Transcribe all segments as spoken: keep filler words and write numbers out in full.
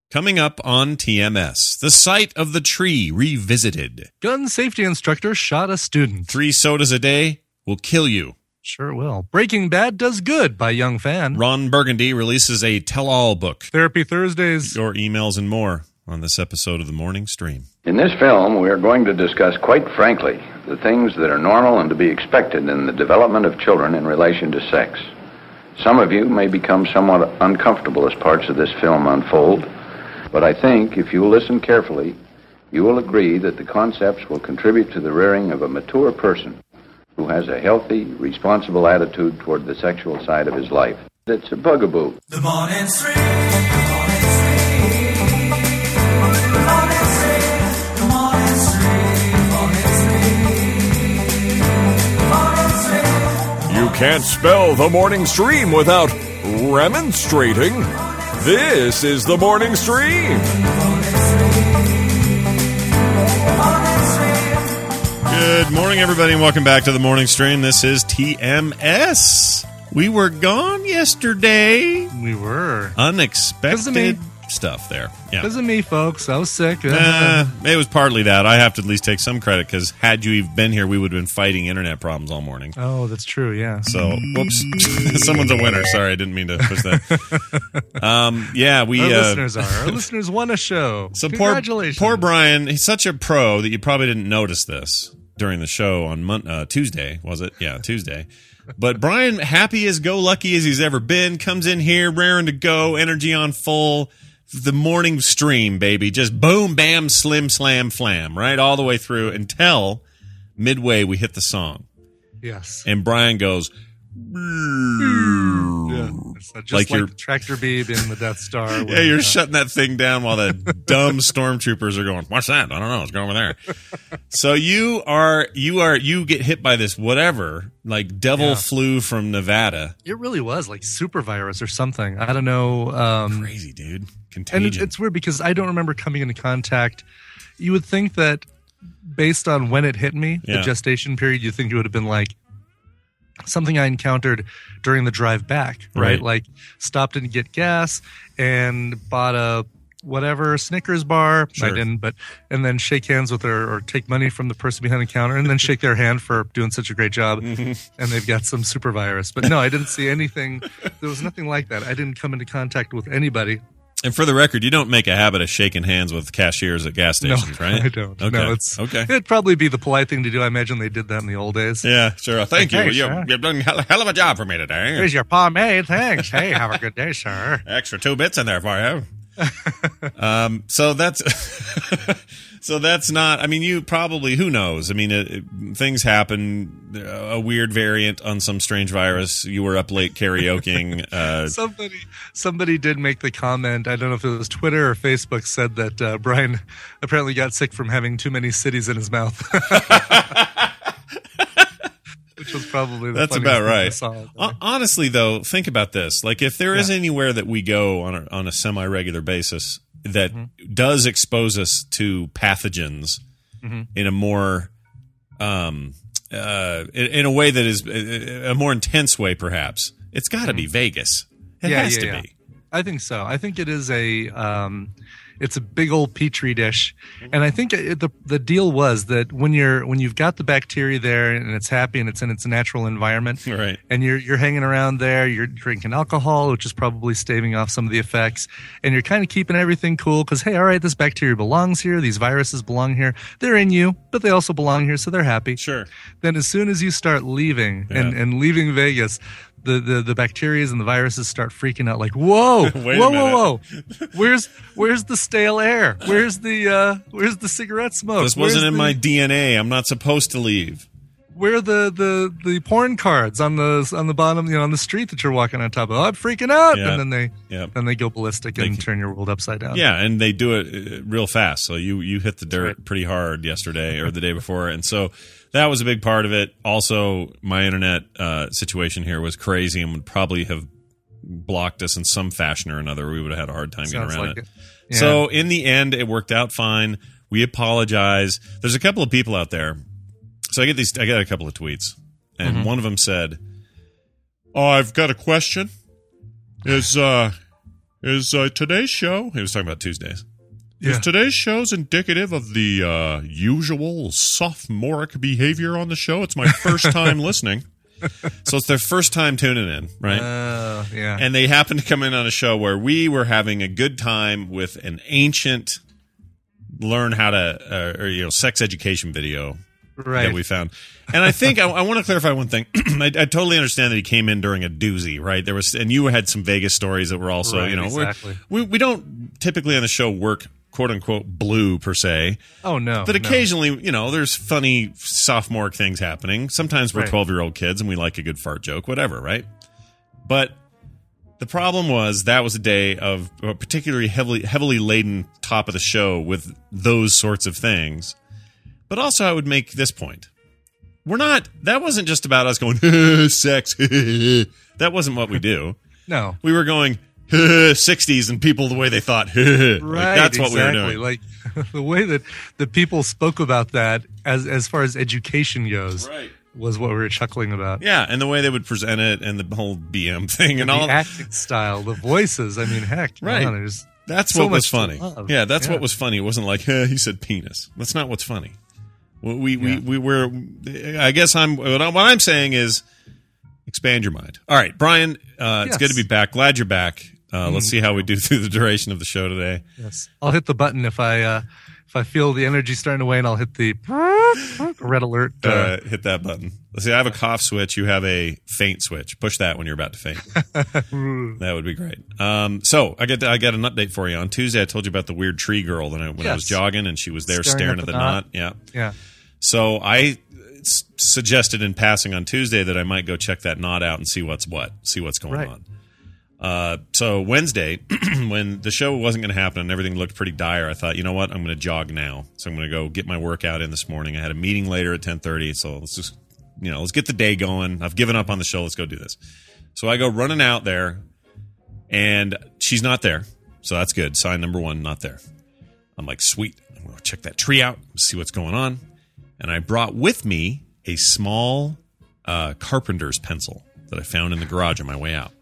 Coming up on T M S, The Sight of the Tree Revisited. Gun safety instructor shot a student. Three sodas a day will kill you. Sure will. Breaking Bad does good by Young Fan. Ron Burgundy releases a tell-all book. Therapy Thursdays. Your emails and more on this episode of The Morning Stream. In this film, we are going to discuss, quite frankly, the things that are normal and to be expected in the development of children in relation to sex. Some of you may become somewhat uncomfortable as parts of this film unfold, but I think if you listen carefully, you will agree that the concepts will contribute to the rearing of a mature person who has a healthy, responsible attitude toward the sexual side of his life. It's a bugaboo. The Morning Stream, the Morning Stream, the Morning Stream, the Morning Stream, the Morning Stream, the Morning Stream. You can't spell the Morning Stream without remonstrating. This is the Morning Stream. Good morning, everybody, and welcome back to the Morning Stream. This is T M S. We were gone yesterday. We were. Unexpected stuff there. Yeah. Because of me, folks. I was sick. Uh, it was partly that. I have to at least take some credit, because had you even been here, we would have been fighting internet problems all morning. Oh, that's true, yeah. So, whoops. Someone's a winner. Sorry, I didn't mean to push that. um, yeah, we... Our uh, listeners are. Our listeners won a show. So Congratulations. Poor, poor Brian, he's such a pro that you probably didn't notice this during the show on Mon- uh, Tuesday, was it? Yeah, Tuesday. But Brian, happy as go lucky as he's ever been, comes in here raring to go, energy on full. The morning stream, baby. Just boom, bam, slim, slam, flam, right? All the way through until midway we hit the song. Yes. And Brian goes... Yeah. It's just Like like, you're- the Tractor Beam in the Death Star. Yeah, when, you're uh, shutting that thing down while the dumb stormtroopers are going, what's that? I don't know. It's going over there. So you are, you are, you get hit by this whatever, like devil Yeah. flu from Nevada. It really was like super virus or something. I don't know. Um, Crazy, dude. and Contagion. it, it's weird because I don't remember coming into contact. You would think that based on when it hit me, Yeah. the gestation period, you think it would have been like something I encountered during the drive back, right? Right. Like stopped in to get gas and bought a whatever Snickers bar. Sure. I didn't, but and then shake hands with her or take money from the person behind the counter and then shake their hand for doing such a great job. And they've got some super virus. But no, I didn't see anything. There was nothing like that. I didn't come into contact with anybody. And for the record, you don't make a habit of shaking hands with cashiers at gas stations, no, right? I don't. Okay. No, it's okay. It'd probably be the polite thing to do. I imagine they did that in the old days. Yeah, sure. Thank Hey, you. sir. You. You've done a hell hell of a job for me today. Here's your pomade. Thanks. Hey, have a good day, sir. Extra two bits in there for you. um, so that's so that's not. I mean, you probably who knows? I mean, it, it, things happen. A weird variant on some strange virus. You were up late karaokeing. Uh, Somebody, somebody did make the comment. I don't know if it was Twitter or Facebook. Said that uh, Brian apparently got sick from having too many cities in his mouth. Which was probably the That's funniest about thing I right. saw out there. Hon- Honestly, though, think about this. Like, if there is Yeah. anywhere that we go on a, on a semi-regular basis that Mm-hmm. does expose us to pathogens Mm-hmm. in a more, um, uh, in, in a way that is a, a more intense way, perhaps, it's got to be Vegas. It Mm-hmm. Yeah, has yeah, to yeah. be. I think so. I think it is a, um, it's a big old petri dish, and I think it, the the deal was that when you're when you've got the bacteria there and it's happy and it's in its natural environment, Right. and you're you're hanging around there, you're drinking alcohol, which is probably staving off some of the effects, and you're kind of keeping everything cool because hey, all right, this bacteria belongs here, these viruses belong here, they're in you, but they also belong here, so they're happy. Sure. Then as soon as you start leaving and, Yeah. and leaving Vegas, the, the, the bacteria and the viruses start freaking out like, whoa, Wait a whoa, minute. whoa, whoa. Where's where's the stale air? Where's the uh, where's the cigarette smoke? This wasn't Where's in the, my D N A. I'm not supposed to leave. Where are the, the, the porn cards on the on the bottom, you know, on the street that you're walking on top of? Oh, I'm freaking out. Yeah. And then they Yep. then they go ballistic and can- turn your world upside down. Yeah, and they do it uh, real fast. So you you hit the dirt right. pretty hard yesterday or the day before, and so that was a big part of it. Also, my internet uh, situation here was crazy and would probably have blocked us in some fashion or another. We would have had a hard time Sounds getting around like it. it. Yeah. So in the end, it worked out fine. We apologize. There's a couple of people out there. So I get these. I got a couple of tweets, and Mm-hmm. one of them said, "Oh, I've got a question. Is uh, Is uh, today's show, he was talking about Tuesdays, Yeah. is today's show's indicative of the uh, usual sophomoric behavior on the show? It's my first time listening. So it's their first time tuning in, right? Uh, yeah. And they happened to come in on a show where we were having a good time with an ancient learn how to, uh, or, you know, sex education video right. that we found. And I think I, I want to clarify one thing. I, I totally understand that he came in during a doozy, right? There was, and you had some Vegas stories that were also, Right, you know, we're- exactly. we we don't typically on the show work quote unquote blue per se, Oh, no. but no. occasionally, you know, there's funny sophomoric things happening. Sometimes we're Right. twelve year old kids and we like a good fart joke, whatever, right? But the problem was that was a day of a particularly heavily heavily laden top of the show with those sorts of things. But also, I would make this point. We're not, that wasn't just about us going, sex. That wasn't what we do. No. We were going, sixties and people the way they thought. Right. Like, that's what exactly. we were doing. Like the way that the people spoke about that as as far as education goes Right. was what we were chuckling about. Yeah, and the way they would present it and the whole B M thing and the all. acting style, the voices. I mean, heck, Right. man, there's That's so what was much to funny. love. Yeah, that's Yeah. what was funny. It wasn't like, he said penis. That's not what's funny. We we, Yeah. we we were. I guess I'm. What I'm what I'm saying is, expand your mind. All right, Brian. Uh, It's Yes. good to be back. Glad you're back. Uh, let's see how we do through the duration of the show today. Yes, I'll hit the button if I uh, if I feel the energy starting to wane. I'll hit the red alert. Uh, Uh, hit that button. Let's see. I have a cough switch. You have a faint switch. Push that when you're about to faint. That would be great. Um, so I get I got an update for you. On Tuesday, I told you about the weird tree girl that I, when I was Yes. jogging and she was there staring, at the, knot. Yeah. yeah. So I s- suggested in passing on Tuesday that I might go check that knot out and see what's what, see what's going Right. on. Uh, so Wednesday, when the show wasn't going to happen and everything looked pretty dire, I thought, you know what, I'm going to jog now. So I'm going to go get my workout in this morning. I had a meeting later at ten thirty, so let's just, you know, let's get the day going. I've given up on the show. Let's go do this. So I go running out there, and she's not there. So that's good. Sign number one, not there. I'm like, sweet. I'm going to check that tree out, see what's going on. And I brought with me a small uh, carpenter's pencil that I found in the garage on my way out.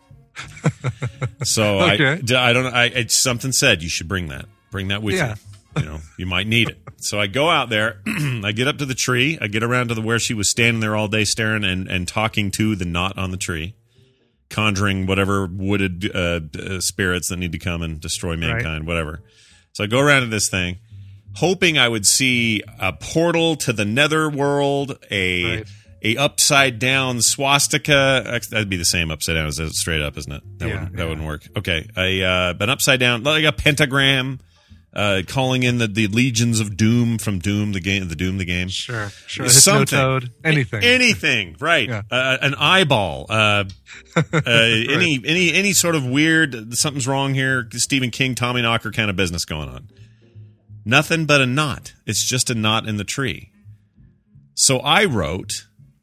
So Okay. I, I don't know. I, it's something said you should bring that. Bring that with Yeah. you. You know, you might need it. So I go out there. I get up to the tree. I get around to the where she was standing there all day staring and, and talking to the knot on the tree, conjuring whatever wooded uh, uh, spirits that need to come and destroy mankind, whatever. So I go around to this thing, hoping I would see a portal to the nether world, a Right. a upside down swastika. Actually, that'd be the same upside down as straight up, isn't it? That Yeah, wouldn't that yeah. wouldn't work. Okay, a uh, an upside down like a pentagram, uh, calling in the, the legions of doom from Doom the game, the Doom the game. Sure, sure. Something. Hypnotoad, anything. Anything, right? Yeah. Uh, an eyeball. Uh, uh, any any any sort of weird something's wrong here. Stephen King, Tommy Knocker kind of business going on. Nothing but a knot. It's just a knot in the tree. So I wrote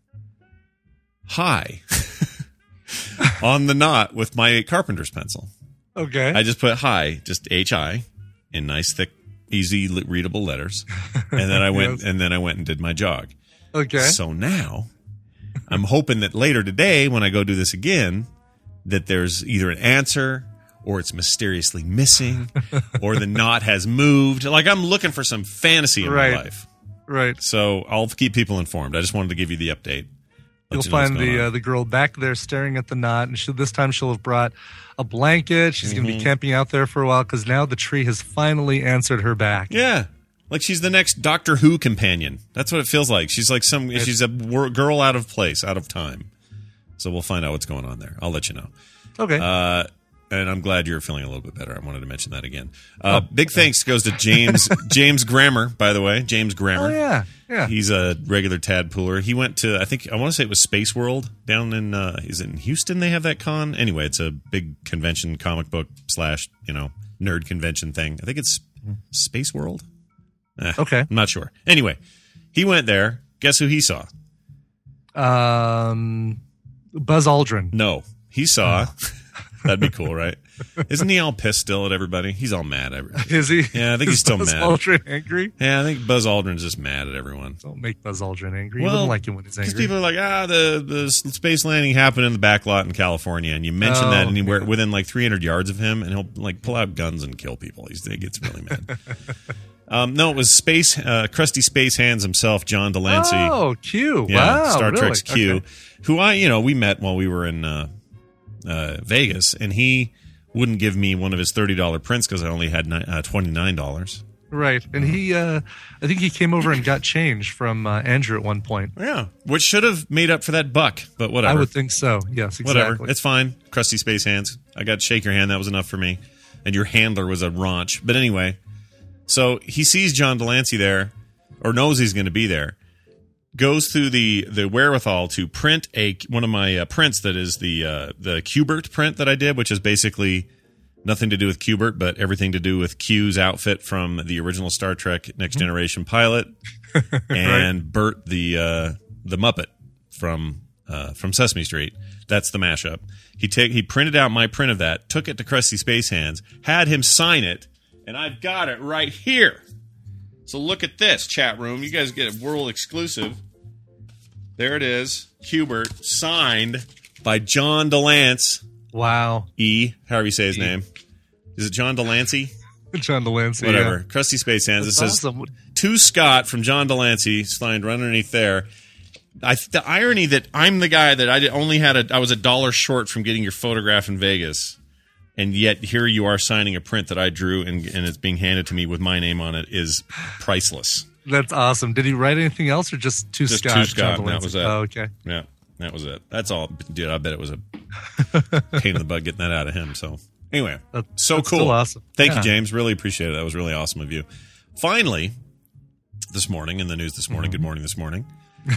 hi on the knot with my carpenter's pencil. Okay. I just put hi, just H I, in nice, thick, easy, li- readable letters, and then I went Yes. and then I went and did my jog. okay. So now I'm hoping that later today, when I go do this again, that there's either an answer or it's mysteriously missing or the knot has moved. Like I'm looking for some fantasy in Right. my life. right. So I'll keep people informed. I just wanted to give you the update. Let You'll you know what's find going the on. uh, the girl back there staring at the knot, and she, this time she'll have brought a blanket. She's going to Mm-hmm. be camping out there for a while because now the tree has finally answered her back. Yeah. Like she's the next Doctor Who companion. That's what it feels like. She's like some, she's a wor- girl out of place, out of time. So we'll find out what's going on there. I'll let you know. Okay. Uh, and I'm glad you're feeling a little bit better. I wanted to mention that again. Uh, big thanks goes to James James Grammer, by the way. James Grammer. oh yeah, yeah. He's a regular tadpooler. He went to, I think, I want to say it was Space World down in, uh, is it in Houston they have that con? Anyway, it's a big convention, comic book slash, you know, nerd convention thing. I think it's Space World. Eh, Okay. I'm not sure. Anyway, he went there. Guess who he saw? Um, Buzz Aldrin. No. He saw That'd be cool, right? Isn't he all pissed still at everybody? He's all mad at everybody. Is he? Yeah, I think he's still Buzz mad. Aldrin angry? Yeah, I think Buzz Aldrin's just mad at everyone. Don't make Buzz Aldrin angry. You Well, wouldn't like him when he's Because angry. people are like, ah, the, the space landing happened in the back lot in California, and you mention Oh, that anywhere yeah. within like three hundred yards of him, and he'll like pull out guns and kill people. He's, he gets really mad. um, no, it was space, uh, crusty space hands himself, John Delancey. Oh, Q. Yeah, Wow. Star really? Trek's Q, Okay. who I, you know, we met while we were in uh, uh, Vegas, and he wouldn't give me one of his thirty dollars prints because I only had ni- uh, twenty-nine dollars. Right. And he, uh, I think he came over and got change from uh, Andrew at one point. Yeah, which should have made up for that buck, but whatever. I would think so. Yes, exactly. Whatever. It's fine. Crusty space hands. I got to shake your hand. That was enough for me. And your handler was a raunch. But anyway, so he sees John Delancey there, or knows he's going to be there, goes through the, the wherewithal to print a one of my uh, prints that is the uh, the Qbert print that I did, which is basically nothing to do with Qbert, but everything to do with Q's outfit from the original Star Trek Next Generation pilot, and Bert the uh, the Muppet from uh, from Sesame Street. That's the mashup. He take he printed out my print of that, took it to Krusty Space Hands, had him sign it, and I've got it right here. So look at this, chat room. You guys get a world exclusive. There it is, Qbert, signed by John Delance. Wow. E, however you say his E. name. Is it John Delancey? John Delancey. Whatever. Yeah. Krusty Space Hands. That's it says, awesome. to Scott from John Delancey, signed right underneath there. I, the irony that I'm the guy that I did- only had a, I was a dollar short from getting your photograph in Vegas, and yet here you are signing a print that I drew and, and it's being handed to me with my name on it is priceless. That's awesome. Did he write anything else or just to Just Scott? to Scott, John and that Delancey? was it. Oh, okay. Yeah, that was it. That's all. Dude, I bet it was a pain in the butt getting that out of him. So anyway, That- so that's cool. still awesome. Thank Yeah. you, James. Really appreciate it. That was really awesome of you. Finally, this morning in the news this morning, Mm-hmm. good morning this morning.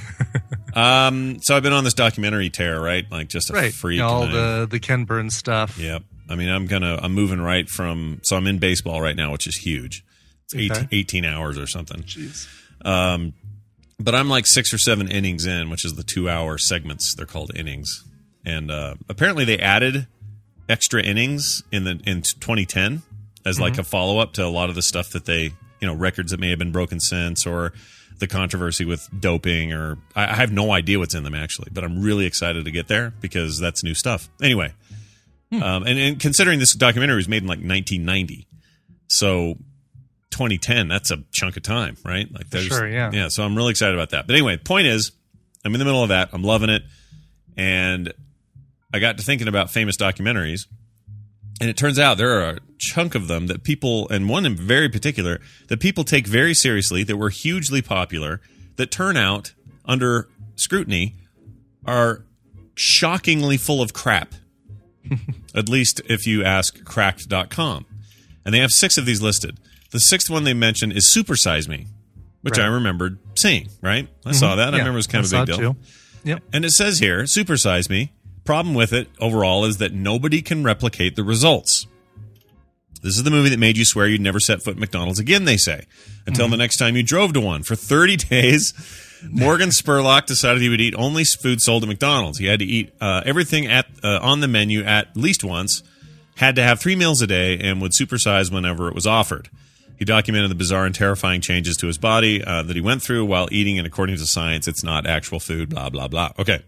um, so I've been on this documentary tear, right? Like just a Right. freak. All and I- the, the Ken Burns stuff. Yep. I mean, I'm gonna. I'm moving right from. So I'm in baseball right now, which is huge. It's Okay. eighteen, eighteen hours or something. Jeez. Um, but I'm like six or seven innings in, which is the two-hour segments. They're called innings, and uh, apparently they added extra innings in the in twenty ten as like a follow-up to a lot of the stuff that they, you know, records that may have been broken since, or the controversy with doping, or I, I have no idea what's in them actually. But I'm really excited to get there because that's new stuff. Anyway, um, and, and considering this documentary was made in like nineteen ninety, so twenty ten, that's a chunk of time, right? Like there's, Sure, yeah. Yeah, so I'm really excited about that. But anyway, point is, I'm in the middle of that. I'm loving it. And I got to thinking about famous documentaries. And it turns out there are a chunk of them that people, and one in very particular, that people take very seriously, that were hugely popular, that turn out, under scrutiny, are shockingly full of crap. At least if you ask cracked dot com. And they have six of these listed. The sixth one they mentioned is Super Size Me, which Right. I remembered seeing, right? I saw that. I Yeah, remember it was kind of I a big saw deal. it too. Yep. And it says here, Super Size Me. Problem with it overall is that nobody can replicate the results. This is the movie that made you swear you'd never set foot in McDonald's again, they say, until Mm-hmm. the next time you drove to one. For thirty days, Morgan Spurlock decided he would eat only food sold at McDonald's. He had to eat uh, everything at uh, on the menu at least once, had to have three meals a day, and would supersize whenever it was offered. He documented the bizarre and terrifying changes to his body uh, that he went through while eating, and according to science, it's not actual food, blah, blah, blah. Okay.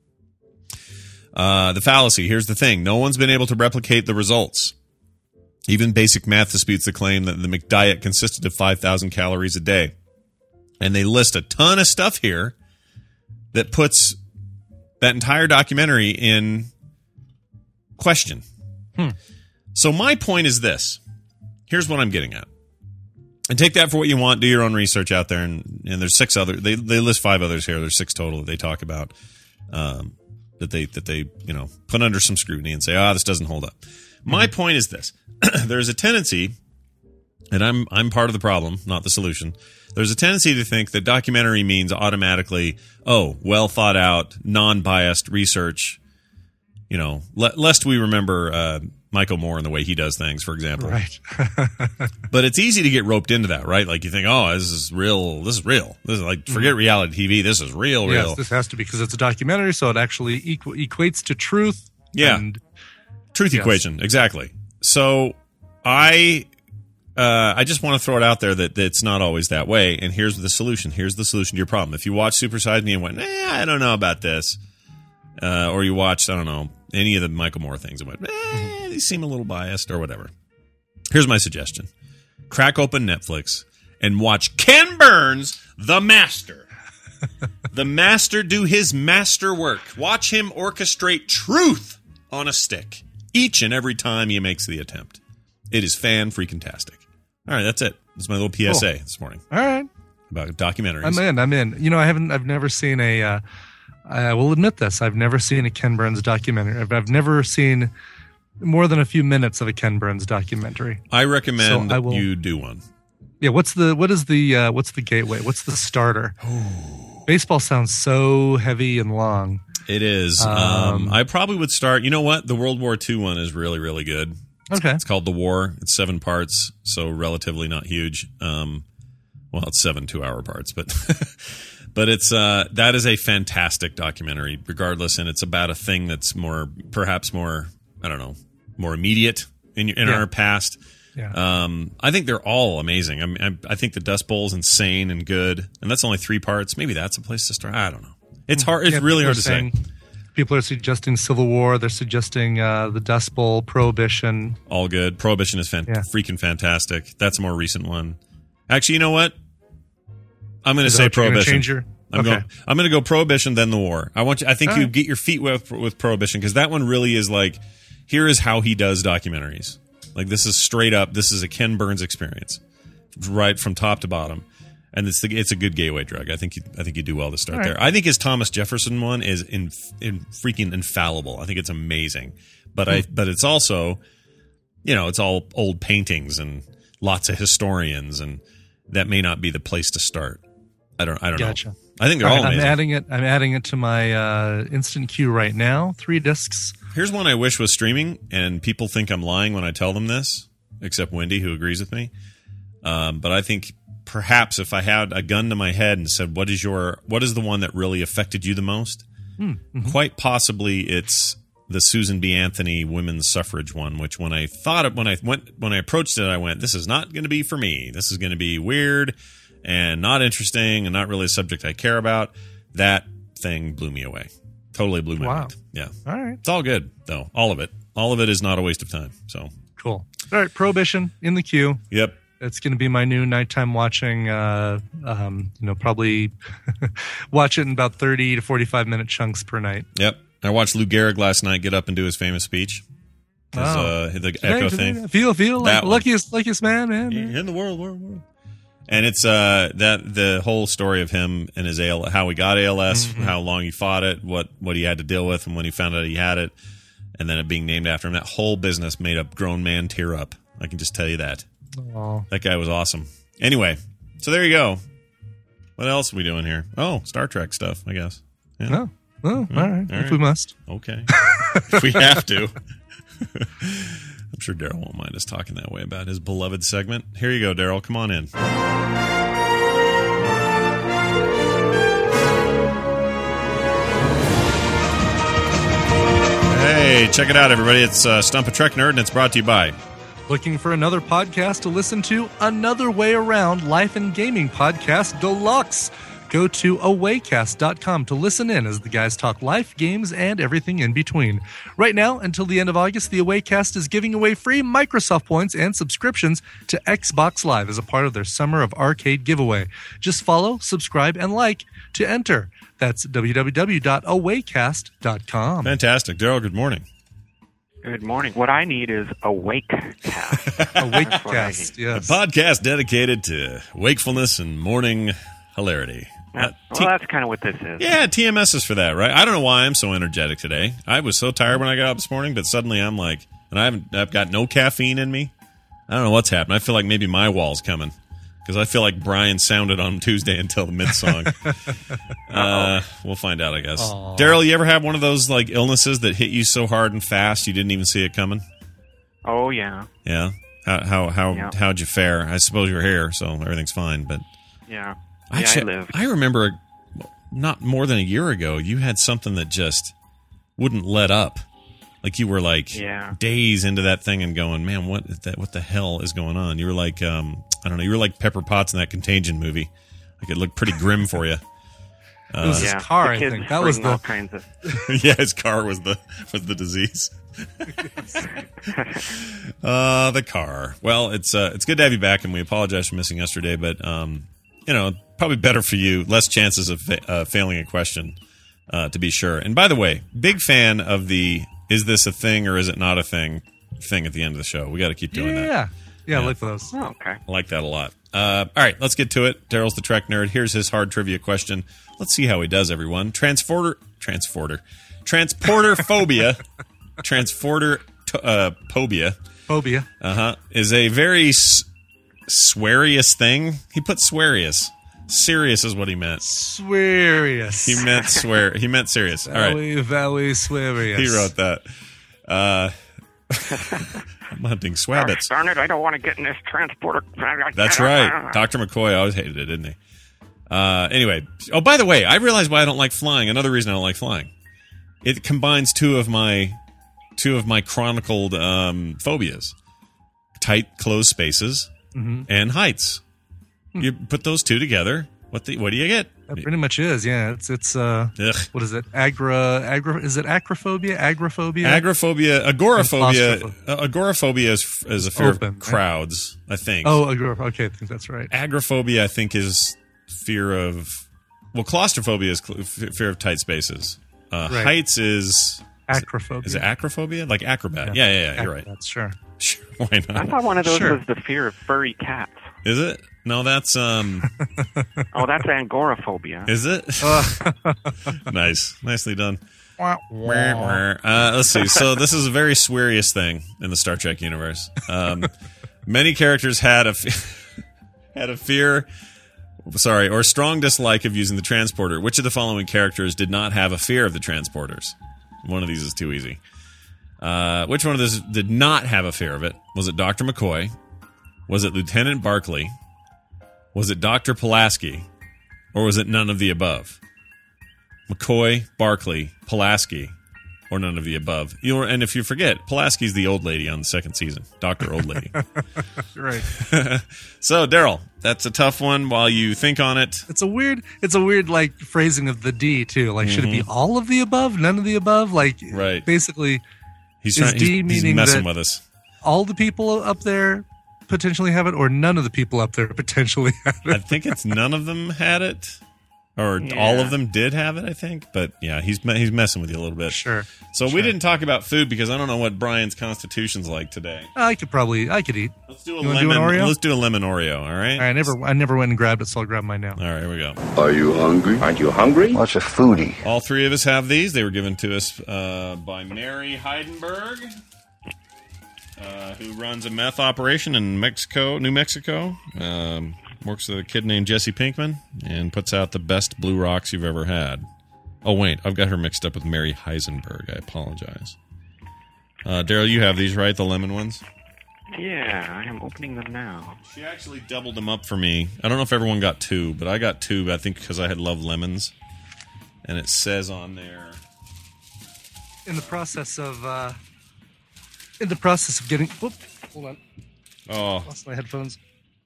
Uh, the fallacy. Here's the thing. No one's been able to replicate the results. Even basic math disputes the claim that the McDiet consisted of five thousand calories a day. And they list a ton of stuff here that puts that entire documentary in question. Hmm. So my point is this. Here's what I'm getting at. And take that for what you want. Do your own research out there. And, and there's six other. They they list five others here. There's six total that they talk about. Um, that they that they you know put under some scrutiny and say, ah, this doesn't hold up. My point is this: there's a tendency, and I'm I'm part of the problem, not the solution. There's a tendency to think that documentary means automatically, oh, well thought out, non-biased research. You know, le- lest we remember uh, Michael Moore and the way he does things, for example. Right. But it's easy to get roped into that, right? Like you think, oh, this is real. This is real. This is like forget reality T V. This is real, real. Yes, this has to be because it's a documentary, so it actually equ- equates to truth. Yeah. And Truth Yes. equation, exactly. So I uh, I just want to throw it out there that, that it's not always that way. And here's the solution. Here's the solution to your problem. If you watch Super Size Me and went, eh, I don't know about this, uh, or you watched, I don't know, any of the Michael Moore things and went, eh, these seem a little biased or whatever. Here's my suggestion. Crack open Netflix and watch Ken Burns, the master. The master do his master work. Watch him orchestrate truth on a stick each and every time he makes the attempt. It is fan-freaking-tastic. All right, that's it. That's my little P S A Cool. this morning All right. about documentaries. I'm in. I'm in. You know, I haven't. I've never seen a. Uh, I will admit this. I've never seen a Ken Burns documentary. I've, I've never seen more than a few minutes of a Ken Burns documentary. I recommend So I will- you do one. Yeah. What's the what is the uh, what's the gateway? What's the starter? Baseball sounds so heavy and long. It is. Um, Um, I probably would start. You know what? The World War Two one is really, really good. Okay. It's called The War. It's seven parts, so relatively not huge. Um, well, it's seven two-hour parts, but but it's uh, that is a fantastic documentary, regardless, and it's about a thing that's more, perhaps more, I don't know, more immediate in in Yeah. our past. Yeah. Um, I think they're all amazing. I mean, I, I think the Dust Bowl is insane and good, and that's only three parts. Maybe that's a place to start. I don't know. It's hard. It's Yeah, really people hard are to saying- say. People are suggesting Civil War. They're suggesting uh, the Dust Bowl, Prohibition. All good. Prohibition is fan- Yeah. freaking fantastic. That's a more recent one. Actually, you know what? I'm going to Is that say what you're gonna Prohibition. change your- I'm Okay. going. I'm going to go Prohibition, then the War. I want you. I think All you right. get your feet wet with Prohibition because that one really is like, here is how he does documentaries. Like this is straight up. This is a Ken Burns experience, right from top to bottom. And it's the, it's a good gateway drug. I think you, I think you do well to start All right. there. I think his Thomas Jefferson one is in, in freaking infallible. I think it's amazing. But I but it's also, you know, it's all old paintings and lots of historians, and that may not be the place to start. I don't I don't Gotcha. know. I think they're All all right, I'm amazing. adding it. I'm adding it to my uh, instant queue right now. Three discs. Here's one I wish was streaming, and people think I'm lying when I tell them this, except Wendy, who agrees with me. Um, but I think perhaps if I had a gun to my head and said, "What is your what is the one that really affected you the most?" Mm-hmm. Quite possibly, it's the Susan B. Anthony women's suffrage one. Which, when I thought it, when I went when I approached it, I went, "This is not going to be for me. This is going to be weird and not interesting and not really a subject I care about." That thing blew me away. Totally blew my Wow. mind. Yeah. All right. It's all good, though. All of it. All of it is not a waste of time. So, Cool. All right. Prohibition in the queue. yep. It's going to be my new nighttime watching. Uh, um, you know, probably watch it in about thirty to forty-five minute chunks per night. Yep. I watched Lou Gehrig last night get up and do his famous speech. His, Wow. uh, the Today, echo today, thing. Feel, feel like That the one. luckiest, luckiest man, man. In the world, world, world. And it's uh that the whole story of him and his A L, how he got A L S, Mm-hmm. how long he fought it, what what he had to deal with, and when he found out he had it, and then it being named after him. That whole business made a grown man tear up. I can just tell you that. Oh, That guy was awesome. Anyway, so there you go. What else are we doing here? Oh, Star Trek stuff, I guess. Yeah. no. Oh, all right. all If right. we must. Okay. If we have to. I'm sure Daryl won't mind us talking that way about his beloved segment. Here you go, Daryl. Come on in. Hey, check it out, everybody. It's uh, Stump a Trek Nerd, and it's brought to you by... Looking for another podcast to listen to? Another Way Around Life and Gaming Podcast Deluxe. Go to awaycast dot com to listen in as the guys talk life, games, and everything in between. Right now, until the end of August, the Awaycast is giving away free Microsoft points and subscriptions to Xbox Live as a part of their Summer of Arcade giveaway. Just follow, subscribe, and like to enter. That's w w w dot awaycast dot com. Fantastic. Daryl, good morning. Good morning. What I need is a wake cast. Awaycast, A yes. podcast dedicated to wakefulness and morning hilarity. Uh, well, T- that's kind of what this is. yeah, T M S is for that, right? I don't know why I'm so energetic today. I was so tired when I got up this morning, but suddenly I'm like, and I haven't, I've got no caffeine in me. I don't know what's happened. I feel like maybe my wall's coming because I feel like Brian sounded on Tuesday until the mid song. uh, we'll find out, I guess. Aw. Daryl, you ever have one of those like illnesses that hit you so hard and fast you didn't even see it coming? Oh, yeah. Yeah. How how how Yeah. how'd you fare? I suppose you're here, so everything's fine. But Yeah. actually, yeah, I live. I remember not more than a year ago, you had something that just wouldn't let up. Like you were like Yeah. days into that thing and going, man, what is that? What the hell is going on? You were like, um, I don't know, you were like Pepper Potts in that Contagion movie. Like it looked pretty grim for you. It was Yeah. his car, the I kids think. That was bring all the. kinds of. Yeah, his car was the was the disease. uh, the car. Well, it's uh, it's good to have you back, and we apologize for missing yesterday, but um, you know, probably better for you, less chances of fa- uh, failing a question, uh, to be sure. And by the way, big fan of the "is this a thing or is it not a thing" thing at the end of the show. We got to keep Yeah, doing yeah, that. yeah. Yeah, I Yeah. like those. Oh, okay. I like that a lot. Uh, all right, let's get to it. Daryl's the Trek nerd. Here's his hard trivia question. Let's see how he does, everyone. Transporter, transporter, transporter phobia, transporter to, uh, phobia, Phobia. uh huh, is a very s- swearious thing. He put swearious. Serious is what he meant. Swearious. He meant swear. He meant serious. All right, Very, very swearious. he wrote that. Uh, I'm hunting swabbits. Darn it! I don't want to get in this transporter. That's right. Doctor McCoy always hated it, didn't he? Uh, anyway. Oh, by the way, I realized why I don't like flying. Another reason I don't like flying. It combines two of my two of my chronicled um, phobias: tight, closed spaces and heights. You put those two together. What the, what do you get? That pretty much is, yeah. It's it's uh, Ugh. what is it? Agra, agra. Is it acrophobia? Agrophobia. Agoraphobia, agoraphobia, claustropho- uh, agoraphobia is, is a fear Open, of right? crowds. I think. Oh, agra. Okay, I think that's right. Agoraphobia, I think, is fear of. Well, claustrophobia is cl- f- fear of tight spaces. Uh, Right. Heights is. Acrophobia. Is it acrophobia? Like acrobat? Yeah, yeah, yeah. You're right. That's sure. Sure, why I not? thought one of those Sure. was the fear of furry cats. Is it? No, that's um. Oh, that's angoraphobia. Is it? Nice, nicely done. Uh, let's see. So this is a very sweariest thing in the Star Trek universe. Um, many characters had a f- had a fear, sorry, or strong dislike of using the transporter. Which of the following characters did not have a fear of the transporters? One of these is too easy. Uh, which one of these did not have a fear of it? Was it Doctor McCoy? Was it Lieutenant Barclay? Was it Doctor Pulaski? Or was it none of the above? McCoy, Barclay, Pulaski, or none of the above. You know, and if you forget, Pulaski's the old lady on the second season, Doctor Old Lady. Right. So, Daryl, that's a tough one. While you think on it, It's a weird. It's a weird like phrasing of the D too. Like, should it Mm-hmm. be all of the above, none of the above? Like, Right. basically, he's Is trying. D He's, he's meaning messing that- with us. all the people up there potentially have it, or none of the people up there potentially have I it. think it's none of them had it, or Yeah. all of them did have it. I think, but yeah, he's me- he's messing with you a little bit. Sure. So we Sure. didn't talk about food because I don't know what Brian's constitution's like today. I could probably. I could eat. Let's do a You wanna do lemon. an Oreo? Let's do a lemon Oreo. All right. All right, I never. I never went and grabbed it, so I'll grab mine now. All right. Here we go. Are you hungry? Aren't you hungry? What's a foodie? All three of us have these. They were given to us uh, by Mary Heidenberg, uh, who runs a meth operation in Mexico, New Mexico. Um, works with a kid named Jesse Pinkman and puts out the best blue rocks you've ever had. Oh, wait. I've got her mixed up with Mary Heisenberg. I apologize. Uh, Daryl, you have these, right? The lemon ones? Yeah, I am opening them now. She actually doubled them up for me. I don't know if everyone got two, but I got two, I think, because I had Love Lemons. And it says on there... In the process of. Uh, in the process of getting. Whoop, hold on. Oh, Lost my headphones.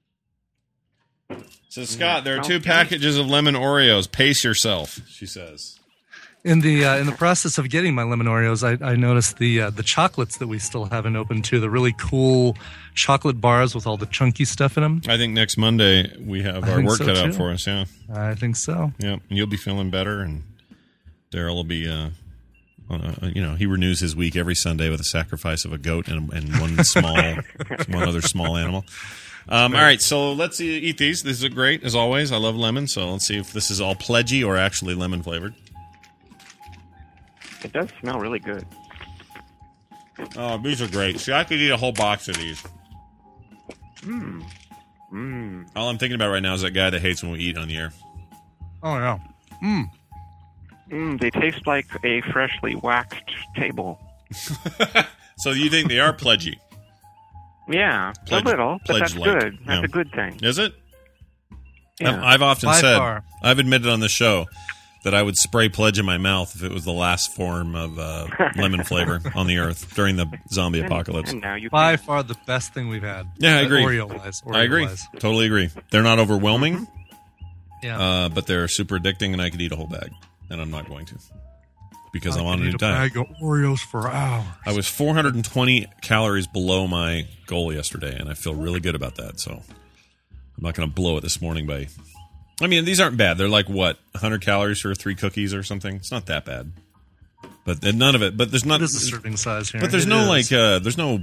so Scott, there are Smells two good. packages of lemon Oreos. Pace yourself, she says. In the uh, in the process of getting my lemon Oreos, I, I noticed the uh, the chocolates that we still haven't opened too. The really cool chocolate bars with all the chunky stuff in them. I think next Monday we have I our think work so, cut out too. for us. Yeah, I think so. yeah. And you'll be feeling better, and Daryl will be. Uh, on a, you know, he renews his week every Sunday with a sacrifice of a goat and, and one small, one other small animal. Um, all right, so let's e- eat these. These are great as always. I love lemon, so let's see if this is all pledgy or actually lemon flavored. It does smell really good. Oh, these are great. See, I could eat a whole box of these. Mmm. Mmm. All I'm thinking about right now is that guy that hates when we eat on the air. Oh yeah. Mm. Mmm. They taste like a freshly waxed table. So you think they are pledgy? Yeah, Pledge- a little, but that's pledge-like, good. That's yeah. a good thing. Is it? Yeah. I've often By said, far. I've admitted on the show that I would spray pledge in my mouth if it was the last form of uh, lemon flavor on the earth during the zombie And- apocalypse. And now you By can, far the best thing we've had. Yeah, I Uh, agree. Oreo-wise. I agree. Oreo-wise. Totally agree. They're not overwhelming, Yeah. uh, but they're super addicting, and I could eat a whole bag, and I'm not going to because I'm on a I new need a diet. bag of Oreos for hours. I was four hundred twenty calories below my goal yesterday, and I feel really good about that. So I'm not going to blow it this morning by. I mean, these aren't bad. They're like what one hundred calories for three cookies or something. It's not that bad, but and none of it. But there's not. What is the serving size here? But there's It no is like. Uh, there's no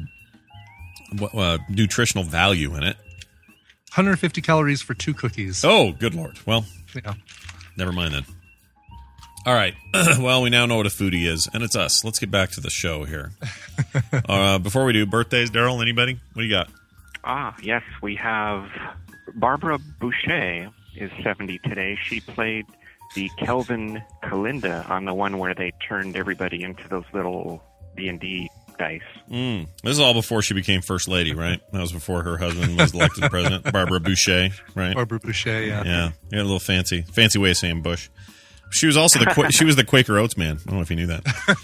uh, nutritional value in it. one hundred fifty calories for two cookies. Oh, good lord. Well, Yeah. never mind then. All right. Well, we now know what a foodie is, and it's us. Let's get back to the show here. uh, before we do birthdays, Daryl, anybody? What do you got? ah, yes, we have Barbara Boucher is seventy today. She played the Kelvin Kalinda on the one where they turned everybody into those little D and D dice. Mm. This is all before she became first lady, right? That was before her husband was elected president, Barbara Boucher, right? Barbara Boucher, yeah. Yeah, yeah, a little fancy, fancy way of saying Bush. She was also the Qua- she was the Quaker Oats man. I don't know if you knew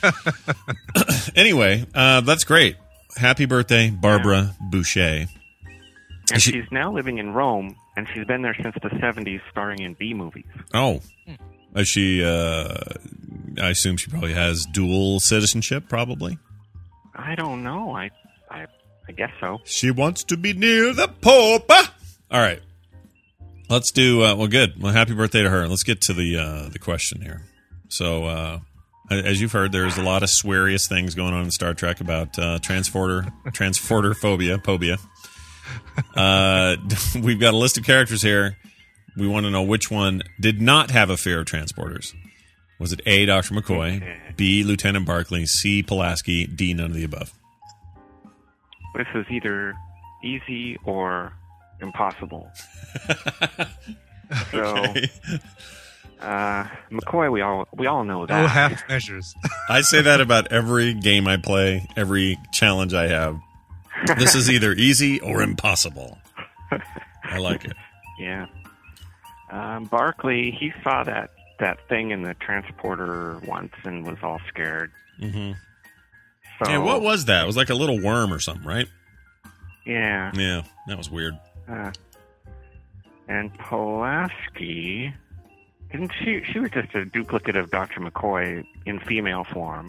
that. Anyway, uh, that's great. Happy birthday, Barbara Boucher. And She- she's now living in Rome, and she's been there since the seventies, starring in B movies. Oh, is she? Uh, I assume she probably has dual citizenship. Probably. I don't know. I, I, I guess so. She wants to be near the Pope. All right. Let's do uh, well. Good. Well, happy birthday to her. Let's get to the uh, the question here. So, uh, as you've heard, there's a lot of sweariest things going on in Star Trek about uh, transporter transporter phobia, phobia. Uh, we've got a list of characters here. We want to know which one did not have a fear of transporters. Was it A, Doctor McCoy, Okay. B, Lieutenant Barclay, C, Pulaski, D, none of the above? This is either easy or impossible. So, Okay. uh, McCoy, we all we all know No that. half measures. I say that about every game I play, every challenge I have. This is either easy or impossible. I like it. Yeah. Um, Barkley, he saw that, that thing in the transporter once and was all scared. Mm-hmm. So, Yeah, what was that? It was like a little worm or something, right? Yeah. Yeah, that was weird. Uh, and Pulaski, didn't she? She was just a duplicate of Doctor McCoy in female form.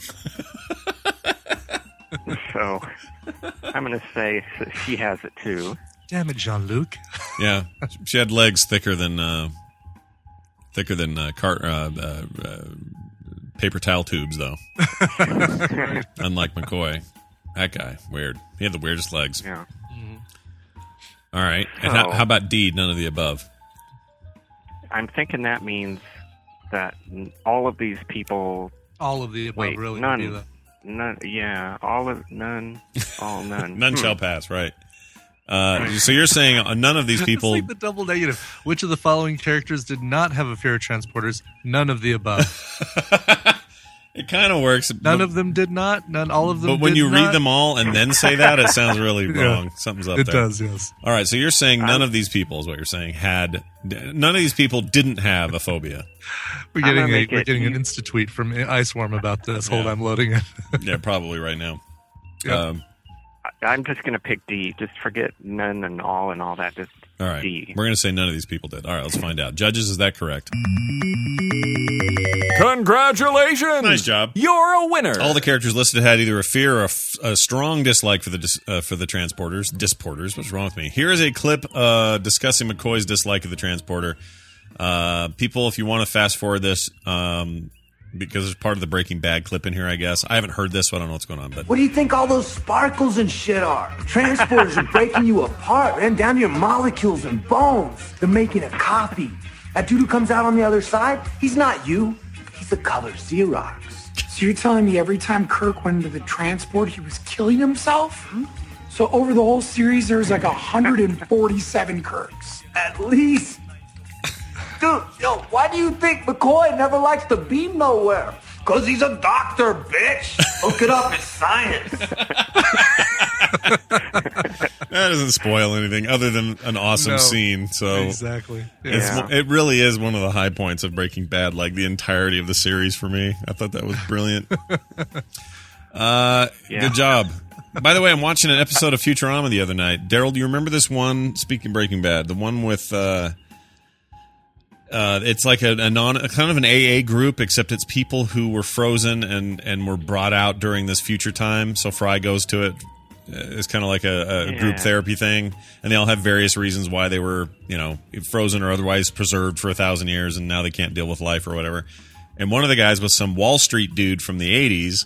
So I'm going to say she has it too. Damn it, Jean-Luc. Yeah, she had legs thicker than uh, thicker than uh, car, uh, uh, uh, paper towel tubes, though. Unlike McCoy, that guy weird. He had the weirdest legs. Yeah. All right, and how, So- how about D? None of the above. I'm thinking that means that n- all of these people. All of the above Wait, really none. would be the- None. Yeah, all of none. All none. None Hmm. shall pass, right? Uh, so you're saying uh, none of these people. It's like the double negative. Which of the following characters did not have a fear of transporters? None of the above. It kind of works. None but, of them did not. None. All of them. But when did you not. read them all and then say that, it sounds really Yeah. wrong. Something's up it there. does. Yes. All right, so you're saying none of these people is what you're saying had. None of these people didn't have a phobia. We're I'm getting gonna a make we're it getting an easy. insta tweet from Iceworm about this. Hold, Yeah. I'm loading it. Yeah, probably right now. Yeah. Um, I- I'm just going to pick D. Just forget none and all and all that. Just all right, D. we're going to say none of these people did. All right, let's find out. Judges, is that correct? Congratulations! Nice job. You're a winner. All the characters listed had either a fear or a, f- a strong dislike for the dis- uh, for the transporters. Disporters. What's wrong with me? Here is a clip uh, discussing McCoy's dislike of the transporter. Uh, people, if you want to fast forward this, um, because there's part of the Breaking Bad clip in here, I guess. I haven't heard this, so I don't know what's going on. But What do you think all those sparkles and shit are? Transporters are breaking you apart, man, down to your molecules and bones. They're making a copy. That dude who comes out on the other side, he's not you. He's the color Xerox. So you're telling me every time Kirk went into the transport, he was killing himself? So over the whole series, there's like one hundred forty-seven Kirks. At least. Dude, yo, why do you think McCoy never likes to be nowhere? Cause he's a doctor, bitch. Look it up, it's science. That doesn't spoil anything other than an awesome No, scene. So exactly. Yeah. it's Yeah. it really is one of the high points of Breaking Bad. Like the entirety of the series for me, I thought that was brilliant. uh, Yeah. Good job. By the way, I'm watching an episode of Futurama the other night. Daryl, do you remember this one? Speaking of Breaking Bad, the one with. Uh, Uh, it's like a, a non, a kind of an A A group, except it's people who were frozen and, and were brought out during this future time. So Fry goes to it. Uh, It's kind of like a, a Yeah. group therapy thing, and they all have various reasons why they were, you know, frozen or otherwise preserved for a thousand years, and now they can't deal with life or whatever. And one of the guys was some Wall Street dude from the eighties.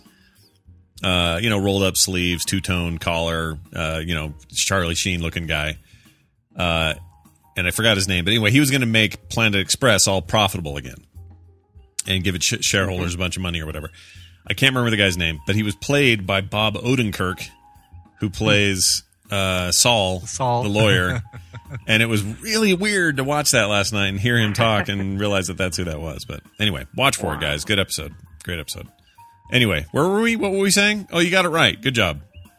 Uh, you know, rolled up sleeves, two tone collar. Uh, you know, Charlie Sheen looking guy. Uh. And I forgot his name, but anyway, he was going to make Planet Express all profitable again and give its sh- shareholders a bunch of money or whatever. I can't remember the guy's name, but he was played by Bob Odenkirk, who plays uh, Saul, Saul. the lawyer. And it was really weird to watch that last night and hear him talk and realize that that's who that was. But anyway, watch for it, guys. Good episode. Great episode. Anyway, where were we? What were we saying? Oh, you got it right. Good job.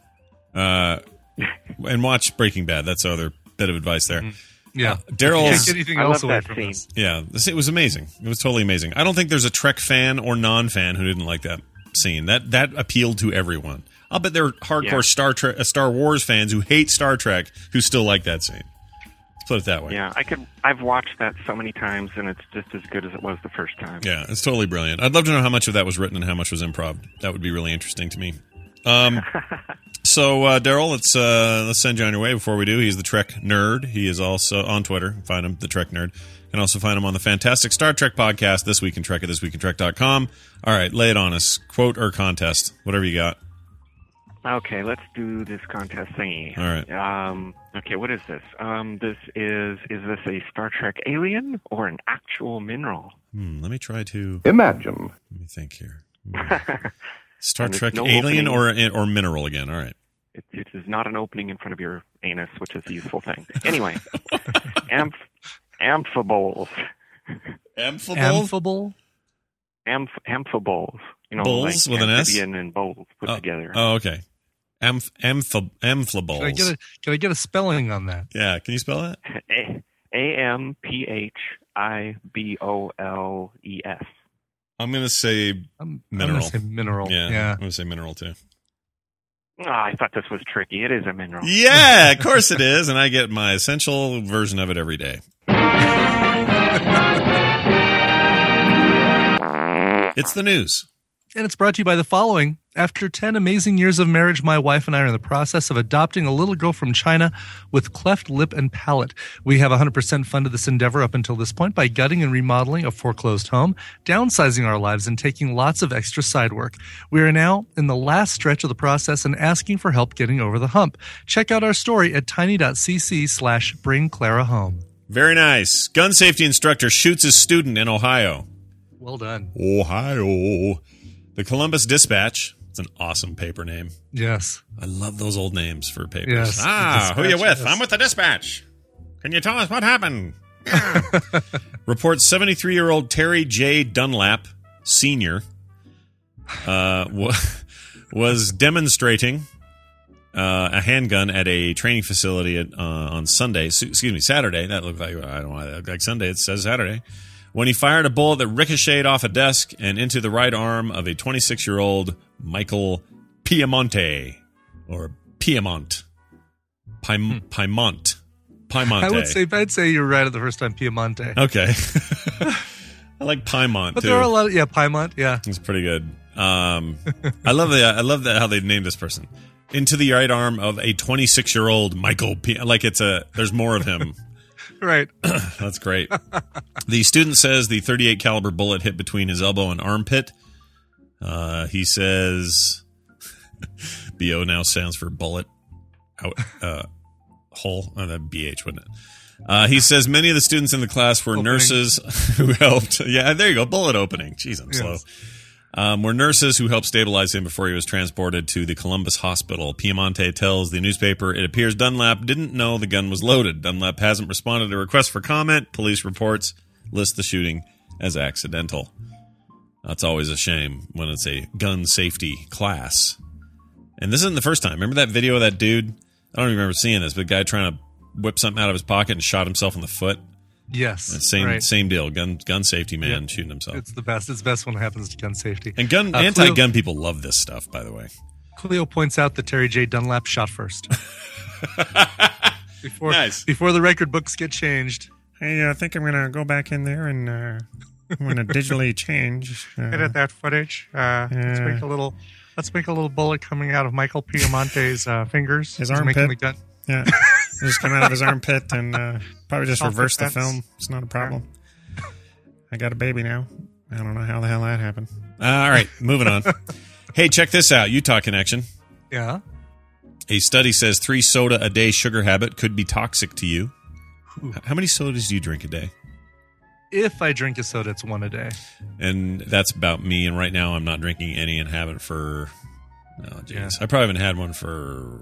Uh, and watch Breaking Bad. That's the other bit of advice there. Yeah. Daryl's- Can't get anything I else love away that from scene. this. Yeah, this, it was amazing. It was totally amazing. I don't think there's a Trek fan or non-fan who didn't like that scene. That that appealed to everyone. I'll bet there are hardcore Yeah. Star Trek, uh, Star Wars fans who hate Star Trek who still like that scene. Let's put it that way. Yeah, I could. I've watched that so many times, and it's just as good as it was the first time. Yeah, it's totally brilliant. I'd love to know how much of that was written and how much was improv. That would be really interesting to me. Um, so uh, Daryl, let's uh, let's send you on your way. Before we do, he's the Trek nerd. He is also on Twitter. Find him, the Trek nerd. You can also find him on the fantastic Star Trek podcast, This Week in Trek at this week in trek dot com. All right, lay it on us. Quote or contest, whatever you got. Okay, let's do this contest thingy. All right. Um, okay, what is this? Um, this is is this a Star Trek alien or an actual mineral? Hmm, let me try to Imagine. let me think here. Hmm. Star And there's Trek no alien opening. or or mineral again. All right. It, it is not an opening in front of your anus, which is a useful thing. Anyway, amph amphiboles, Amphibole? Amphibole? amph amphiboles. You know, Bowls like with an S? amphibian and bowls put Oh, together. oh, okay. Amph amphib amphiboles. Can I get a Can I get a spelling on that? Yeah, can you spell that? A A M P H I B O L E S. I'm gonna say I'm, I'm Mineral. gonna say mineral. yeah. Yeah. I'm gonna say mineral too. Oh, I thought this was tricky. It is a mineral. Yeah, of course it is, and I get my essential version of it every day. It's the news. And it's brought to you by the following. After ten amazing years of marriage, my wife and I are in the process of adopting a little girl from China with cleft lip and palate. We have one hundred percent funded this endeavor up until this point by gutting and remodeling a foreclosed home, downsizing our lives, and taking lots of extra side work. We are now in the last stretch of the process and asking for help getting over the hump. Check out our story at tiny.cc slash bring Clara home. Very nice. Gun safety instructor shoots his student in Ohio. Well done. Ohio. The Columbus Dispatch. It's an awesome paper name. Yes. I love those old names for papers. Yes, Ah, the who you Dispatch, with? yes. I'm with the Dispatch. Can you tell us what happened? Reports seventy-three-year-old Terry J. Dunlap, Senior, uh, wa- was demonstrating uh, a handgun at a training facility at, uh, on Sunday. S- excuse me, Saturday. That looked like, I don't know why that looked like Sunday. It says Saturday. When he fired a bullet that ricocheted off a desk and into the right arm of a twenty-six-year-old Michael Piemonte, or Piemont. Piem- Piemont. Piemonte. I would say I'd say you're right at the first time, Piemonte. Okay. I like Piemont, But too. there are a lot of, yeah, Piemont, yeah. It's pretty good. Um, I love the I love that how they named this person. Into the right arm of a twenty-six-year-old Michael P. Like it's a there's more of him. Right. That's great. The student says the thirty-eight caliber bullet hit between his elbow and armpit. Uh, he says B O now stands for bullet out uh, hole. Oh, that'd B H, wouldn't it? Uh, he says many of the students in the class were Opening. nurses who helped. Yeah, there you go. Bullet opening. Jeez, I'm Yes. slow. Um, were nurses who helped stabilize him before he was transported to the Columbus Hospital. Piemonte tells the newspaper, it appears Dunlap didn't know the gun was loaded. Dunlap hasn't responded to requests for comment. Police reports list the shooting as accidental. That's always a shame when it's a gun safety class And this isn't the first time. Remember that video of that dude? I don't even remember seeing this, but a guy trying to whip something out of his pocket and shot himself in the foot. Yes. And same right. same deal. Gun gun safety man Yep. shooting himself. It's the best. It's best when it happens to gun safety. And gun Uh, anti-gun Cleo, people love this stuff, by the way. Cleo points out that Terry J. Dunlap shot first. before, Nice. Before the record books get changed. Hey, I think I'm going to go back in there and uh, I'm going to digitally change. Uh, Edit that footage. Uh, Let's make a little. Let's make a little bullet coming out of Michael Piamonte's uh, fingers. His He's armpit. making the gun. Yeah. Just come out of his armpit and uh, probably just Self reverse the defense. film. It's not a problem. I got a baby now. I don't know how the hell that happened. Uh, all right, moving on. Hey, check this out. Utah Connection. Yeah. A study says three soda a day sugar habit could be toxic to you. How many sodas do you drink a day? If I drink a soda, it's one a day. And that's about me. And right now, I'm not drinking any and haven't for. Oh, jeez. Yeah. I probably haven't had one for.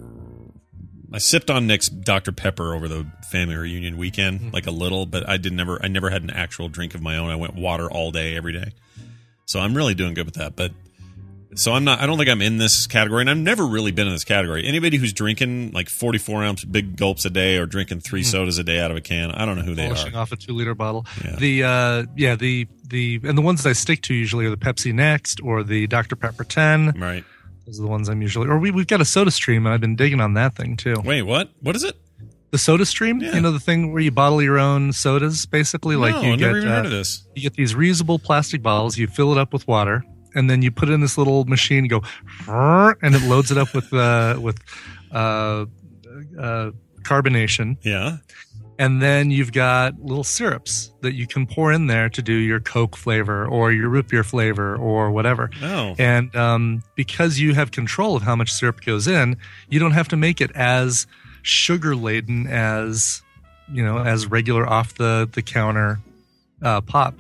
I sipped on Nick's Doctor Pepper over the family reunion weekend, Mm-hmm. like a little, but I did never. I never had an actual drink of my own. I went water all day, every day. So I'm really doing good with that. But so I'm not. I don't think I'm in this category, and I've never really been in this category. Anybody who's drinking like forty-four ounce big gulps a day or drinking three Mm-hmm. sodas a day out of a can, I don't know who they Polishing are. off a two liter bottle. Yeah. The uh, yeah the the and the ones that I stick to usually are the Pepsi Next or the Doctor Pepper ten. Right. Those are the ones I'm usually. Or we we've got a Soda Stream, and I've been digging on that thing too. Wait, what? What is it? The Soda Stream, Yeah. you know, the thing where you bottle your own sodas, basically. Like no, you I've get never even uh, heard of this. you get these reusable plastic bottles, you fill it up with water, and then you put it in this little machine, go, and it loads it up with uh, with uh, uh, carbonation. Yeah. And then you've got little syrups that you can pour in there to do your Coke flavor or your root beer flavor or whatever. Oh. And um, because you have control of how much syrup goes in, you don't have to make it as sugar laden as, you know, as regular off the, the counter uh, pop.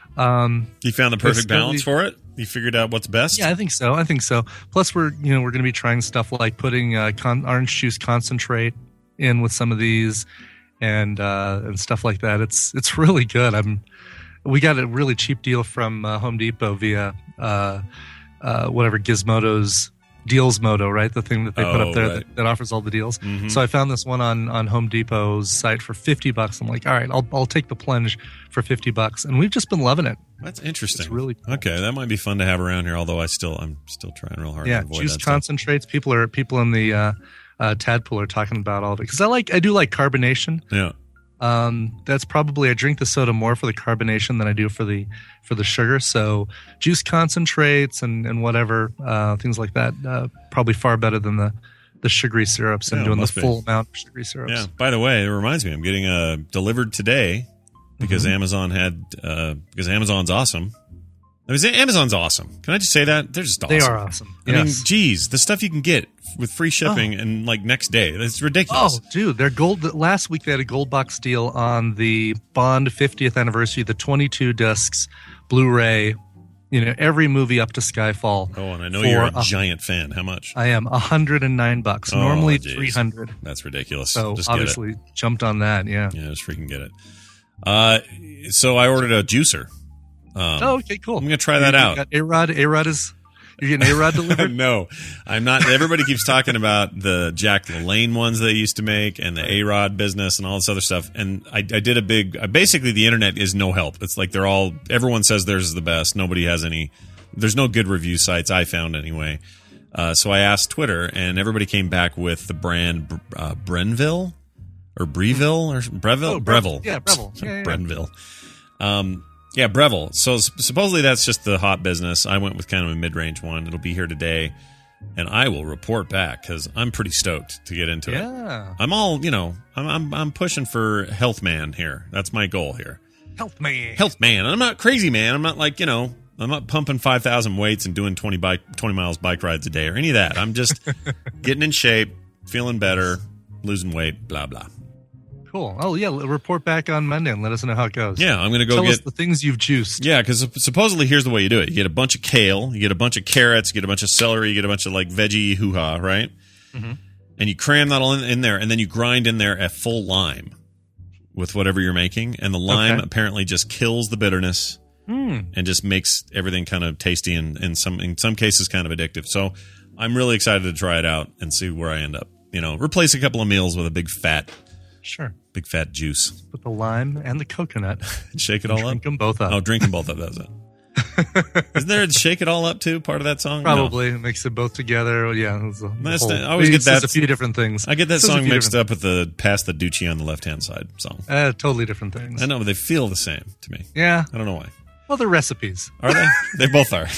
Um, You found the perfect It's really- balance for it? You figured out what's best? yeah, I think so. I think so. Plus, we're you know we're going to be trying stuff like putting uh, con- orange juice concentrate in with some of these, and uh, and stuff like that. It's it's really good. I'm we got a really cheap deal from uh, Home Depot via uh, uh, whatever Gizmodo's Deals Modo, right? The thing that they put Oh, up there right. that, that offers all the deals. Mhm. So I found this one on on Home Depot's site for fifty bucks. I'm like, all right, I'll I'll take the plunge for fifty bucks, and we've just been loving it. That's interesting. It's really cool. Okay, that might be fun to have around here. Although I still, I'm still trying real hard Yeah, to avoid juice that stuff. concentrates. People are people in the uh, uh, Tadpool are talking about all of it because I like I do like carbonation. Yeah, Um, that's probably I drink the soda more for the carbonation than I do for the for the sugar. So juice concentrates and and whatever uh, things like that uh, probably far better than the the sugary syrups and Yeah, doing the must be. full amount of sugary syrups. yeah. By the way, it reminds me, I'm getting uh, delivered today because Mm-hmm. Amazon had uh, because Amazon's awesome. I mean, Amazon's awesome. Can I just say that they're just awesome? They are awesome. I mean, Yes. geez, the stuff you can get with free shipping and like next day, that's ridiculous. Oh, dude, their gold. Last week they had a gold box deal on the Bond fiftieth anniversary, the twenty-two discs Blu-ray. You know, every movie up to Skyfall. Oh, and I know for you're a a- giant fan. How much? I am a hundred and nine bucks. Oh, Normally geez. three hundred. That's ridiculous. So just get it. obviously jumped on that. Yeah. Yeah, just freaking get it. Uh, so I ordered a juicer. Um, Oh, okay, cool. I'm gonna try that You out. got A-Rod. A-Rod is you're getting A-Rod delivered. No, I'm not. Everybody keeps talking about the Jack LaLanne ones they used to make and the A-Rod business and all this other stuff. And I, I did a big. I, basically, the internet is no help. It's like they're all. Everyone says theirs is the best. Nobody has any. There's no good review sites I found anyway. Uh, so I asked Twitter, and everybody came back with the brand uh, Brenville or Breville or Breville. Oh, Bre- Breville. yeah, Breville. Yeah, yeah. Brenville. Um, yeah, Breville. So s- supposedly that's just the hot business. I went with kind of a mid-range one. It'll be here today, and I will report back because I'm pretty stoked to get into it. Yeah. I'm all, you know, I'm, I'm I'm pushing for health man here. That's my goal here. Help me. Health man. I'm not crazy man. I'm not like, you know, I'm not pumping five thousand weights and doing twenty bike twenty miles bike rides a day or any of that. I'm just getting in shape, feeling better, losing weight, blah blah. Cool. Oh yeah. l- Report back on Monday and let us know how it goes. Yeah, I'm gonna go Tell get us the things you've juiced. Yeah, because supposedly here's the way you do it: you get a bunch of kale, you get a bunch of carrots, you get a bunch of celery, you get a bunch of like veggie hoo ha, right? Mm-hmm. And you cram that all in, in there, and then you grind in there a full lime with whatever you're making, and the lime Okay. apparently just kills the bitterness Mm. and just makes everything kind of tasty and in some in some cases kind of addictive. So I'm really excited to try it out and see where I end up. You know, replace a couple of meals with a big fat, Sure. big fat juice. Put the lime and the coconut. And shake it all Drink up. them both up. Oh, drink them both up. That's it. Isn't there a shake it all up too? Part of that song? No. Probably mix it both together. Well, yeah, it's a That's whole, the- I always get it's just that- a few different things. I get that It's just a song few mixed different- up with the Pass the Ducci on the left hand side song. Uh, totally different things. I know, but they feel the same to me. Yeah. I don't know why. Well, they're recipes. Are they? They both are.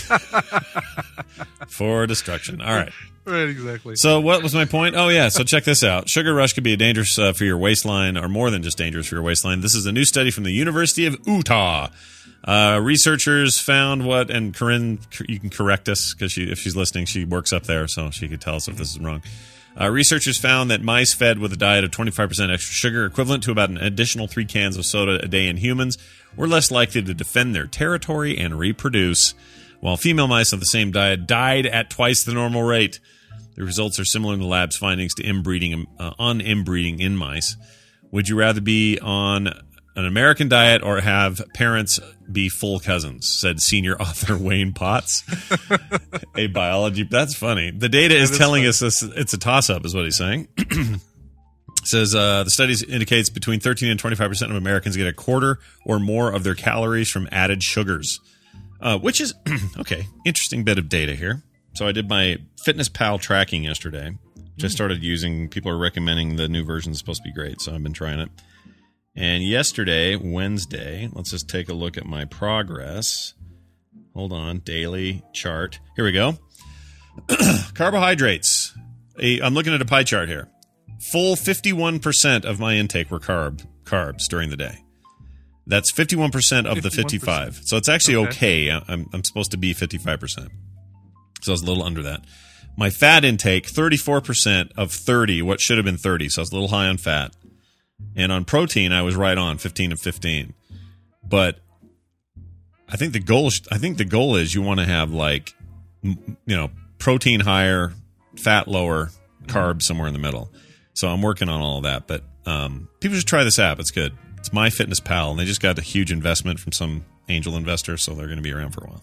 For destruction. All right. Right, exactly. So what was my point? Oh, yeah. So check this out. Sugar rush could be dangerous uh, for your waistline, or more than just dangerous for your waistline. This is a new study from the University of Utah. Uh, researchers found what, and Corinne, you can correct us, because she, if she's listening, she works up there, so she could tell us if this is wrong. Uh, researchers found that mice fed with a diet of twenty-five percent extra sugar, equivalent to about an additional three cans of soda a day in humans, were less likely to defend their territory and reproduce, while female mice on the same diet died at twice the normal rate. The results are similar in the lab's findings to inbreeding uh, on inbreeding in mice. Would you rather be on an American diet or have parents be full cousins? Said senior author Wayne Potts, a biology. That's funny. The data is telling funny. us this, it's a toss-up, is what he's saying. Says uh, the studies indicates between thirteen and twenty-five percent of Americans get a quarter or more of their calories from added sugars, uh, which is okay. Interesting bit of data here. So I did my FitnessPal tracking yesterday. Just started using. People are recommending the new version is supposed to be great, so I've been trying it. And yesterday, Wednesday, let's just take a look at my progress. Hold on, daily chart. Here we go. Carbohydrates. A, I'm looking at a pie chart here. Full fifty-one percent of my intake were carb carbs during the day. That's fifty-one percent of the fifty-five. So it's actually okay. okay. I'm, I'm supposed to be fifty-five percent. So I was a little under that. My fat intake, thirty-four percent of thirty, what should have been thirty. So I was a little high on fat. And on protein, I was right on, fifteen of fifteen. But I think the goal, I think the goal is you want to have like, you know, protein higher, fat lower, carbs somewhere in the middle. So I'm working on all of that. But um, people should try this app. It's good. It's MyFitnessPal, and they just got a huge investment from some angel investor, so they're going to be around for a while.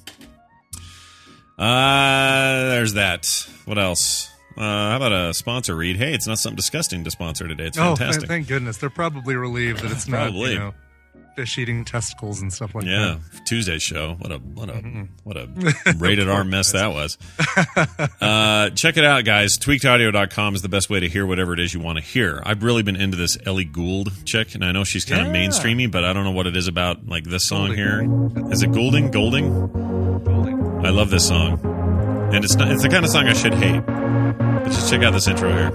Uh, there's that. What else? Uh, how about a sponsor read? Hey, it's not something disgusting to sponsor today. It's fantastic. Oh, thank goodness. They're probably relieved that it's not, Probably. you know, fish eating testicles and stuff like Yeah, that. Tuesday's show. What a what a Mhm. what a rated R mess that was. Uh, check it out, guys. tweaked audio dot com is the best way to hear whatever it is you want to hear. I've really been into this Ellie Gould chick, and I know she's kind of Yeah. mainstreamy, but I don't know what it is about like this song Golding. here. Is it Goulding? Golding? Golding. I love this song, and it's not, it's the kind of song I should hate. But just check out this intro here.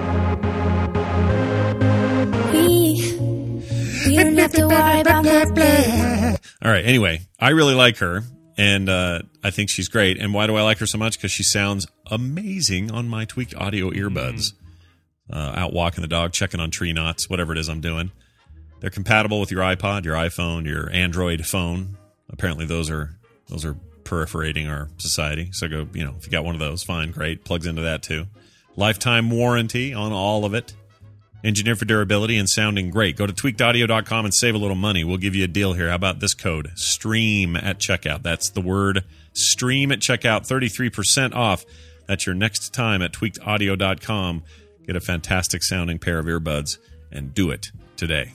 We, we don't have to worry about nothing. All right. Anyway, I really like her, and uh, I think she's great. And why do I like her so much? Because she sounds amazing on my Tweaked Audio earbuds. Uh, out walking the dog, checking on tree knots, whatever it is I'm doing. They're compatible with your iPod, your iPhone, your Android phone. Apparently, those are those are proliferating our society. So go, you know, if you got one of those, fine, great. Plugs into that too. Lifetime warranty on all of it. Engineered for durability and sounding great. Go to tweaked audio dot com and save a little money. We'll give you a deal here. How about this code? STREAM at checkout. That's the word STREAM at checkout. thirty-three percent off. That's your next time at tweaked audio dot com. Get a fantastic sounding pair of earbuds and do it today.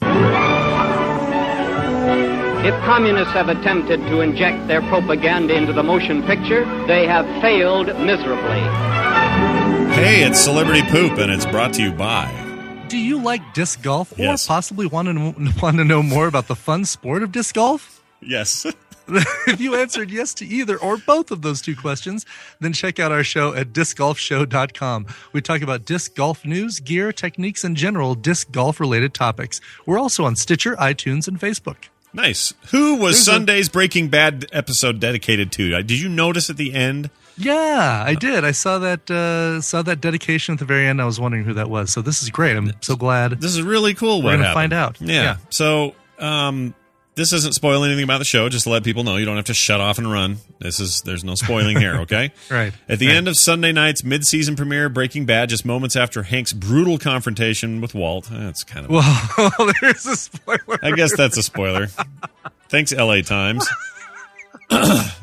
If communists have attempted to inject their propaganda into the motion picture, they have failed miserably. Hey, it's Celebrity Poop, and it's brought to you by... Do you like disc golf or Yes. possibly want to, want to know more about the fun sport of disc golf? Yes. If you answered yes to either or both of those two questions, then check out our show at disc golf show dot com. We talk about disc golf news, gear, techniques, and general disc golf related topics. We're also on Stitcher, iTunes, and Facebook. Nice. Who was There's a- Sunday's Breaking Bad episode dedicated to? Did you notice at the end? Yeah, I did. I saw that uh, saw that dedication at the very end. I was wondering who that was. So this is great. I'm so glad. This is really cool. We're what gonna happened. find out. Yeah. Yeah. So, um, this doesn't spoil anything about the show. Just to let people know, you don't have to shut off and run. This is there's no spoiling here. Okay. Right. At the Right. end of Sunday night's mid-season premiere, Breaking Bad, just moments after Hank's brutal confrontation with Walt. That's kind of. Well, there's a spoiler. I guess that's a spoiler. Thanks, L A Times.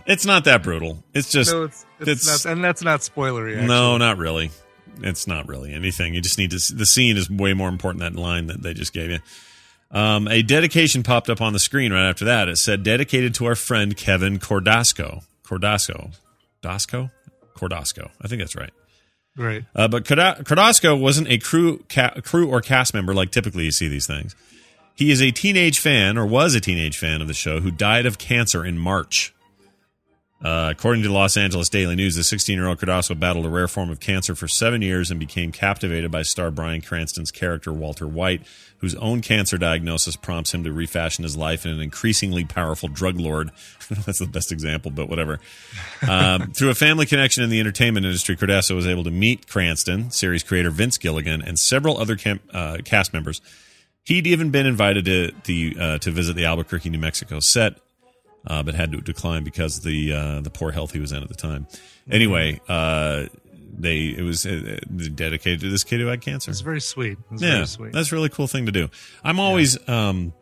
It's not that brutal. It's just no, it's, it's, it's not, and that's not spoilery. Actually. no, not really. It's not really anything. You just need to. The scene is way more important than that line that they just gave you. Um, a dedication popped up on the screen right after that. It said, "Dedicated to our friend Kevin Cordasco." Cordasco, Dasco, Cordasco. I think that's right. Right. Uh, but Cordasco wasn't a crew, ca- crew or cast member like typically you see these things. He is a teenage fan, or was a teenage fan of the show, who died of cancer in March. Uh, according to the Los Angeles Daily News, the sixteen-year-old Cordasco battled a rare form of cancer for seven years and became captivated by star Bryan Cranston's character, Walter White, whose own cancer diagnosis prompts him to refashion his life in an increasingly powerful drug lord. That's the best example, but whatever. Um, through a family connection in the entertainment industry, Cordasco was able to meet Cranston, series creator Vince Gilligan, and several other camp, uh, cast members. He'd even been invited to the, uh, to visit the Albuquerque, New Mexico set, Uh, but had to decline because of the uh, the poor health he was in at the time. Anyway, uh, they it was uh, dedicated to this kid who had cancer. It's very sweet. It's yeah, very sweet. That's a really cool thing to do. I'm always yeah. um,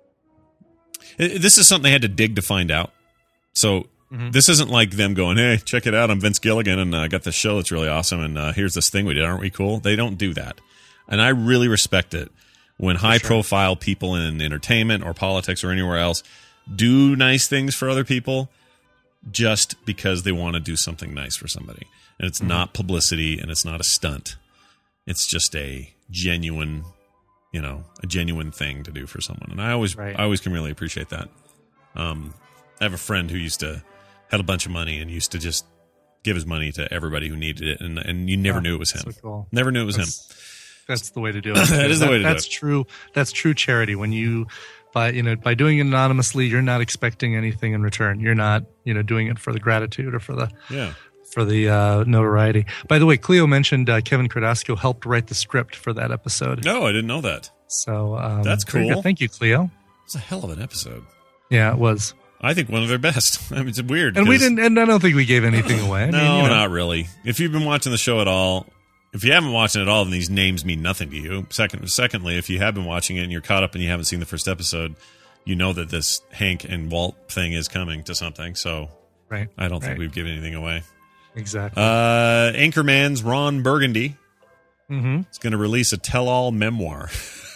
it, this is something they had to dig to find out. So mm-hmm. this isn't like them going, "Hey, check it out! I'm Vince Gilligan, and I uh, got this show that's really awesome, and uh, here's this thing we did. Aren't we cool?" They don't do that, and I really respect it when high sure. profile people in entertainment or politics or anywhere else do nice things for other people just because they want to do something nice for somebody. And it's mm-hmm. not publicity and it's not a stunt. It's just a genuine, you know, a genuine thing to do for someone. And I always, right. I always can really appreciate that. Um, I have a friend who used to, had a bunch of money and used to just give his money to everybody who needed it. And, and you never oh, knew it was him. So cool. Never knew it was that's, him. That's the way to do it. that is the that, way to that's do it. True. That's true charity. When you, By you know by doing it anonymously, you're not expecting anything in return. You're not you know doing it for the gratitude or for the yeah for the uh, notoriety. By the way, Cleo mentioned uh, Kevin Cordasco helped write the script for that episode. No, I didn't know that. So um, that's cool. Thank you, Cleo. It's a hell of an episode. Yeah, it was. I think one of their best. I mean, it's weird, and we didn't. And I don't think we gave anything away. I no, mean, you know. Not really. If you've been watching the show at all. If you haven't watched it at all, then these names mean nothing to you. Second, secondly, if you have been watching it and you're caught up and you haven't seen the first episode, you know that this Hank and Walt thing is coming to something. So right. I don't think right. we've given anything away. Exactly. Uh, Anchorman's Ron Burgundy mm-hmm. is going to release a tell-all memoir.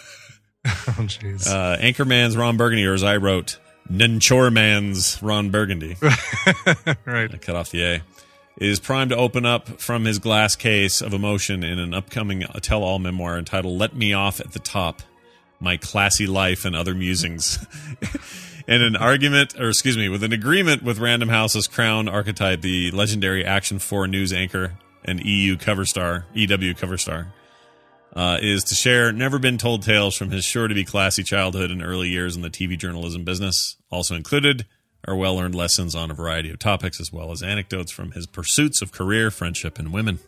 oh, jeez. Uh, Anchorman's Ron Burgundy, or as I wrote, Nanchorman's Ron Burgundy. right. I cut off the A. Is primed to open up from his glass case of emotion in an upcoming tell-all memoir entitled Let Me Off at the Top, My Classy Life and Other Musings. And an argument, or excuse me, with an agreement with Random House's Crown archetype, the legendary Action four news anchor and E U cover star, E W cover star, uh, is to share never-been-told tales from his sure-to-be classy childhood and early years in the T V journalism business. Also included are well-earned lessons on a variety of topics, as well as anecdotes from his pursuits of career, friendship, and women.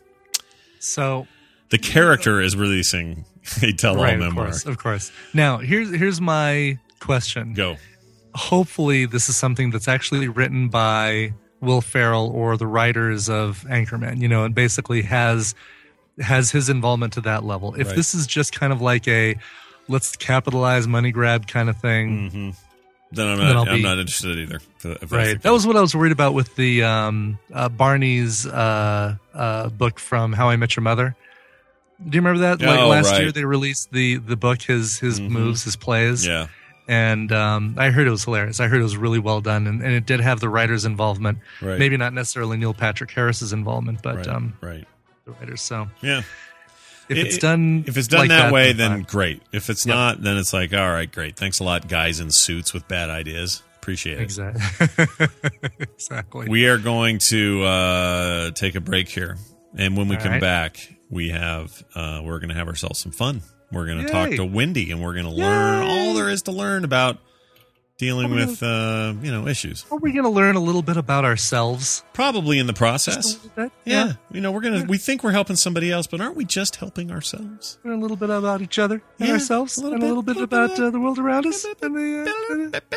So the character is releasing a tell-all right, memoir. Of course, of course. Now, here's here's my question. Go. Hopefully, this is something that's actually written by Will Ferrell or the writers of Anchorman. You know, and basically has has his involvement to that level. If right. this is just kind of like a let's capitalize, money grab kind of thing. Mm-hmm. Then I'm not. I'm be, not interested either. If right. That was what I was worried about with the um, uh, Barney's uh, uh, book from How I Met Your Mother. Do you remember that? Like oh, last right. year, they released the the book, his his mm-hmm. moves, his plays. Yeah. And um, I heard it was hilarious. I heard it was really well done, and, and it did have the writer's involvement. Right. Maybe not necessarily Neil Patrick Harris's involvement, but right. Um, right. the writers. So yeah. If it, it's done, if it's done like that, that way, then, then great. If it's yep. not, then it's like, all right, great. Thanks a lot, guys in suits with bad ideas. Appreciate it. Exactly. exactly. We are going to uh, take a break here, and when we all come right. back, we have uh, we're going to have ourselves some fun. We're going to Yay. talk to Wendy, and we're going to learn all there is to learn about dealing with uh, you know issues. Are we going to learn a little bit about ourselves? Probably in the process. Yeah. yeah, you know, we're gonna. Yeah. We think we're helping somebody else, but aren't we just helping ourselves? Learn a little bit about each other and yeah, ourselves, a little and bit, a little bit little about bit, uh, the world around us. And the, uh,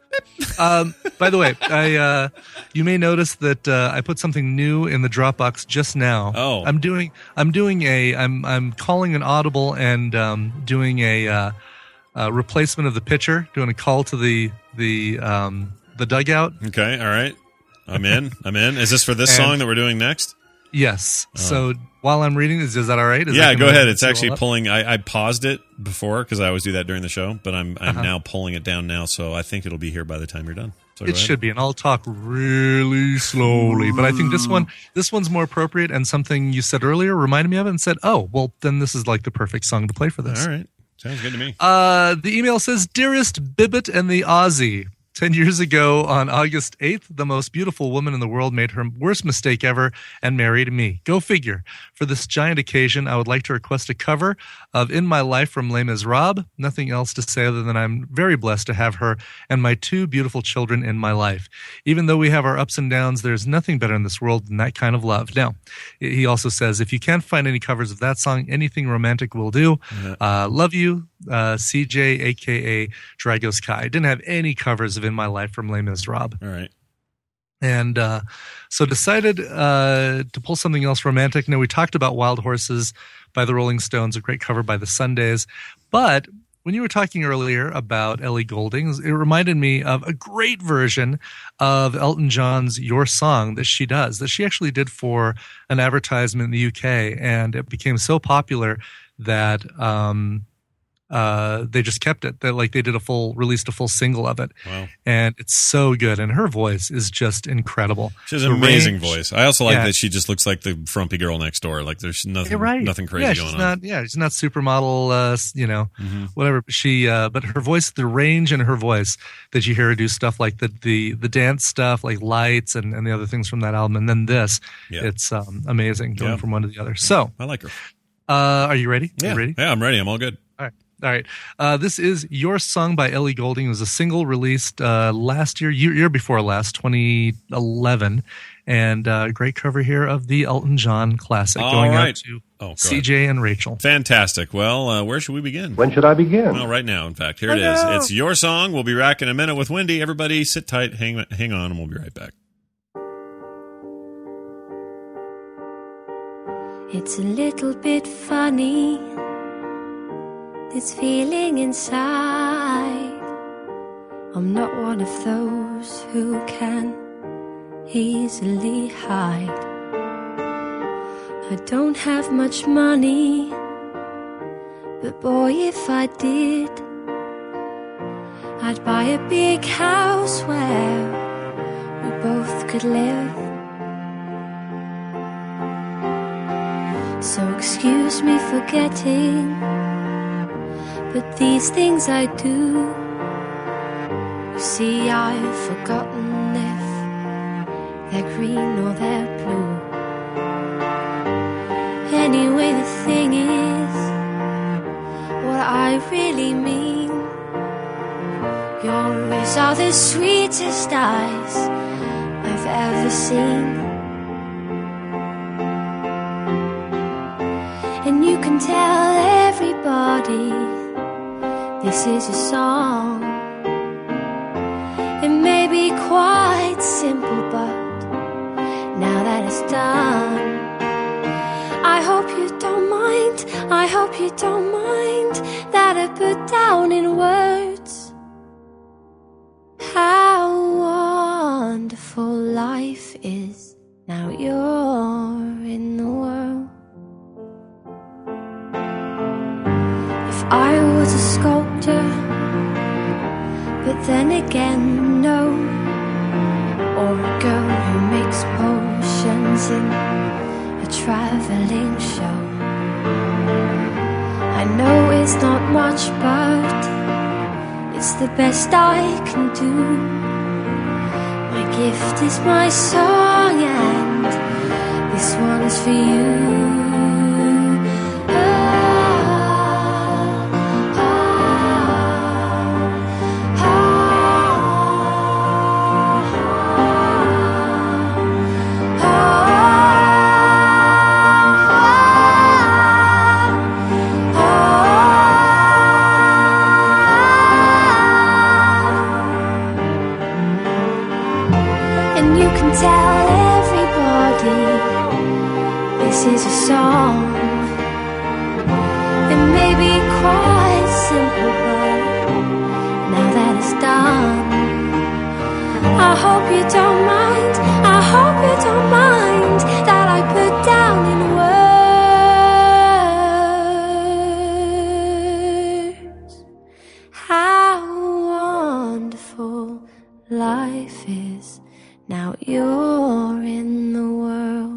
um, by the way, I uh, you may notice that uh, I put something new in the Dropbox just now. Oh, I'm doing. I'm doing a. I'm I'm calling an audible and um, doing a. Uh, Uh, replacement of the pitcher, doing a call to the the um, the dugout. Okay, all right. I'm in. I'm in. Is this for this And- song that we're doing next? Yes. So while I'm reading, is, is that all right? Is Yeah, that go gonna ahead. It's fill actually up? pulling. I, I paused it before because I always do that during the show, but I'm I'm Uh-huh. now pulling it down now, so I think it'll be here by the time you're done. So go It ahead. should be, and I'll talk really slowly. But I think this one, this one's more appropriate, and something you said earlier reminded me of it, and said, "Oh, well, then this is like the perfect song to play for this." All right, sounds good to me. Uh, the email says, "Dearest Bibbit and the Aussie. Ten years ago, on August eighth, the most beautiful woman in the world made her worst mistake ever and married me. Go figure. For this giant occasion, I would like to request a cover of In My Life from Les Miserables. Nothing else to say other than I'm very blessed to have her and my two beautiful children in my life. Even though we have our ups and downs, there's nothing better in this world than that kind of love." Now, he also says, if you can't find any covers of that song, anything romantic will do. Uh, love you, uh, C J, a k a. Dragos Kai. I didn't have any covers of In My Life from Les Miserables. All right. And uh, so decided uh, to pull something else romantic. Now, we talked about Wild Horses by the Rolling Stones, a great cover by the Sundays. But when you were talking earlier about Ellie Goulding, it reminded me of a great version of Elton John's Your Song that she does, that she actually did for an advertisement in the U K. And it became so popular that um, uh, they just kept it. That like they did a full, released a full single of it. Wow. And it's so good. And her voice is just incredible. She has an The amazing range- voice. I also like Yeah. that she just looks like the frumpy girl next door. Like there's nothing, You're right. nothing crazy yeah, going she's on. Not, yeah, she's not supermodel, uh, s- you know, Mm-hmm. whatever. She, uh, but her voice, the range in her voice that you hear her do stuff like the the, the dance stuff, like Lights and, and the other things from that album, and then this, Yeah. it's um, amazing going Yeah. from one to the other. So, I like her. uh, are you ready? Yeah. You ready? Yeah, I'm ready. I'm all good. All right. All right. Uh, this is Your Song by Ellie Goulding. It was a single released uh, last year, year, year before last, twenty eleven. And uh, great cover here of the Elton John classic All going right. out to Oh, go C J and Rachel. Fantastic. Well, uh, where should we begin? When should I begin? Well, right now, in fact. Here it is. It's Your Song. We'll be back in a minute with Wendy. Everybody sit tight, hang, hang on, and we'll be right back. It's a little bit funny, this feeling inside. I'm not one of those who can easily hide. I don't have much money, but boy, if I did, I'd buy a big house where we both could live. So excuse me for getting, but these things I do, you see, I've forgotten if they're green or they're blue. Anyway, the thing is, what I really mean, your eyes are the sweetest eyes I've ever seen. And you can tell everybody this is a song. It may be quite simple, but now that it's done, I hope you don't mind, I hope you don't mind that I put down in words how wonderful life is now you're in the world. If I was a sculptor, but then again, no, or a girl who makes potions in a traveling show. I know it's not much, but it's the best I can do. My gift is my song, and this one's for you. And you can tell everybody this is a song. It may be quite simple, but now that it's done, I hope you don't mind, don't mind that I put down in words how wonderful life is now you're in the world.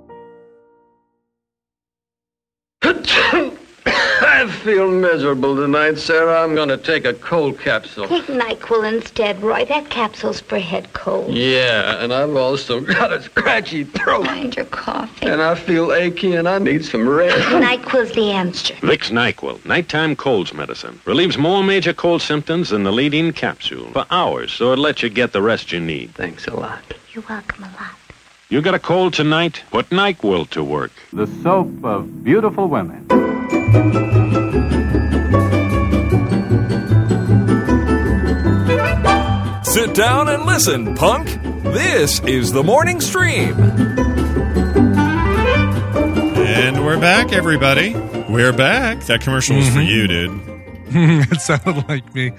I feel miserable tonight, Sarah. I'm going to take a cold capsule. Take NyQuil instead, Roy. That capsule's for head cold. Yeah, and I've also got a scratchy throat. Mind your coughing. And I feel achy and I need some rest. NyQuil's the answer. Vicks NyQuil, nighttime colds medicine. Relieves more major cold symptoms than the leading capsule. For hours, so it lets you get the rest you need. Thanks a lot. You're welcome a lot. You got a cold tonight? Put NyQuil to work. The soap of beautiful women. Sit down and listen, punk. This is the Morning Stream. And we're back, everybody. We're back. That commercial was for you, dude. It sounded like me.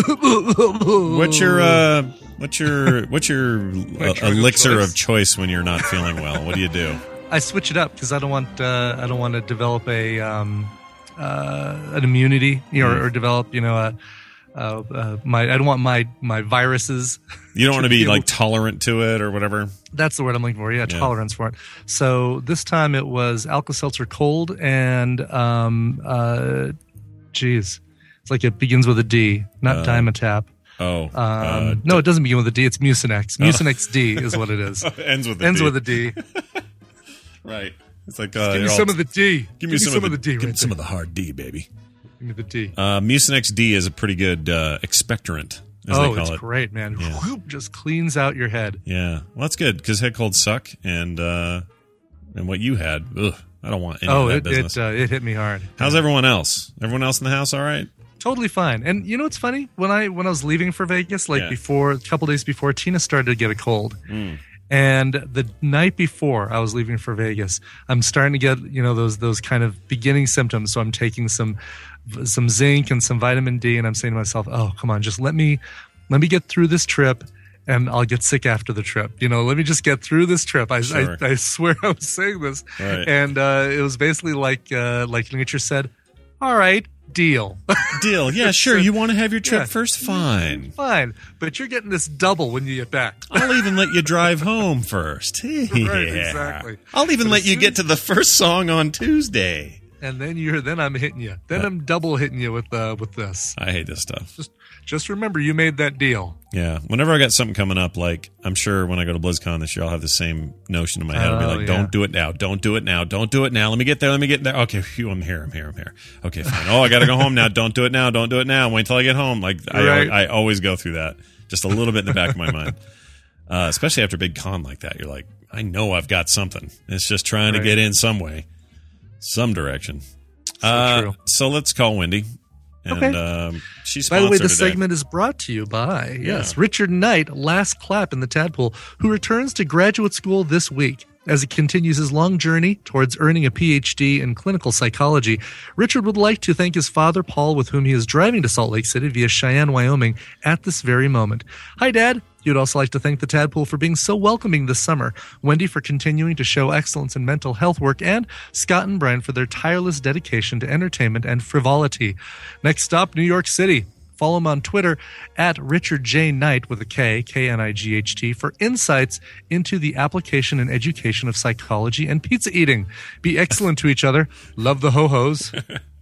What's your uh, what's your what's your uh, elixir of choice when you're not feeling well? What do you do? I switch it up because I don't want uh, I don't want to develop a um, uh, an immunity, you know, or, or develop you know a. Uh, uh, my I don't want my my viruses. You don't want to be feel, like tolerant to it or whatever. That's the word I'm looking for. Yeah, Yeah. tolerance for it. So this time it was Alka-Seltzer Cold and um uh, geez, it's like it begins with a D, not Uh, Dimetapp. Oh, Um, uh, no, it doesn't begin with a D. It's Mucinex. Oh. Mucinex D is what it is. Ends with a Ends D. with a D. Right. It's like Just uh, give me you're some all- of the D. Give me some, of the, D. Give me right some there. of the hard D, baby. Give me the D. Uh, Mucinex D is a pretty good uh, expectorant, as Oh, they call it's it. great, man. Yeah. Whoop, just cleans out your head. Yeah, well, that's good because head colds suck, and uh, and what you had, ugh, I don't want any Oh, of that it business. it, uh, it hit me hard. How's everyone else? Everyone else in the house, all right? Totally fine. And you know what's funny? When I when I was leaving for Vegas, like Yeah. before a couple days before, Tina started to get a cold. Mm. And the night before I was leaving for Vegas, I'm starting to get, you know, those those kind of beginning symptoms. So I'm taking some some zinc and some vitamin D, and I'm saying to myself, "Oh, come on, just let me let me get through this trip, and I'll get sick after the trip. You know, let me just get through this trip." I Sure. I, I swear I was saying this, Right. and uh, it was basically like uh, like nature said, "All right, deal." Deal. Yeah, sure. You want to have your trip Yeah. first? Fine. Fine, but you're getting this double when you get back. I'll even let you drive home first. Right, Yeah. exactly. I'll even But let as you soon get as- to the first song on Tuesday. And then you're then I'm hitting you. Then I'm double hitting you with uh, with this. I hate this stuff. Just just remember you made that deal. Yeah. Whenever I got something coming up, like I'm sure when I go to BlizzCon this year, I'll have the same notion in my head. I'll be Oh, like, yeah. don't do it now. Don't do it now. Don't do it now. Let me get there. Let me get there. Okay. Phew, I'm here. I'm here. I'm here. Okay, fine. Oh, I got to go home now. Don't do it now. Don't do it now. Wait till I get home. Like I, Right. I always go through that just a little bit in the back of my mind. Uh, especially after a big con like that. You're like, I know I've got something. It's just trying to Right. get in some way, some direction. So uh, true. So let's call Wendy. And Okay. um, she's By the way, sponsored the today. segment is brought to you by, yes, Yeah. Richard Knight, Last Clap in the Tadpole, who returns to graduate school this week. As he continues his long journey towards earning a P H D in clinical psychology, Richard would like to thank his father, Paul, with whom he is driving to Salt Lake City via Cheyenne, Wyoming, at this very moment. Hi, Dad. You'd also like to thank the Tadpole for being so welcoming this summer, Wendy for continuing to show excellence in mental health work, and Scott and Brian for their tireless dedication to entertainment and frivolity. Next stop, New York City. Follow him on Twitter at Richard J. Knight with a K, K N I G H T, for insights into the application and education of psychology and pizza eating. Be excellent to each other. Love the ho-hos.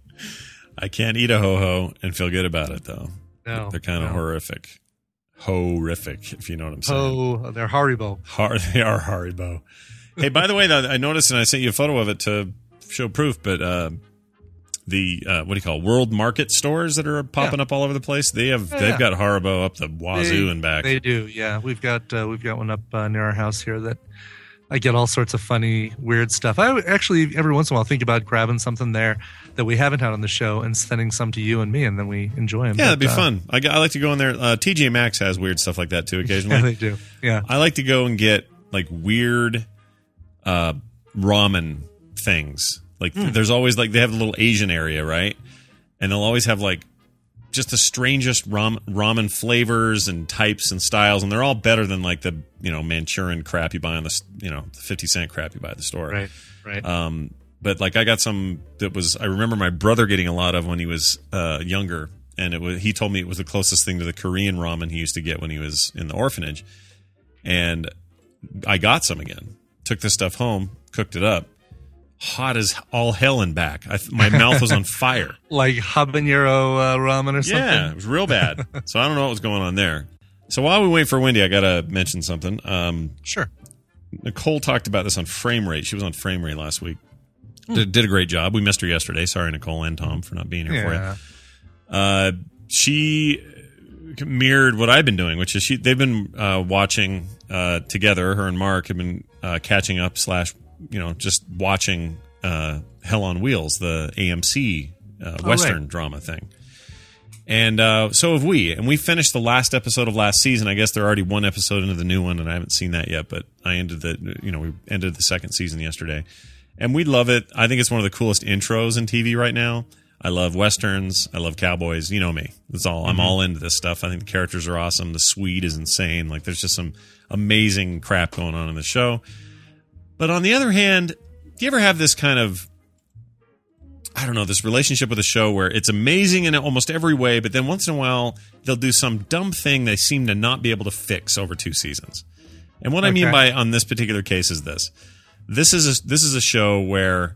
I can't eat a ho-ho and feel good about it, though. No, They're kind of no. horrific. Horrific, if you know what I'm saying. Oh, they're Haribo. Har- they are Haribo. Hey, by the way, though, I noticed, and I sent you a photo of it to show proof, but uh, the, uh, what do you call it, World Market stores that are popping Yeah. up all over the place, they have, Oh, they've yeah. got Haribo up the wazoo They- and back. They do, yeah. We've got uh, we've got one up uh, near our house here that I get all sorts of funny, weird stuff. I would actually every once in a while think about grabbing something there that we haven't had on the show and sending some to you and me, and then we enjoy them. Yeah, that'd be But, uh, fun. I, I like to go in there. Uh, T J Maxx has weird stuff like that, too, occasionally. Yeah, they do. Yeah. I like to go and get like weird uh, ramen things. Like Mm. there's always like they have a little Asian area, right? And they'll always have like just the strangest ram, ramen flavors and types and styles, and they're all better than like the you know Manchurian crap you buy on the you know the fifty cent crap you buy at the store. Right, right. Um, but like I got some that was I remember my brother getting a lot of when he was uh, younger, and it was he told me it was the closest thing to the Korean ramen he used to get when he was in the orphanage, and I got some again. Took this stuff home, cooked it up. Hot as all hell and back. I, my mouth was on fire. Like habanero uh, ramen or something? Yeah, it was real bad. So I don't know what was going on there. So while we wait for Wendy, I got to mention something. Um, sure. Nicole talked about this on Frame Rate. She was on Frame Rate last week. Hmm. Did, did a great job. We missed her yesterday. Sorry, Nicole and Tom, for not being here yeah. for you. Uh, she mirrored what I've been doing, which is she. they've been uh, watching uh, together. Her and Mark have been uh, catching up slash you know, just watching uh, Hell on Wheels, the A M C uh, oh, Western right. drama thing. And uh, so have we. And we finished the last episode of last season. I guess they're already one episode into the new one, and I haven't seen that yet. But I ended the, you know, we ended the second season yesterday. And we love it. I think it's one of the coolest intros in T V right now. I love Westerns. I love cowboys. You know me. That's all. Mm-hmm. I'm all into this stuff. I think the characters are awesome. The Swede is insane. Like, there's just some amazing crap going on in the show. But on the other hand, do you ever have this kind of, I don't know, this relationship with a show where it's amazing in almost every way, but then once in a while they'll do some dumb thing they seem to not be able to fix over two seasons? And what okay. I mean by on this particular case is this. This is a, this is a show where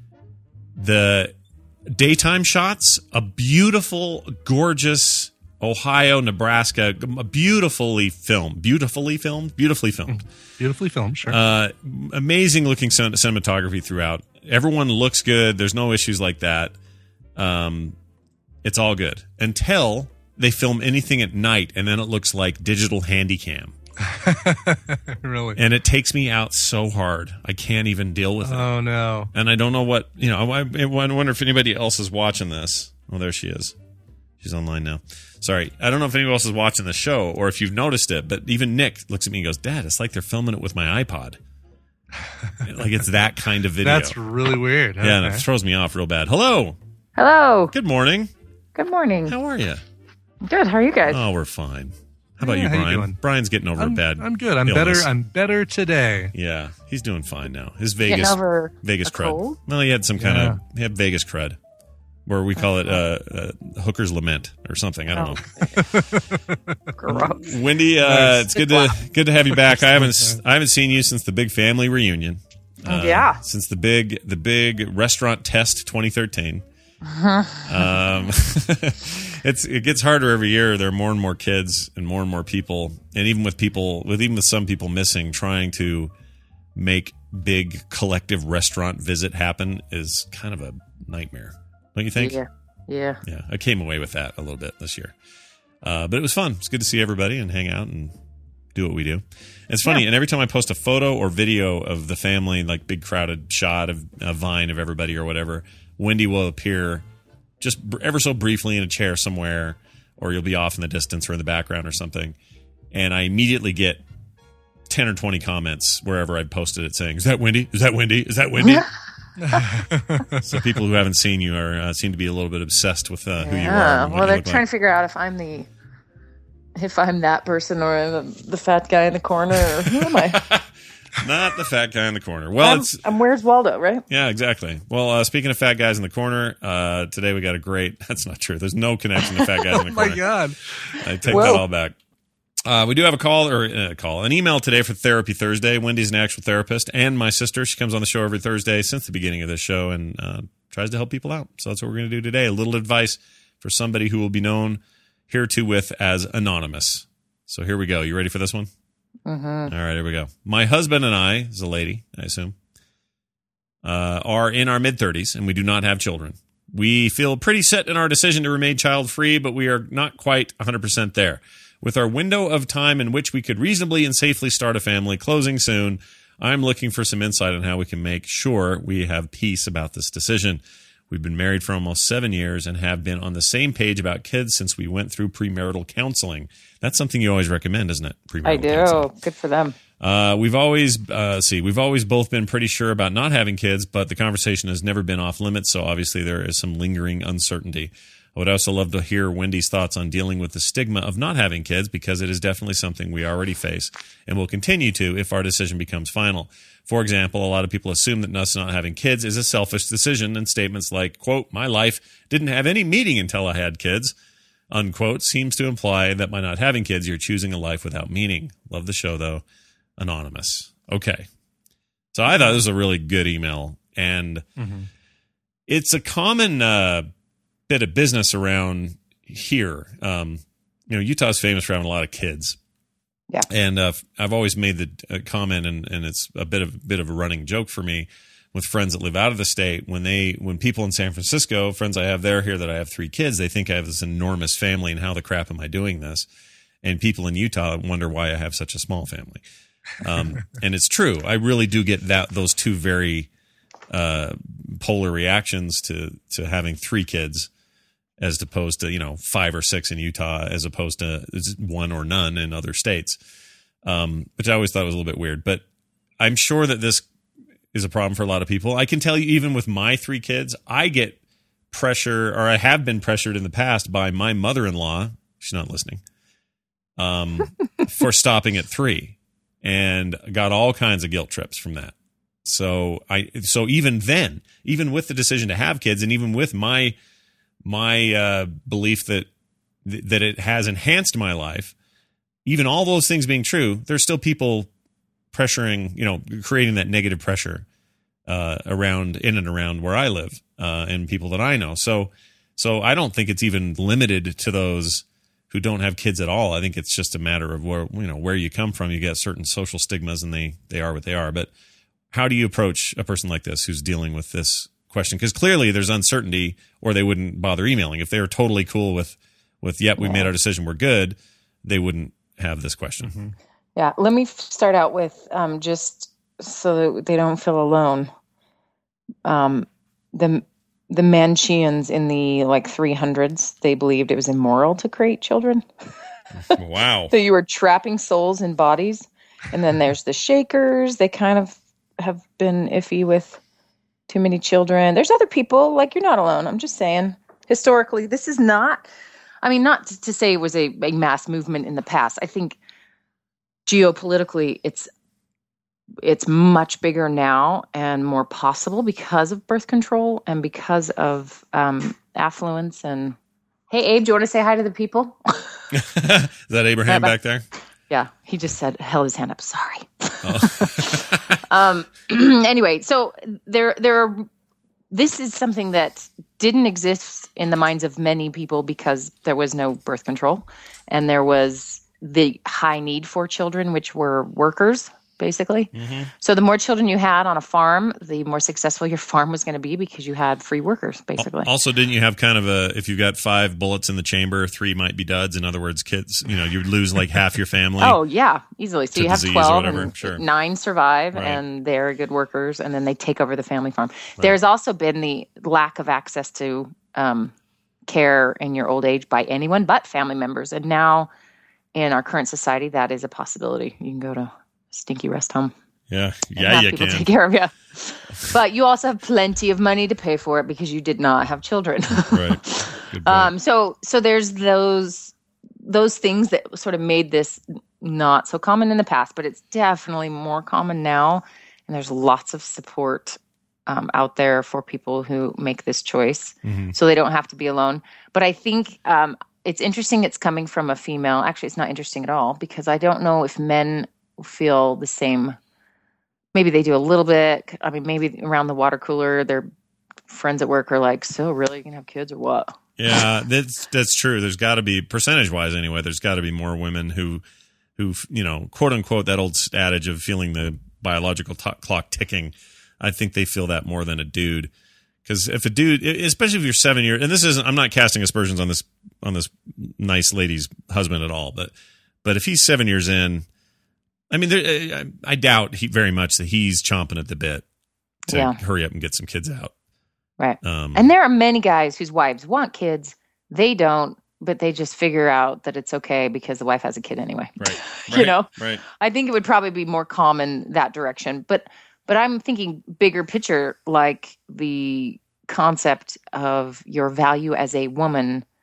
the daytime shots, a beautiful, gorgeous Ohio, Nebraska, beautifully filmed, beautifully filmed, beautifully filmed. Beautifully filmed, sure. Uh, amazing looking cinematography throughout. Everyone looks good. There's no issues like that. Um, it's all good until they film anything at night, and then it looks like digital handycam. Really? And it takes me out so hard. I can't even deal with it. Oh, no. And I don't know what, you know, I, I wonder if anybody else is watching this. Oh, there she is. She's online now. Sorry. I don't know if anyone else is watching the show or if you've noticed it, but even Nick looks at me and goes, Dad, it's like they're filming it with my iPod. Like it's that kind of video. That's really weird. Yeah, and okay. it throws me off real bad. Hello. Hello. Good morning. Good morning. How are you? Good. How are you guys? Oh, we're fine. How about yeah, you, how Brian? you doing? Brian's getting over I'm, a bad I'm good. I'm illness. better. I'm better today. Yeah, he's doing fine now. His Getting Vegas over Vegas a crud. cold? Well, he had some kind Yeah. of he had Vegas crud, where we call it uh, uh, hooker's lament or something. I don't know. Gross. Wendy, uh, Nice. it's good to good to have you back. I haven't I haven't seen you since the big family reunion. Uh, Yeah. Since the big the big restaurant test twenty thirteen. um, it's it gets harder every year. There are more and more kids and more and more people, and even with people with even with some people missing, trying to make big collective restaurant visit happen is kind of a nightmare. Don't you think? Yeah. Yeah. Yeah, I came away with that a little bit this year. Uh, but it was fun. It's good to see everybody and hang out and do what we do. It's funny, Yeah. and every time I post a photo or video of the family, like big crowded shot of a Vine of everybody or whatever, Wendy will appear just ever so briefly in a chair somewhere, or you'll be off in the distance or in the background or something. And I immediately get ten or twenty comments wherever I posted it saying, is that Wendy? Is that Wendy? Is that Wendy? So people who haven't seen you are uh, seem to be a little bit obsessed with uh, who you are. Yeah. and what Well, you they're look trying like. to figure out if I'm the if I'm that person or the, the fat guy in the corner. Or who am I? Not the fat guy in the corner. Well, I'm, it's I'm Where's Waldo, right? yeah, exactly. Well, uh, speaking of fat guys in the corner, uh, today we got a great. That's not true. There's no connection to fat guys in the Oh corner. my God. I take Whoa. that all back. Uh, we do have a call or uh, call an email today for Therapy Thursday. Wendy's an actual therapist, and my sister. She comes on the show every Thursday since the beginning of this show and uh, tries to help people out. So that's what we're going to do today. A little advice for somebody who will be known herewith as anonymous. So here we go. You ready for this one? Mm-hmm. All right, here we go. My husband and I, is a lady, I assume, uh, are in our mid-thirties, and we do not have children. We feel pretty set in our decision to remain child-free, but we are not quite one hundred percent there. With our window of time in which we could reasonably and safely start a family closing soon, I'm looking for some insight on how we can make sure we have peace about this decision. We've been married for almost seven years and have been on the same page about kids since we went through premarital counseling. That's something you always recommend, isn't it? Premarital I do. counseling. Good for them. Uh, we've always uh, see we've always both been pretty sure about not having kids, but the conversation has never been off limits. So obviously there is some lingering uncertainty. I would also love to hear Wendy's thoughts on dealing with the stigma of not having kids, because it is definitely something we already face and will continue to if our decision becomes final. For example, a lot of people assume that us not having kids is a selfish decision, and statements like, quote, my life didn't have any meaning until I had kids, unquote, seems to imply that by not having kids, you're choosing a life without meaning. Love the show, though. Anonymous. Okay. So I thought this was a really good email, and mm-hmm. it's a common uh, bit of business around here. Um, you know, Utah's famous for having a lot of kids. Yeah. And uh, I've always made the uh, comment, and, and it's a bit of bit of a running joke for me with friends that live out of the state. When they, when people in San Francisco, friends I have there here that I have three kids, they think I have this enormous family, and how the crap am I doing this? And people in Utah wonder why I have such a small family. Um, and it's true. I really do get that those two very uh, polar reactions to to having three kids, as opposed to, you know, five or six in Utah, as opposed to one or none in other states, um, which I always thought was a little bit weird. But I'm sure that this is a problem for a lot of people. I can tell you, even with my three kids, I get pressure, or I have been pressured in the past by my mother-in-law. She's not listening. Um, for stopping at three. And got all kinds of guilt trips from that. So I, so even then, even with the decision to have kids, and even with my, my uh, belief that that it has enhanced my life, even all those things being true, there's still people pressuring, you know, creating that negative pressure uh, around in and around where I live, uh, and people that I know. So, so I don't think it's even limited to those who don't have kids at all. I think it's just a matter of where, you know, where you come from. You get certain social stigmas, and they, they are what they are. But how do you approach a person like this who's dealing with this question? Because clearly there's uncertainty, or they wouldn't bother emailing. If they were totally cool with, with, yep, we yeah. made our decision, we're good, they wouldn't have this question. Mm-hmm. Yeah. Let me start out with, um, just so that they don't feel alone. Um, the, The Manchians in the like three hundreds, they believed it was immoral to create children. Wow. So you were trapping souls in bodies. And then there's the Shakers. They kind of have been iffy with too many children. There's other people, like, you're not alone. I'm just saying, historically, this is not, I mean, not to, to say it was a, a mass movement in the past. I think geopolitically, it's It's much bigger now and more possible because of birth control and because of um, affluence. And hey, Abe, do you want to say hi to the people? Is that Abraham back there? Yeah, he just said, held his hand up. Sorry. Oh. um, anyway, so there, there are. This is something that didn't exist in the minds of many people because there was no birth control, and there was the high need for children, which were workers. Basically. Mm-hmm. So the more children you had on a farm, the more successful your farm was going to be because you had free workers, basically. Also, didn't you have kind of a, if you got five bullets in the chamber, three might be duds? In other words, kids, you know, you'd lose like half your family. Oh, yeah, easily. So you have twelve and sure. nine survive, right. And they're good workers, and then they take over the family farm. Right. There's also been the lack of access to um, care in your old age by anyone but family members. And now in our current society, that is a possibility. You can go to stinky rest home. Yeah, yeah, you people can take care of you. But you also have plenty of money to pay for it because you did not have children. Right. Um. So, so there's those those things that sort of made this not so common in the past, but it's definitely more common now. And there's lots of support um, out there for people who make this choice, mm-hmm. so they don't have to be alone. But I think um, it's interesting. It's coming from a female. Actually, it's not interesting at all because I don't know if men feel the same. Maybe they do a little bit. I mean, maybe around the water cooler, their friends at work are like, so really, you can have kids or what? Yeah, that's that's true. There's got to be, percentage wise anyway, there's got to be more women who, who, you know, quote unquote, that old adage of feeling the biological t- clock ticking. I think they feel that more than a dude. Because if a dude, especially if you're seven years, and this isn't, I'm not casting aspersions on this, on this nice lady's husband at all, but, but if he's seven years in, I mean, there, I doubt he very much that he's chomping at the bit to yeah. hurry up and get some kids out. Right. Um, and there are many guys whose wives want kids. They don't, but they just figure out that it's okay because the wife has a kid anyway. Right. you right. know? Right. I think it would probably be more common that direction. But but I'm thinking bigger picture, like the concept of your value as a woman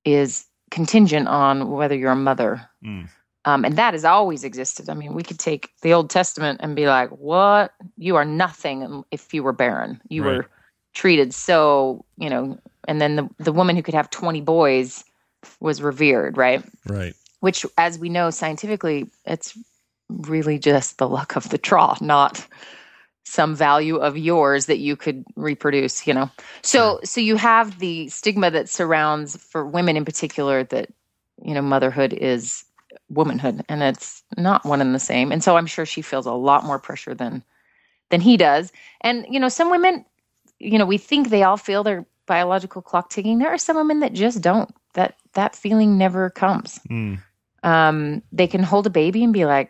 is contingent on whether you're a mother. Mm. Um, and that has always existed. I mean, we could take the Old Testament and be like, what? You are nothing if you were barren. You Right. were treated so, you know, and then the, the woman who could have twenty boys was revered, right? Right. Which, as we know scientifically, it's really just the luck of the draw, not some value of yours that you could reproduce, you know? So, so you have the stigma that surrounds, for women in particular, that, you know, motherhood is womanhood, and it's not one and the same. And so I'm sure she feels a lot more pressure than than he does. And, you know, some women, you know, we think they all feel their biological clock ticking. There are some women that just don't. That that feeling never comes. Mm. Um, they can hold a baby and be like,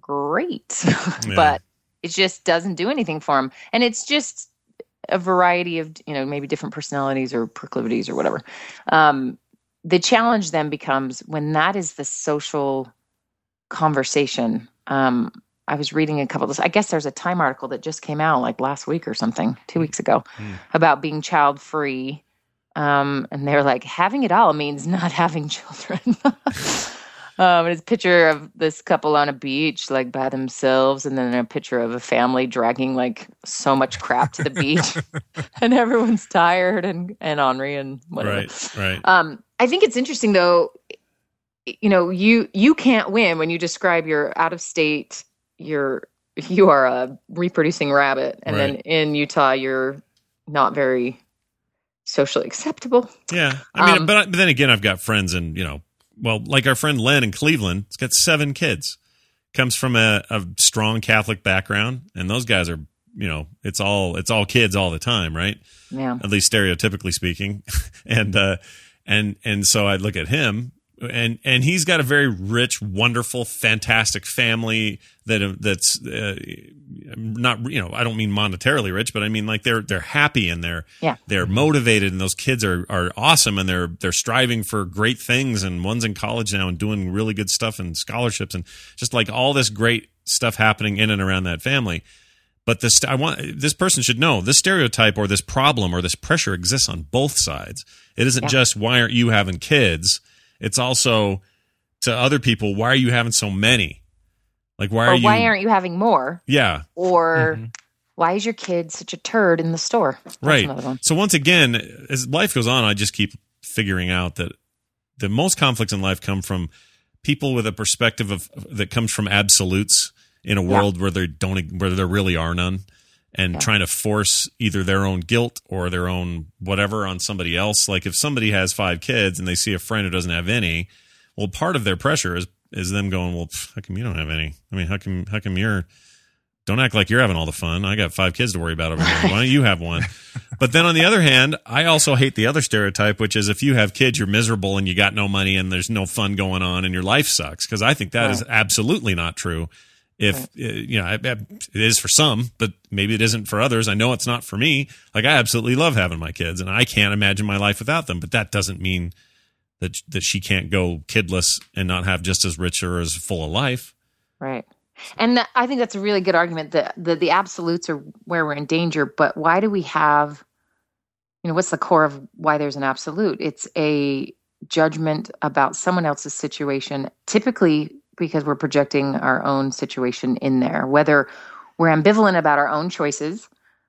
great, Yeah. but it just doesn't do anything for them. And it's just a variety of, you know, maybe different personalities or proclivities or whatever. Um, the challenge then becomes when that is the social conversation. Um, I was reading a couple of this. I guess there's a Time article that just came out like last week or something, two weeks ago, Mm. about being child free. Um, and they're like, having it all means not having children. Um, and it's a picture of this couple on a beach, like by themselves, and then a picture of a family dragging like so much crap to the beach, and everyone's tired and and ornery and whatever. Right, right. Um, I think it's interesting though. You know, you you can't win when you describe you're out of state. You're you are a reproducing rabbit, and then Right. in Utah you're not very socially acceptable. Yeah. I mean, Um, but, but then again, I've got friends and, you know, well, like our friend Len in Cleveland, he's got seven kids, comes from a, a strong Catholic background. And those guys are, you know, it's all, it's all kids all the time. Right. Yeah. At least stereotypically speaking. and, uh, and, and so I look at him and, and he's got a very rich, wonderful, fantastic family that, that's, uh, not, you know, I don't mean monetarily rich, but I mean like they're, they're happy and they're, Yeah. they're motivated, and those kids are, are awesome, and they're, they're striving for great things. And one's in college now and doing really good stuff and scholarships and just like all this great stuff happening in and around that family. But this, I want, this person should know this stereotype or this problem or this pressure exists on both sides. It isn't Yeah. just, why aren't you having kids? It's also to other people, why are you having so many? Like, why or are you? why aren't you having more? Yeah. Or Mm-hmm. why is your kid such a turd in the store? That's Right. another one. So once again, as life goes on, I just keep figuring out that the most conflicts in life come from people with a perspective of that comes from absolutes in a world where there don't where there really are none, and Yeah. trying to force either their own guilt or their own whatever on somebody else. Like if somebody has five kids and they see a friend who doesn't have any, well, part of their pressure is is them going, well, pff, how come you don't have any? I mean, how come how come you're don't act like you're having all the fun. I got five kids to worry about over here. Why don't you have one? But then on the other hand, I also hate the other stereotype, which is if you have kids, you're miserable and you got no money and there's no fun going on and your life sucks. Because I think that Right. is absolutely not true. If, uh, you know, I- I- it is for some, but maybe it isn't for others. I know it's not for me. Like I absolutely love having my kids and I can't imagine my life without them. But that doesn't mean that that she can't go kidless and not have just as rich or as full a life. Right. And that, I think that's a really good argument that the, the absolutes are where we're in danger. But why do we have, you know, what's the core of why there's an absolute? It's a judgment about someone else's situation, typically because we're projecting our own situation in there, whether we're ambivalent about our own choices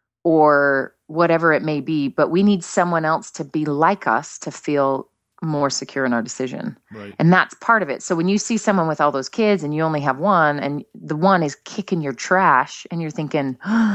or whatever it may be. But we need someone else to be like us to feel more secure in our decision. Right. And that's part of it. So when you see someone with all those kids and you only have one and the one is kicking your trash and you're thinking,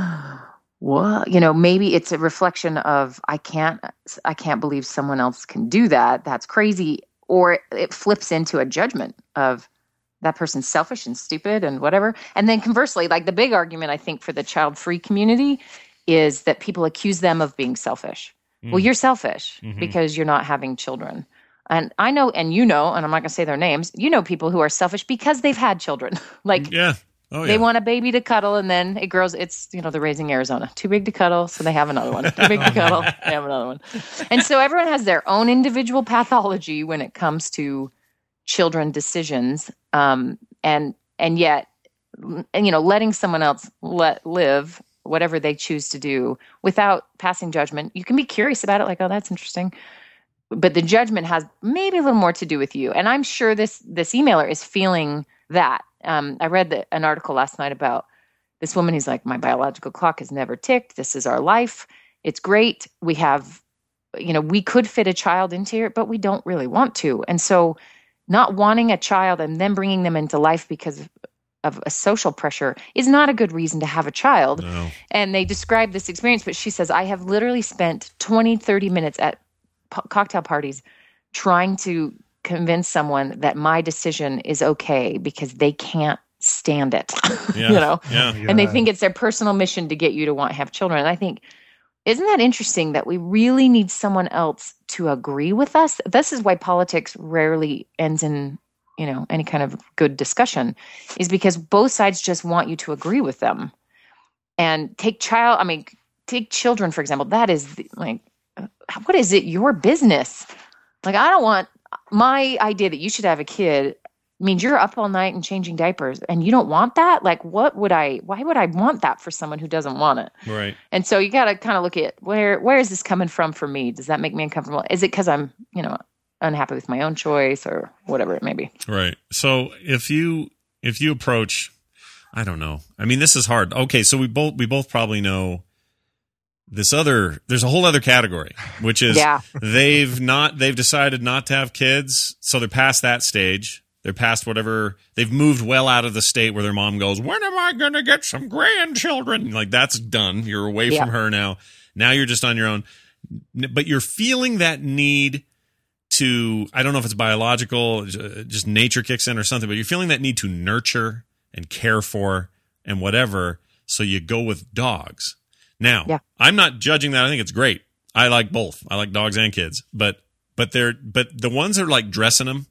what? You know, maybe it's a reflection of, I can't, I can't believe someone else can do that. That's crazy. Or it flips into a judgment of that person's selfish and stupid and whatever. And then conversely, like the big argument, I think, for the child-free community is that people accuse them of being selfish. Mm. Well, you're selfish Mhm. because you're not having children. And I know, and you know, and I'm not going to say their names, you know people who are selfish because they've had children. Like Yeah. Oh, yeah. they want a baby to cuddle and then it grows, it's, you know, the Raising Arizona. Too big to cuddle, so they have another one. Too big to cuddle, they have another one. And so everyone has their own individual pathology when it comes to children decisions. Um, and, and yet, and, you know, letting someone else let live whatever they choose to do without passing judgment. You can be curious about it, like, oh, that's interesting. but the judgment has maybe a little more to do with you. And I'm sure this this emailer is feeling that. Um, I read the, an article last night about this woman who's like, my biological clock has never ticked. This is our life. It's great. We have, you know, we could fit a child into it, but we don't really want to. And so not wanting a child and then bringing them into life because of, of a social pressure is not a good reason to have a child. No. And they describe this experience, but she says, I have literally spent twenty, thirty minutes at po- cocktail parties trying to convince someone that my decision is okay because they can't stand it, Yeah. you know, Yeah. and they think it's their personal mission to get you to want to have children. And I think, isn't that interesting that we really need someone else to agree with us? This is why politics rarely ends in, you know, any kind of good discussion, is because both sides just want you to agree with them. And take child, I mean, take children, for example. That is the, like, what is it? Your business. Like, I don't want my idea that you should have a kid means you're up all night and changing diapers and you don't want that. Like, what would I, why would I want that for someone who doesn't want it? Right. And so you got to kind of look at where, where is this coming from for me? Does that make me uncomfortable? Is it because I'm, you know, unhappy with my own choice or whatever it may be? Right. So if you, if you approach, I don't know. I mean, this is hard. Okay. So we both, we both probably know this other, there's a whole other category, which is Yeah. they've not, they've decided not to have kids. So they're past that stage. They're past whatever, they've moved well out of the state where their mom goes, when am I going to get some grandchildren? Like, that's done. You're away Yeah. from her now. Now you're just on your own. But you're feeling that need to, I don't know if it's biological, just nature kicks in or something, but you're feeling that need to nurture and care for and whatever. So you go with dogs. Now, Yeah. I'm not judging that. I think it's great. I like both. I like dogs and kids, but, but they're, but the ones that are like dressing them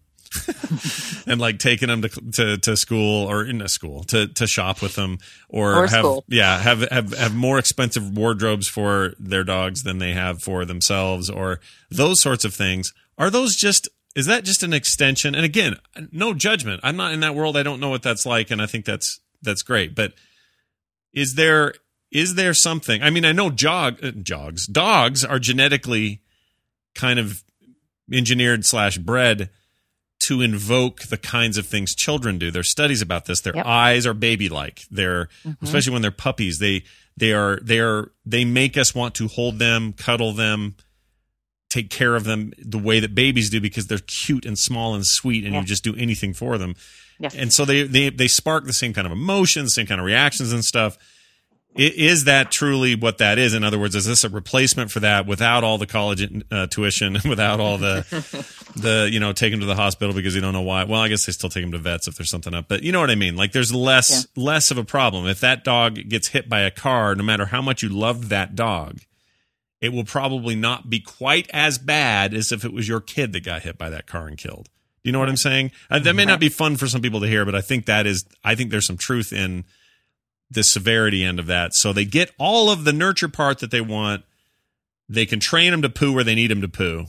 and like taking them to, to, to school or in a school to, to shop with them or, Or have, school. yeah, have, have, have more expensive wardrobes for their dogs than they have for themselves or those sorts of things. Are those just, is that just an extension? And again, no judgment. I'm not in that world. I don't know what that's like. And I think that's, that's great. But is there, is there something, I mean, I know jog, uh, jogs, dogs are genetically kind of engineered slash bred to invoke the kinds of things children do. There's studies about this. Their Yep. eyes are baby-like. They're, Mhm. especially when they're puppies, they, they are, they are, they make us want to hold them, cuddle them, take care of them the way that babies do because they're cute and small and sweet and Yeah. you just do anything for them. Yes. And so they, they, they spark the same kind of emotions, same kind of reactions and stuff. I- Is that truly what that is? In other words, is this a replacement for that without all the college uh, tuition, without all the, the, you know, take them to the hospital because you don't know why? Well, I guess they still take them to vets if there's something up, but you know what I mean? Like there's less, less of a problem. If that dog gets hit by a car, no matter how much you loved that dog, it will probably not be quite as bad as if it was your kid that got hit by that car and killed. Do you know what I'm saying? Uh, that may not be fun for some people to hear, but I think that is, I think there's some truth in the severity end of that. So they get all of the nurture part that they want. They can train them to poo where they need them to poo.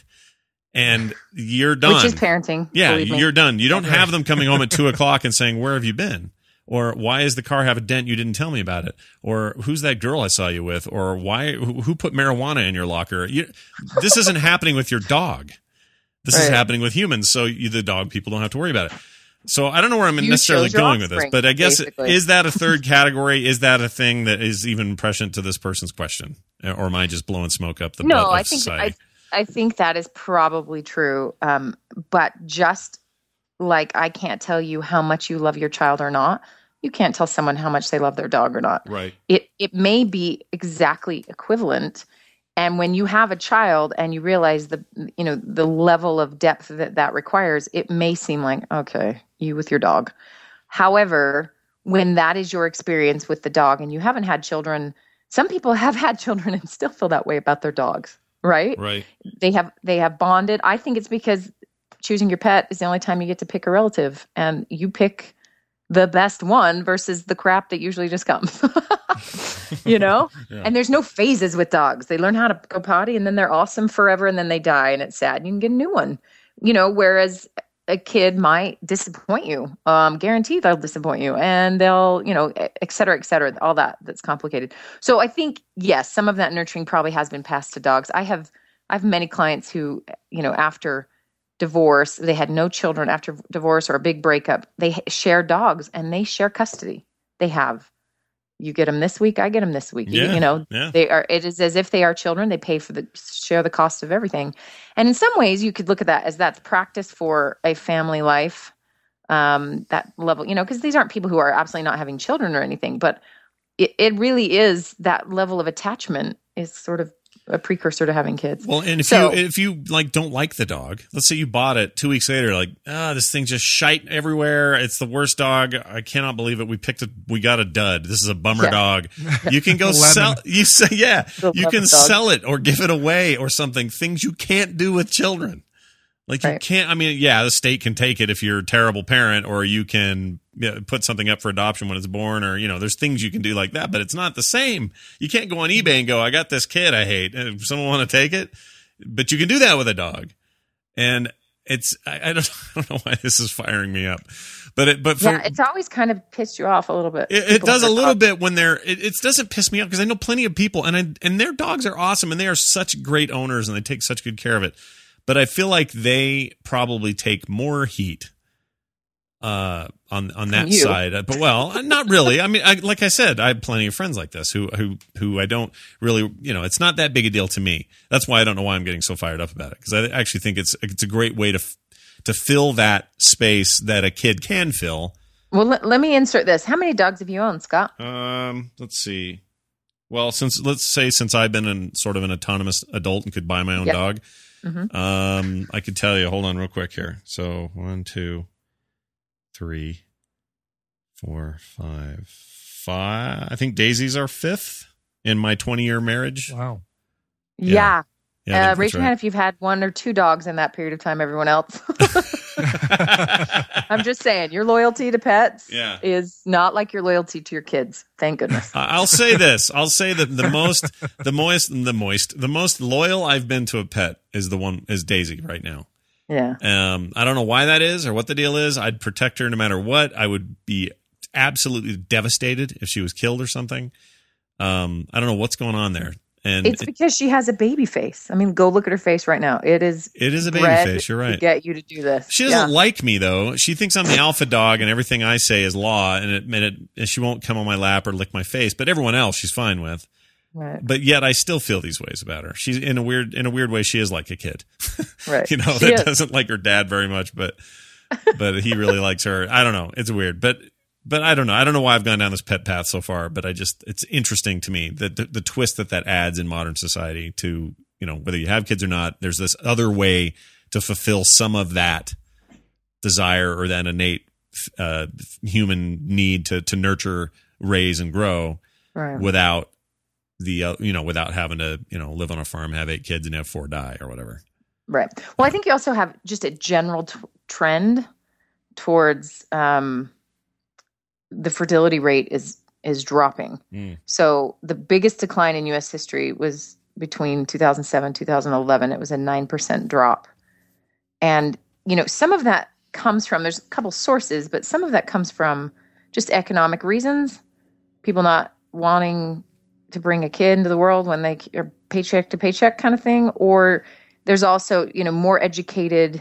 And you're done. Which is parenting. Yeah, believe me. you're done. You don't have them coming home at two o'clock and saying, where have you been? Or why does the car have a dent? You didn't tell me about it. Or who's that girl I saw you with? Or why, who who put marijuana in your locker? You, this isn't happening with your dog. This is Right. happening with humans. So you, the dog people don't have to worry about it. So I don't know where I'm You necessarily chose your going with this, offspring, but I guess, basically. is that a third category? Is that a thing that is even prescient to this person's question? Or am I just blowing smoke up the butt No, of I think society? I, I think that is probably true. Um, but just like I can't tell you how much you love your child or not, you can't tell someone how much they love their dog or not. Right. It it may be exactly equivalent. And when you have a child and you realize the you know the level of depth that that requires, it may seem like, okay, you with your dog. However, when that is your experience with the dog and you haven't had children, some people have had children and still feel that way about their dogs, right? Right. They have they have bonded. I think it's because choosing your pet is the only time you get to pick a relative, and you pick the best one versus the crap that usually just comes. You know? Yeah. And there's no phases with dogs. They learn how to go potty and then they're awesome forever and then they die and it's sad. You can get a new one. You know, whereas a kid might disappoint you. Um, guaranteed they'll disappoint you and they'll, you know, et cetera, et cetera, all that that's complicated. So I think, yes, some of that nurturing probably has been passed to dogs. I have I have many clients who, you know, after divorce, they had no children after divorce or a big breakup. They h- share dogs and they share custody. They have, you get them this week, I get them this week. You- Yeah, you know, yeah. they are, it is as if they are children. They pay for the, share the cost of everything. And in some ways you could look at that as that's practice for a family life. Um, that level, you know, because these aren't people who are absolutely not having children or anything, but it, it really is that level of attachment is sort of a precursor to having kids. Well, and if So- you if you like don't like the dog, let's say you bought it two weeks later, like ah, this thing just shite everywhere. It's the worst dog. I cannot believe it. We picked it. We got a dud. This is a bummer Yeah. dog. You can go Lemon. sell. You say yeah. The You lemon can dog. sell it or give it away or something. Things you can't do with children. Like you Right. can't. I mean, yeah, the state can take it if you're a terrible parent, or you can yeah, put something up for adoption when it's born, or you know, there's things you can do like that. But it's not the same. You can't go on eBay and go, "I got this kid I hate." And if someone want to take it, but you can do that with a dog. And it's I, I don't I don't know why this is firing me up, but it but for, yeah, it's always kind of pissed you off a little bit. it, it People does a with their little dogs. bit when they're it, it doesn't piss me off because I know plenty of people and I, and their dogs are awesome and they are such great owners and they take such good care of it. But I feel like they probably take more heat uh, on on that you. side. But well, not really. I mean, I, like I said, I have plenty of friends like this who who who I don't really, you know, it's not that big a deal to me. That's why I don't know why I'm getting so fired up about it because I actually think it's it's a great way to f- to fill that space that a kid can fill. Well, let, let me insert this. How many dogs have you owned, Scott? Um, let's see. Well, since let's say since I've been an sort of an autonomous adult and could buy my own Yep. dog, Mm-hmm. um, I could tell you. Hold on, real quick here. So one, two, three, four, five, five. I think Daisy's our fifth in my twenty-year marriage. Wow. Yeah. Yeah. Yeah, I uh, think raise that's your right. hand if you've had one or two dogs in that period of time. Everyone else. I'm just saying, your loyalty to pets Yeah. is not like your loyalty to your kids. Thank goodness. I- I'll say this. I'll say that the most, the moist, the moist, the most loyal I've been to a pet is the one is Daisy right now. Yeah. Um, I don't know why that is or what the deal is. I'd protect her no matter what. I would be absolutely devastated if she was killed or something. Um, I don't know what's going on there. And It's it, because she has a baby face. I mean, go look at her face right now. It is. it is a baby bred face. You're To right. get you to do this. She doesn't Yeah. like me though. She thinks I'm the alpha dog and everything I say is law and it, and it, and she won't come on my lap or lick my face, but everyone else she's fine with. Right. But yet I still feel these ways about her. She's in a weird, in a weird way, she is like a kid. Right. You know, She that is. doesn't like her dad very much, but, but he really likes her. I don't know. It's weird, but, but I don't know. I don't know why I've gone down this pet path so far, but I just, it's interesting to me that the, the twist that that adds in modern society to, you know, whether you have kids or not, there's this other way to fulfill some of that desire or that innate, uh, human need to, to nurture, raise and grow Right. without the, uh, you know, without having to, you know, live on a farm, have eight kids and have four die or whatever. Right. Well, I think you also have just a general t- trend towards um, the fertility rate is is dropping. Mm. So the biggest decline in U S history was between two thousand seven, two thousand eleven. It was a nine percent drop. And, you know, some of that comes from, there's a couple sources, but some of that comes from just economic reasons. People not wanting to bring a kid into the world when they are paycheck to paycheck kind of thing. Or there's also, you know, more educated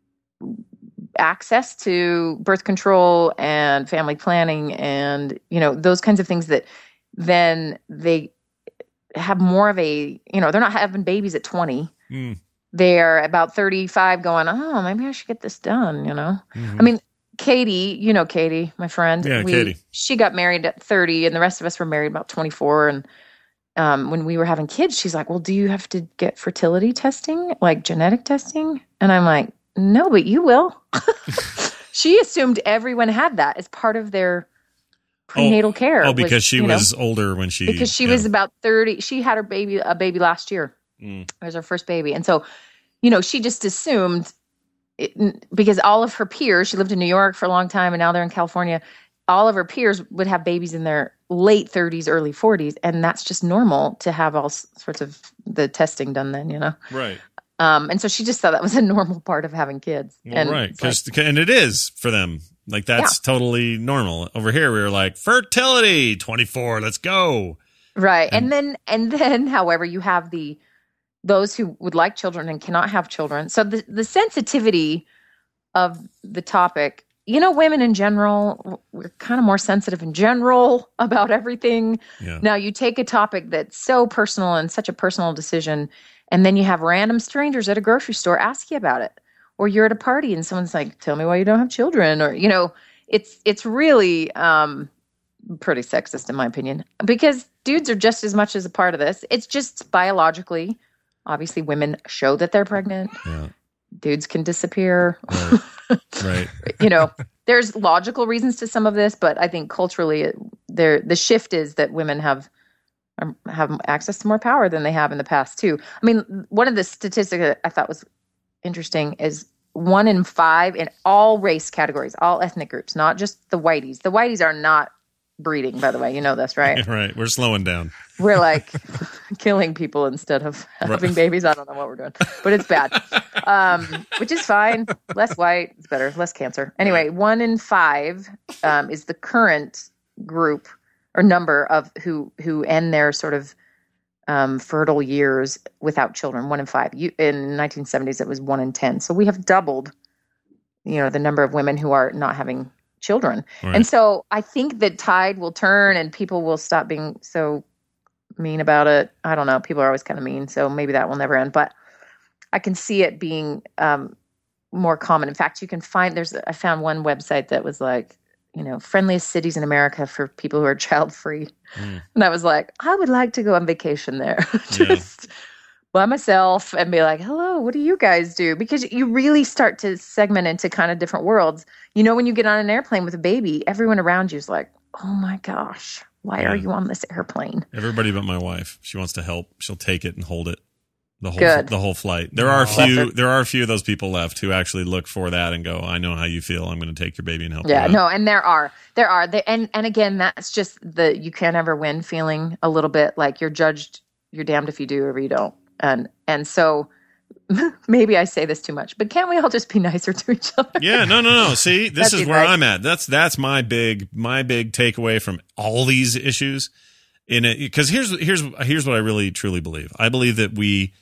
access to birth control and family planning and, you know, those kinds of things that then they have more of a, you know, they're not having babies at twenty. Mm. They're about thirty-five going, oh, maybe I should get this done, you know? Mhm. I mean, Katie, you know Katie, my friend. Yeah, we, Katie. She got married at thirty and the rest of us were married about twenty-four. And um, when we were having kids, she's like, well, do you have to get fertility testing, like genetic testing? And I'm like, no, but you will. She assumed everyone had that as part of their prenatal care. Oh, because was, she you know, was older when she, because she yeah. was about thirty. She had her baby, a baby last year. Mm. It was her first baby. And so, you know, she just assumed it, because all of her peers, she lived in New York for a long time and now they're in California. All of her peers would have babies in their late thirties, early forties. And that's just normal to have all s- sorts of the testing done then, you know? Right. Um, and so she just thought that was a normal part of having kids. Well, and right. it's like- Cause, and it is for them. Like that's totally normal. Over here, we were like, fertility, twenty-four, let's go. Right. And, then, and then, however, you have the, those who would like children and cannot have children. So the, the sensitivity of the topic, you know, women in general, we're kind of more sensitive in general about everything. Yeah. Now you take a topic that's so personal and such a personal decision, and then you have random strangers at a grocery store ask you about it, or you're at a party and someone's like, tell me why you don't have children, or, you know, it's, it's really um, pretty sexist in my opinion, because dudes are just as much as a part of this. It's just biologically, obviously women show that they're pregnant. Yeah. Dudes can disappear. Right. Right. You know, there's logical reasons to some of this, but I think culturally, it, there the shift is that women have um, have access to more power than they have in the past too. I mean, one of the statistics that I thought was interesting is one in five in all race categories, all ethnic groups, not just the whiteys. The whiteys are not breeding, by the way. You know this, right? Right. We're slowing down. We're like killing people instead of having Right. babies. I don't know what we're doing, but it's bad, um, which is fine. Less white, it's better. Less cancer. Anyway, one in five um, is the current group or number of who who end their sort of um, fertile years without children. One in five. You, in nineteen seventies, it was one in ten. So we have doubled, you know, the number of women who are not having children. Right. And so I think the tide will turn and people will stop being so mean about it. I don't know. People are always kind of mean, so maybe that will never end. But I can see it being um, more common. In fact, you can find there's. I found one website that was like, you know, friendliest cities in America for people who are child free, Mm. and I was like, I would like to go on vacation there, just by myself, and be like, hello, what do you guys do? Because you really start to segment into kind of different worlds. You know, when you get on an airplane with a baby, everyone around you is like, oh my gosh, why Yeah. are you on this airplane? Everybody but my wife. She wants to help. She'll take it and hold it. The whole Good. the whole flight. There are a Bless few her. there are a few of those people left who actually look for that and go, I know how you feel. I'm going to take your baby and help Yeah, you out. no, and there are, there are, they, and and again, that's just the you can't ever win feeling a little bit like you're judged, you're damned if you do or you don't, and and so maybe I say this too much, but can't we all just be nicer to each other? Yeah, no, no, no. See, this That'd is be where nice. I'm at. That's that's my big my big takeaway from all these issues. In it, because here's here's here's what I really truly believe. I believe that we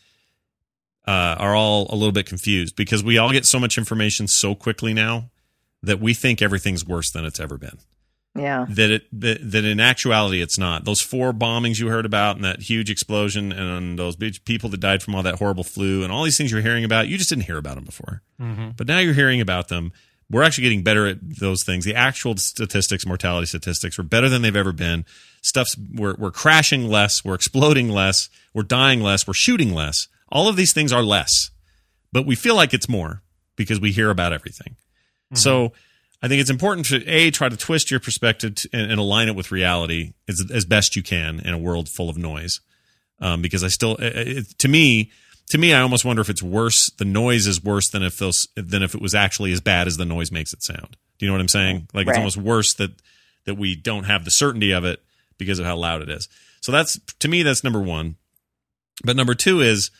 uh, are all a little bit confused because we all get so much information so quickly now that we think everything's worse than it's ever been. Yeah. That it that, that in actuality it's not. Those four bombings you heard about and that huge explosion and those big people that died from all that horrible flu and all these things you're hearing about, you just didn't hear about them before. Mhm. But now you're hearing about them. We're actually getting better at those things. The actual statistics, mortality statistics, are better than they've ever been. Stuff's we're we're crashing less, we're exploding less, we're dying less, we're shooting less. All of these things are less, but we feel like it's more because we hear about everything. So I think it's important to a try to twist your perspective to, and, and align it with reality as, as best you can in a world full of noise. Um, because I still, it, it, to me, to me, I almost wonder if it's worse. The noise is worse than if those than if it was actually as bad as the noise makes it sound. Do you know what I'm saying? Like it's Right. almost worse that that we don't have the certainty of it because of how loud it is. So that's to me, that's number one. But number two is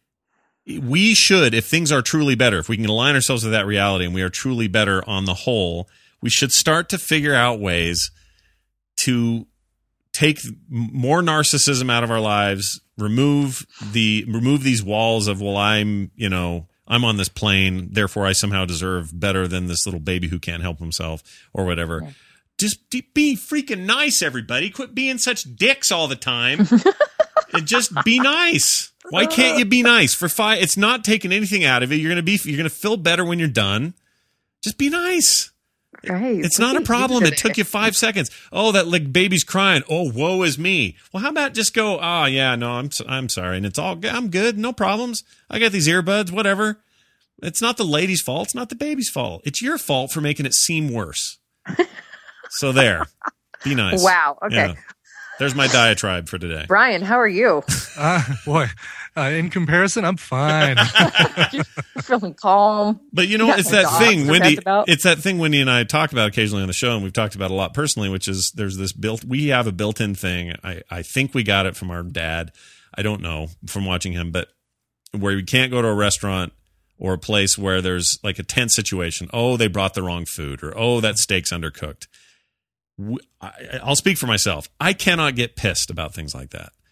we should, if things are truly better, if we can align ourselves with that reality and we are truly better on the whole, we should start to figure out ways to take more narcissism out of our lives, remove the remove these walls of, well, I'm, you know, I'm on this plane, therefore I somehow deserve better than this little baby who can't help himself or whatever. Yeah. Just be freaking nice, everybody. Quit being such dicks all the time. And just be nice. Why can't you be nice for five? It's not taking anything out of it. You're gonna be. You're gonna feel better when you're done. Just be nice. Right. It's not a problem. It took you five seconds. Oh, that like baby's crying. Oh, woe is me. Well, how about just go? Oh, yeah, no, I'm I'm sorry, and it's all good. I'm good. No problems. I got these earbuds. Whatever. It's not the lady's fault. It's not the baby's fault. It's your fault for making it seem worse. So there. Be nice. Wow. Okay. Yeah. There's my diatribe for today. Brian, how are you? Uh, boy, uh, in comparison, I'm fine. You're feeling calm. But you know, You it's got that some thing, dogs to Wendy. vent about? It's that thing Wendy and I talk about occasionally on the show, and we've talked about a lot personally, which is there's this built. We have a built-in thing. I I think we got it from our dad. I don't know from watching him, but where we can't go to a restaurant or a place where there's like a tense situation. Oh, they brought the wrong food, or oh, that steak's undercooked. I'll speak for myself. I cannot get pissed about things like that.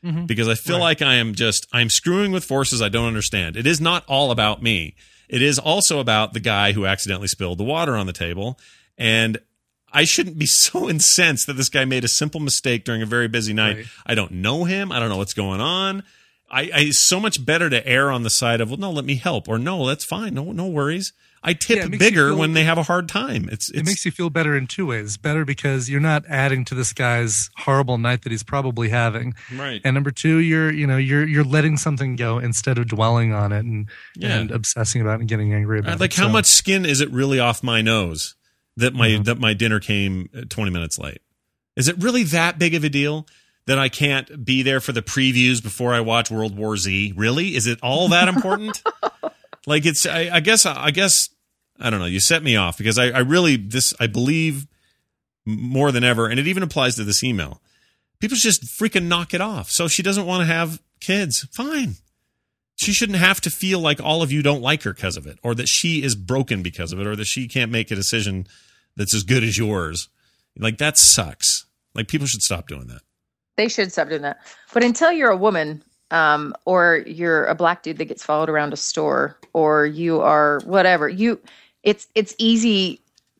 Mhm. because I feel Right. like I am just I'm screwing with forces I don't understand. It is not all about me. It is also about the guy who accidentally spilled the water on the table, and I shouldn't be so incensed that this guy made a simple mistake during a very busy night. Right. I don't know him. I don't know what's going on. I, I it's so much better to err on the side of, well, no, let me help, or no, that's fine, no, no worries. I tip Yeah, it makes you bigger feel- when they have a hard time. It's, it's It makes you feel better in two ways. Better because you're not adding to this guy's horrible night that he's probably having. Right. And number two, you're you know you're you're letting something go instead of dwelling on it and Yeah. and obsessing about it and getting angry about Uh, like it. how So- much skin is it really off my nose that my Mhm. that my dinner came uh, twenty minutes late? Is it really that big of a deal that I can't be there for the previews before I watch World War Z? Really? Is it all that important? Like it's I, I guess I guess I don't know. You set me off because I, I really this I believe more than ever, and it even applies to this email. People should just freaking knock it off. So if she doesn't want to have kids, fine. She shouldn't have to feel like all of you don't like her because of it, or that she is broken because of it, or that she can't make a decision that's as good as yours. Like, that sucks. Like, people should stop doing that. They should stop doing that. But until you're a woman, um, or you're a black dude that gets followed around a store, or you are whatever, you, it's it's easy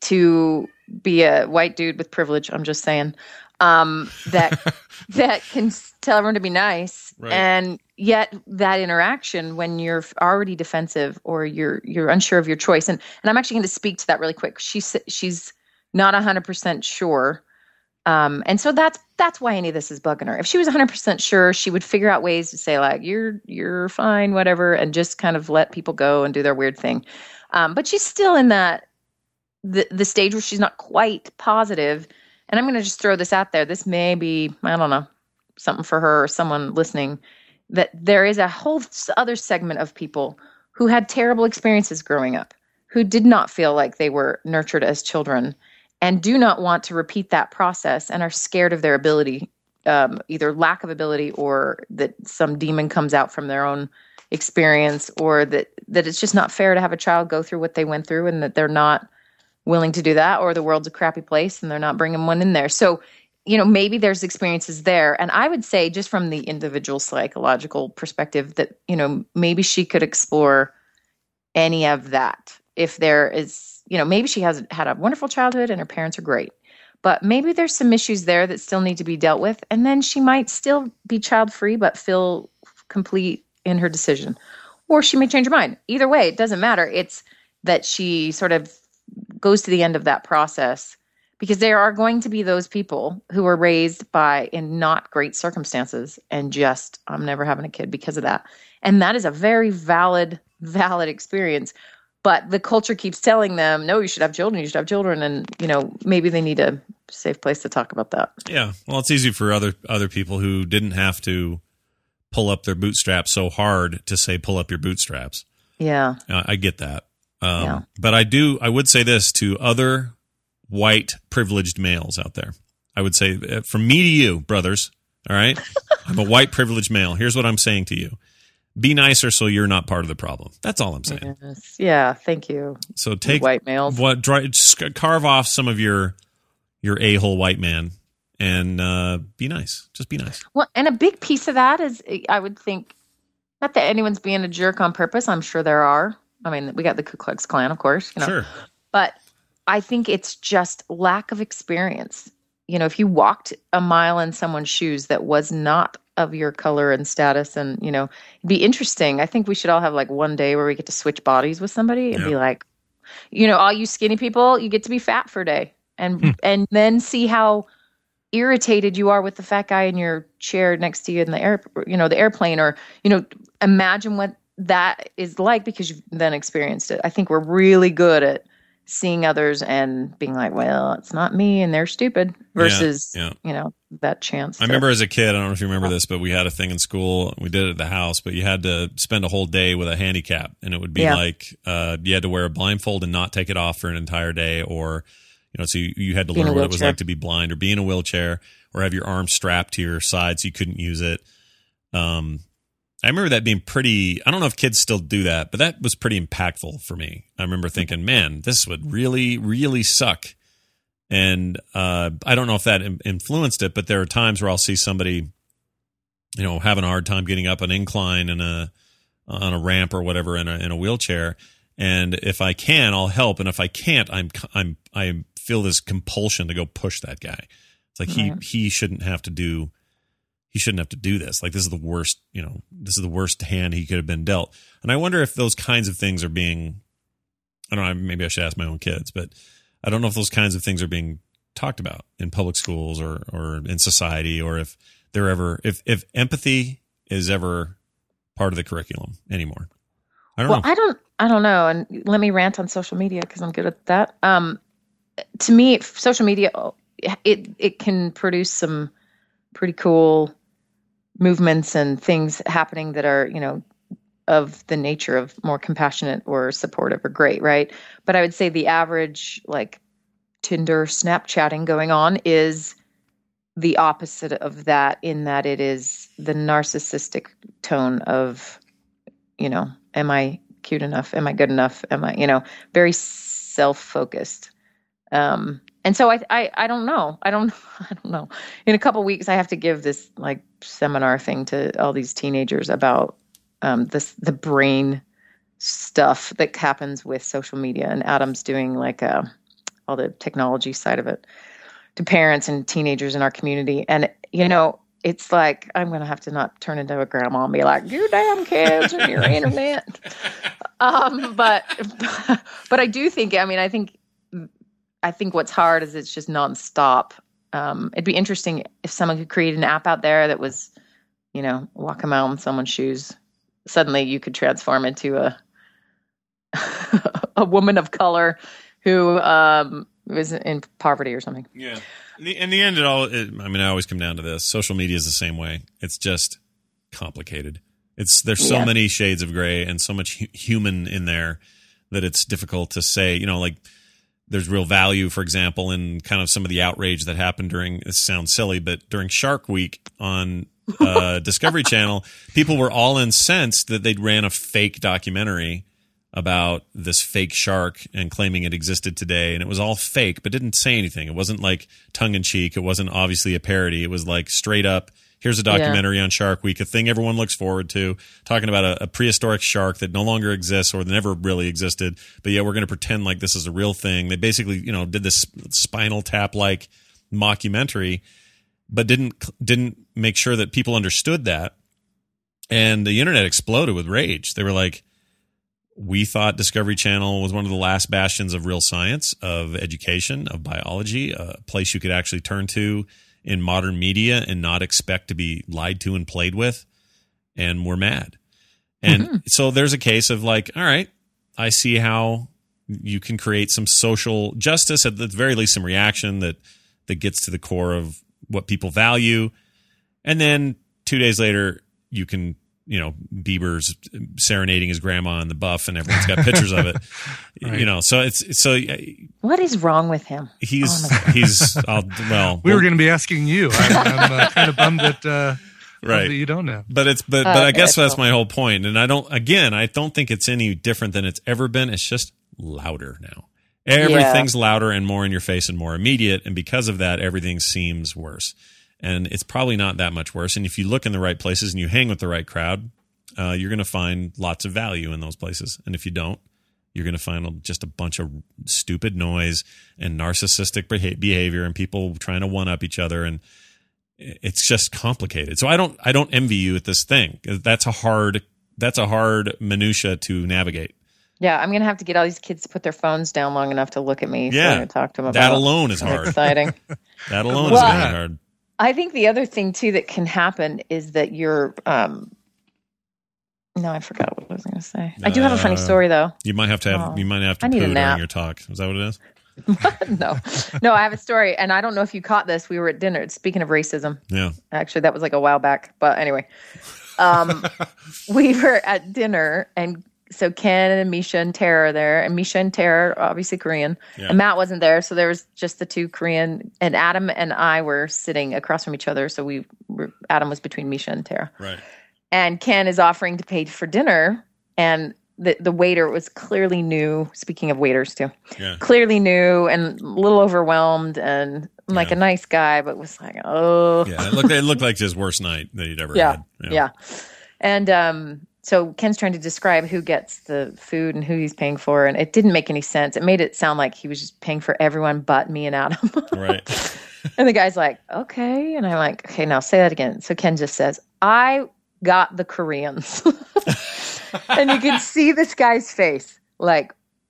to be a white dude with privilege. I'm just saying um, that that can tell everyone to be nice, Right. and yet that interaction when you're already defensive or you're you're unsure of your choice, and and I'm actually going to speak to that really quick. She's she's not one hundred percent sure. Um, and so that's that's why any of this is bugging her. If she was one hundred percent sure, she would figure out ways to say like, you're you're fine, whatever, and just kind of let people go and do their weird thing. Um, but she's still in that the the stage where she's not quite positive. And I'm going to just throw this out there. This may be, I don't know, something for her or someone listening, that there is a whole other segment of people who had terrible experiences growing up, who did not feel like they were nurtured as children, and do not want to repeat that process and are scared of their ability, um, either lack of ability or that some demon comes out from their own experience, or that, that it's just not fair to have a child go through what they went through and that they're not willing to do that, or the world's a crappy place and they're not bringing one in there. So, you know, maybe there's experiences there. And I would say just from the individual psychological perspective that, you know, maybe she could explore any of that. If there is, you know, maybe she has had a wonderful childhood and her parents are great, but maybe there's some issues there that still need to be dealt with. And then she might still be child free, but feel complete in her decision, or she may change her mind. Either way, it doesn't matter. It's that she sort of goes to the end of that process, because there are going to be those people who are raised by in not great circumstances and just, I'm never having a kid because of that. And that is a very valid, valid experience. But the culture keeps telling them, no, you should have children, you should have children. And, you know, maybe they need a safe place to talk about that. Yeah. Well, it's easy for other other people who didn't have to pull up their bootstraps so hard to say, pull up your bootstraps. Yeah. Uh, I get that. Um, Yeah. But I do, I would say this to other white privileged males out there. I would say uh, from me to you, brothers, all right? I'm a white privileged male. Here's what I'm saying to you. Be nicer so you're not part of the problem. That's all I'm saying. Yes. Yeah. Thank you. So take white males. What dry, just carve off some of your your a-hole white man and uh, be nice. Just be nice. Well, and a big piece of that is, I would think, not that anyone's being a jerk on purpose. I'm sure there are. I mean, we got the Ku Klux Klan, of course. You know. Sure. But I think it's just lack of experience. You know, if you walked a mile in someone's shoes that was not of your color and status, and, you know, it'd be interesting. I think we should all have like one day where we get to switch bodies with somebody and Yeah. be like, you know, all you skinny people, you get to be fat for a day, and and then see how irritated you are with the fat guy in your chair next to you in the air, you know, the airplane, or, you know, imagine what that is like because you've then experienced it. I think we're really good at seeing others and being like, well, it's not me and they're stupid, versus, Yeah, yeah. you know, that chance. I remember as a kid, I don't know if you remember this, but we had a thing in school. We did it at the house, but you had to spend a whole day with a handicap, and it would be Yeah. like uh, you had to wear a blindfold and not take it off for an entire day, or, you know, so you, you had to Be in learn a what it was wheelchair. like to be blind, or be in a wheelchair, or have your arm strapped to your side so you couldn't use it. Um, I remember that being pretty, I don't know if kids still do that, but that was pretty impactful for me. I remember thinking, man, this would really, really suck. And uh, I don't know if that in- influenced it, but there are times where I'll see somebody you know, having a hard time getting up an incline in a on a ramp or whatever in a in a wheelchair. And if I can, I'll help. And if I can't, I'm I'm I feel this compulsion to go push that guy. It's like Right. he he shouldn't have to do he shouldn't have to do this. Like this is the worst, you know, this is the worst hand he could have been dealt. And I wonder if those kinds of things are being, I don't know, maybe I should ask my own kids, but I don't know if those kinds of things are being talked about in public schools or or in society, or if they're ever if if empathy is ever part of the curriculum anymore. I don't well, know. I don't, I don't know. And let me rant on social media because I'm good at that. Um, to me, social media, it it can produce some pretty cool movements and things happening that are, you know, of the nature of more compassionate or supportive or great, right? But I would say the average like Tinder, Snapchatting going on is the opposite of that, in that it is the narcissistic tone of, you know, am I cute enough? Am I good enough? Am I, you know, very self-focused. Um, and so I, I, I don't know. I don't, I don't know. In a couple of weeks, I have to give this like seminar thing to all these teenagers about um, this, the brain stuff that happens with social media. And Adam's doing like uh, all the technology side of it to parents and teenagers in our community. And, you know, it's like, I'm going to have to not turn into a grandma and be like, you damn kids and your internet. Um, but, but I do think, I mean, I think, I think what's hard is it's just nonstop. Um, it'd be interesting if someone could create an app out there that was, you know, walk a mile in someone's shoes. Suddenly you could transform into a, a woman of color who, um, was in poverty or something. Yeah. In the, in the end, it all, it, I mean, I always come down to this. Social media is the same way. It's just complicated. It's, there's so Yeah. many shades of gray and so much hu- human in there that it's difficult to say, you know, like there's real value, for example, in kind of some of the outrage that happened during, this sounds silly, but during Shark Week on uh, Discovery Channel, people were all incensed that they'd ran a fake documentary about this fake shark and claiming it existed today. And it was all fake, but didn't say anything. It wasn't like tongue in cheek. It wasn't obviously a parody. It was like straight up, here's a documentary on Shark Week, a thing everyone looks forward to, talking about a, a prehistoric shark that no longer exists or never really existed. But yeah, we're going to pretend like this is a real thing. They basically, you know, did this Spinal Tap like mockumentary, but didn't, didn't make sure that people understood that. And the internet exploded with rage. They were like, we thought Discovery Channel was one of the last bastions of real science, of education, of biology, a place you could actually turn to in modern media and not expect to be lied to and played with. And we're mad. And mm-hmm. so there's a case of like, all right, I see how you can create some social justice, at the very least some reaction that, that gets to the core of what people value. And then two days later, you can, you know, Bieber's serenading his grandma in the buff and everyone's got pictures of it, right. You know, so it's, so what is wrong with him? He's, oh he's, I'll, well, we were going to be asking you. I'm, I'm uh, kind of bummed that, uh, right. that you don't know, but it's, but, but uh, I guess that's my whole point. And I don't, again, I don't think it's any different than it's ever been. It's just louder now. Everything's yeah. louder and more in your face and more immediate. And because of that, everything seems worse. And it's probably not that much worse. And if you look in the right places and you hang with the right crowd, uh, you're going to find lots of value in those places. And if you don't, you're going to find just a bunch of stupid noise and narcissistic behavior and people trying to one up each other. And it's just complicated. So I don't, I don't envy you at this thing. That's a hard, that's a hard minutia to navigate. Yeah, I'm going to have to get all these kids to put their phones down long enough to look at me. Yeah. So I can talk to them about that alone is hard. Exciting. That alone well, is really hard. I think the other thing too that can happen is that you're. Um, no, I forgot what I was going to say. I do have a funny story though. You might have to have. Oh, you might have to poo during your talk. Is that what it is? no, no. I have a story, and I don't know if you caught this. We were at dinner. Speaking of racism, yeah. Actually, that was like a while back. But anyway, um, we were at dinner, and so Ken and Misha and Tara are there, and Misha and Tara are obviously Korean, yeah. and Matt wasn't there, so there was just the two Korean, and Adam and I were sitting across from each other, so we were, Adam was between Misha and Tara. Right. And Ken is offering to pay for dinner, and the the waiter was clearly new, speaking of waiters too, yeah. clearly new and a little overwhelmed, and like a nice guy, but was like, oh. Yeah, it looked, it looked like his worst night that he'd ever yeah, had. Yeah. And um, so Ken's trying to describe who gets the food and who he's paying for, and it didn't make any sense. It made it sound like he was just paying for everyone but me and Adam. Right. And the guy's like, okay. And I'm like, okay, now say that again. So Ken just says, I got the Koreans. And you can see this guy's face like,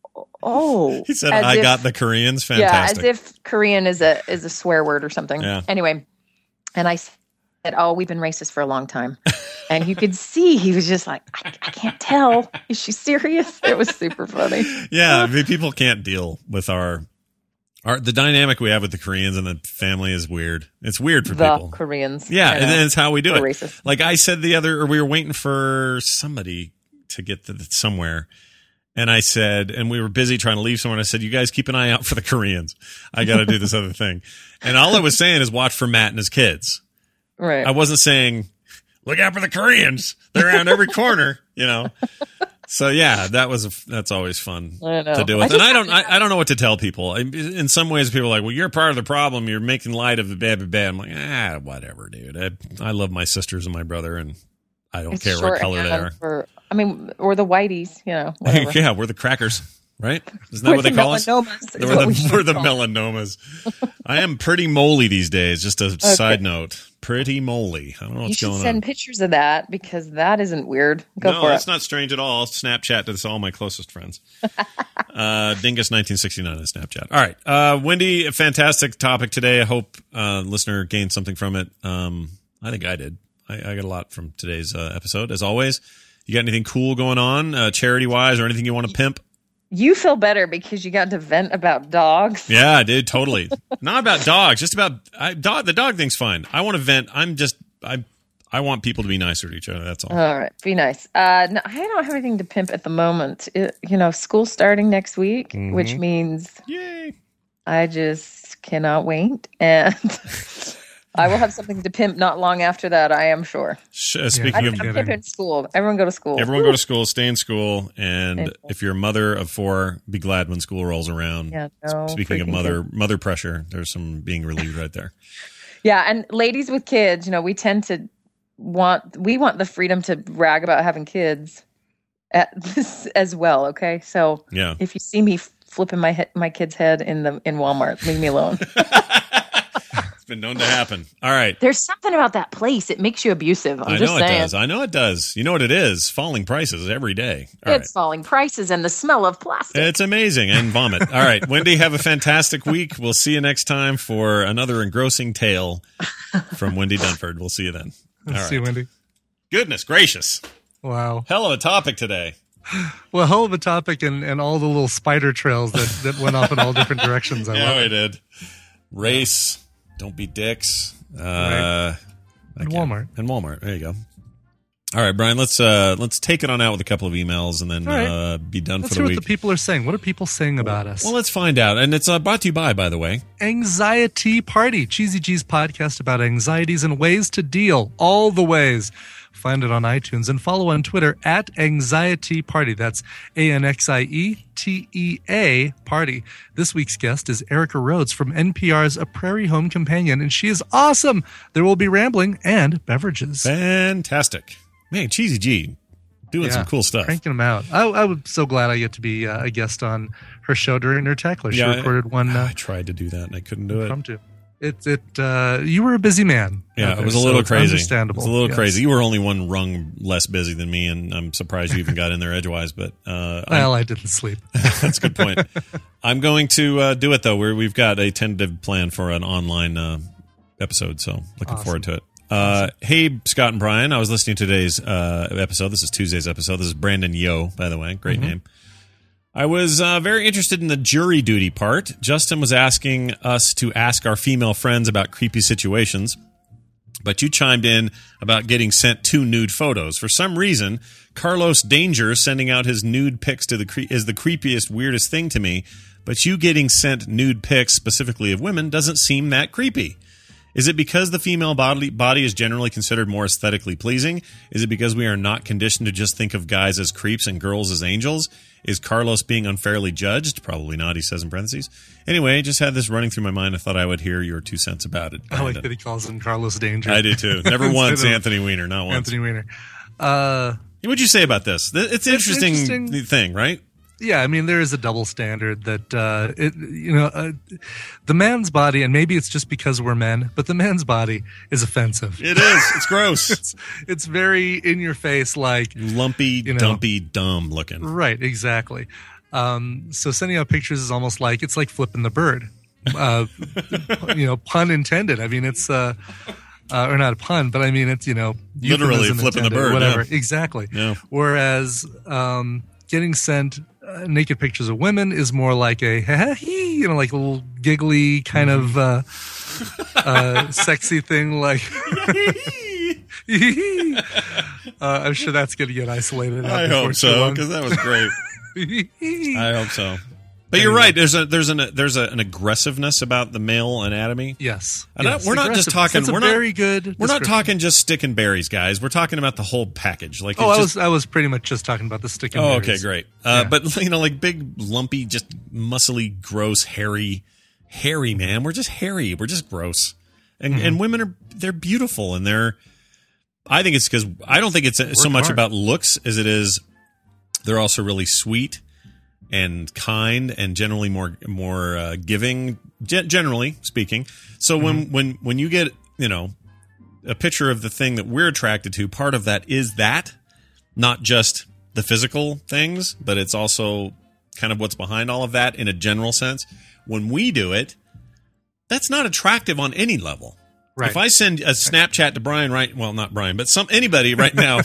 oh. He said, as I if- got the Koreans. Yeah, Fantastic. as if Korean is a is a swear word or something. Yeah. Anyway, and I said, oh, we've been racist for a long time. And you could see he was just like, I, I can't tell. Is she serious? It was super funny. Yeah, I mean, people can't deal with our, our the dynamic we have with the Koreans and the family is weird. It's weird for The people. Koreans. Yeah, I and know. then it's how we do They're it. racist. Like I said the other, or we were waiting for somebody to get to the, somewhere. And I said, and we were busy trying to leave somewhere. And I said, you guys keep an eye out for the Koreans. I got to do this other thing. And all I was saying is watch for Matt and his kids. Right. I wasn't saying, look out for the Koreans. They're around every corner, you know? So yeah, that was, a, that's always fun I know. to deal I with. just And I don't, I, I don't know what to tell people. I, in some ways, people are like, well, you're part of the problem. You're making light of the bad, bad, bad. I'm like, ah, whatever, dude. I, I love my sisters and my brother, and I don't It's care what color they shorthand are. For, I mean, or the whiteys, you know. Whatever. Yeah, we're the crackers, right? Isn't that We're what they the call us? melanomas is We're what the, we should we're the call melanomas. I am pretty moly these days. Just a side note. Pretty moly. I don't know You what's should going send on. pictures of that because that isn't weird. Go no, for that's it. not strange at all. I'll Snapchat to this, all my closest friends. uh, Dingus nineteen sixty-nine on Snapchat. All right. Uh, Wendy, a fantastic topic today. I hope uh, listener gained something from it. Um, I think I did. I, I got a lot from today's uh, episode. As always, you got anything cool going on, uh, charity-wise, or anything you want to pimp? You feel better because you got to vent about dogs. Yeah, I did. Totally. Not about dogs, just about I, dog. The dog thing's fine. I want to vent. I'm just, I I want people to be nicer to each other. That's all. All right, be nice. Uh, no, I don't have anything to pimp at the moment. It, you know, school's starting next week, Mhm. which means yay! I just cannot wait, and I will have something to pimp not long after that. I am sure. Sh- uh, speaking I, of, I'm pimping school. Everyone go to school. everyone go to school, stay in school, and Thank if you're a mother of four, be glad when school rolls around. Yeah, no Speaking of freaking mother kids. mother pressure, there's some being relieved right there. Yeah, and ladies with kids, you know, we tend to want we want the freedom to brag about having kids at this as well. Okay, so Yeah. if you see me flipping my he- my kid's head in the in Walmart, leave me alone. It's been known to happen. All right. There's something about that place; it makes you abusive. I'm I just know saying. it does. I know it does. You know what it is? Falling prices every day. All right. It's falling prices and the smell of plastic. It's amazing. And vomit. All right. Wendy, have a fantastic week. We'll see you next time for another engrossing tale from Wendy Dunford. We'll see you then. All Let's right. see, Wendy. Goodness gracious. Wow. Hell of a topic today. Well, hell of a topic, and, and all the little spider trails that, that went off in all different directions. I yeah, love we it. did. Race. Don't be dicks. Uh, Right. I And can't- Walmart. And Walmart. There you go. All right, Brian. Let's uh, let's take it on out with a couple of emails and then All right. uh, be done Let's for hear the what week. the people are saying. What are people saying about us? Well, let's find out. And it's uh, brought to you by, by the way. Anxiety Party, Cheesy G's podcast about anxieties and ways to deal, all the ways. Find it on iTunes and follow on Twitter at Anxiety Party. That's A N X I E T E A Party. This week's guest is Erica Rhodes from N P R's A Prairie Home Companion, and she is awesome. There will be rambling and beverages. Fantastic. Man, Cheesy G doing Yeah, some cool stuff. Cranking them out. I, I was so glad I get to be uh, a guest on her show during her tackler. She Yeah, I- recorded one. Uh, I tried to do that and I couldn't do it. impromptu. It it uh, you were a busy man. Yeah, out it was there, a so little it's crazy. Understandable. It was a little Yes. crazy. You were only one rung less busy than me, and I'm surprised you even got in there edgewise. But uh, Well, I'm- I didn't sleep. that's a good point. I'm going to uh, do it though. We're, we've got a tentative plan for an online uh, episode, so looking Awesome. forward to it. Uh, hey, Scott and Brian. I was listening to today's uh, episode. This is Tuesday's episode. This is Brandon Yo, by the way. Great Mhm. name. I was uh, very interested in the jury duty part. Justin was asking us to ask our female friends about creepy situations, but you chimed in about getting sent two nude photos. For some reason, Carlos Danger sending out his nude pics to the cre- is the creepiest, weirdest thing to me, but you getting sent nude pics, specifically of women, doesn't seem that creepy. Is it because the female body, body is generally considered more aesthetically pleasing? Is it because we are not conditioned to just think of guys as creeps and girls as angels? Is Carlos being unfairly judged? Probably not, he says in parentheses. Anyway, just had this running through my mind. I thought I would hear your two cents about it. I like that he calls him Carlos Danger. I do too. Never once Anthony Weiner, not once. Anthony Weiner. Uh, What'd you say about this? It's an It's interesting, interesting. thing, right? Yeah, I mean, there is a double standard that, uh, it, you know, uh, the man's body, and maybe it's just because we're men, but the man's body is offensive. It is. It's gross. it's, it's very in your face, like lumpy, you know, dumpy, dumb looking. Right, exactly. Um, so sending out pictures is almost like, it's like flipping the bird. Uh, you know, pun intended. I mean, it's, uh, uh, or not a pun, but I mean, it's, you know, literally euphemism flipping the intended, bird. whatever. Yeah. Exactly. Yeah. Whereas, um, getting sent uh, naked pictures of women is more like a, you know, like a little giggly kind of, uh, uh, sexy thing, like, uh, I'm sure that's going to get isolated. out I before hope too so, long. because that was great. I hope so. But you're right. There's a there's an there's a, an aggressiveness about the male anatomy. Yes, And I- yes. we're not just Aggressive. talking. That's a we're very not good. We're not description. talking just stick and berries, guys. We're talking about the whole package. Like, Oh, it's I just, was I was pretty much just talking about the stick and oh, berries. okay, great. Uh, Yeah. But you know, like big, lumpy, just muscly, gross, hairy, hairy man. We're just hairy. We're just gross. And Mhm. and women are they're beautiful and they're. I think it's because I don't think it's so Work much hard. about looks as it is. They're also really sweet and kind and generally more more uh, giving, ge- generally speaking. So when Mm-hmm. when when you get you know a picture of the thing that we're attracted to, part of that is that, not just the physical things, but it's also kind of what's behind all of that in a general sense. When we do it, that's not attractive on any level. Right. If I send a Snapchat to Brian right, well, not Brian, but some anybody right now,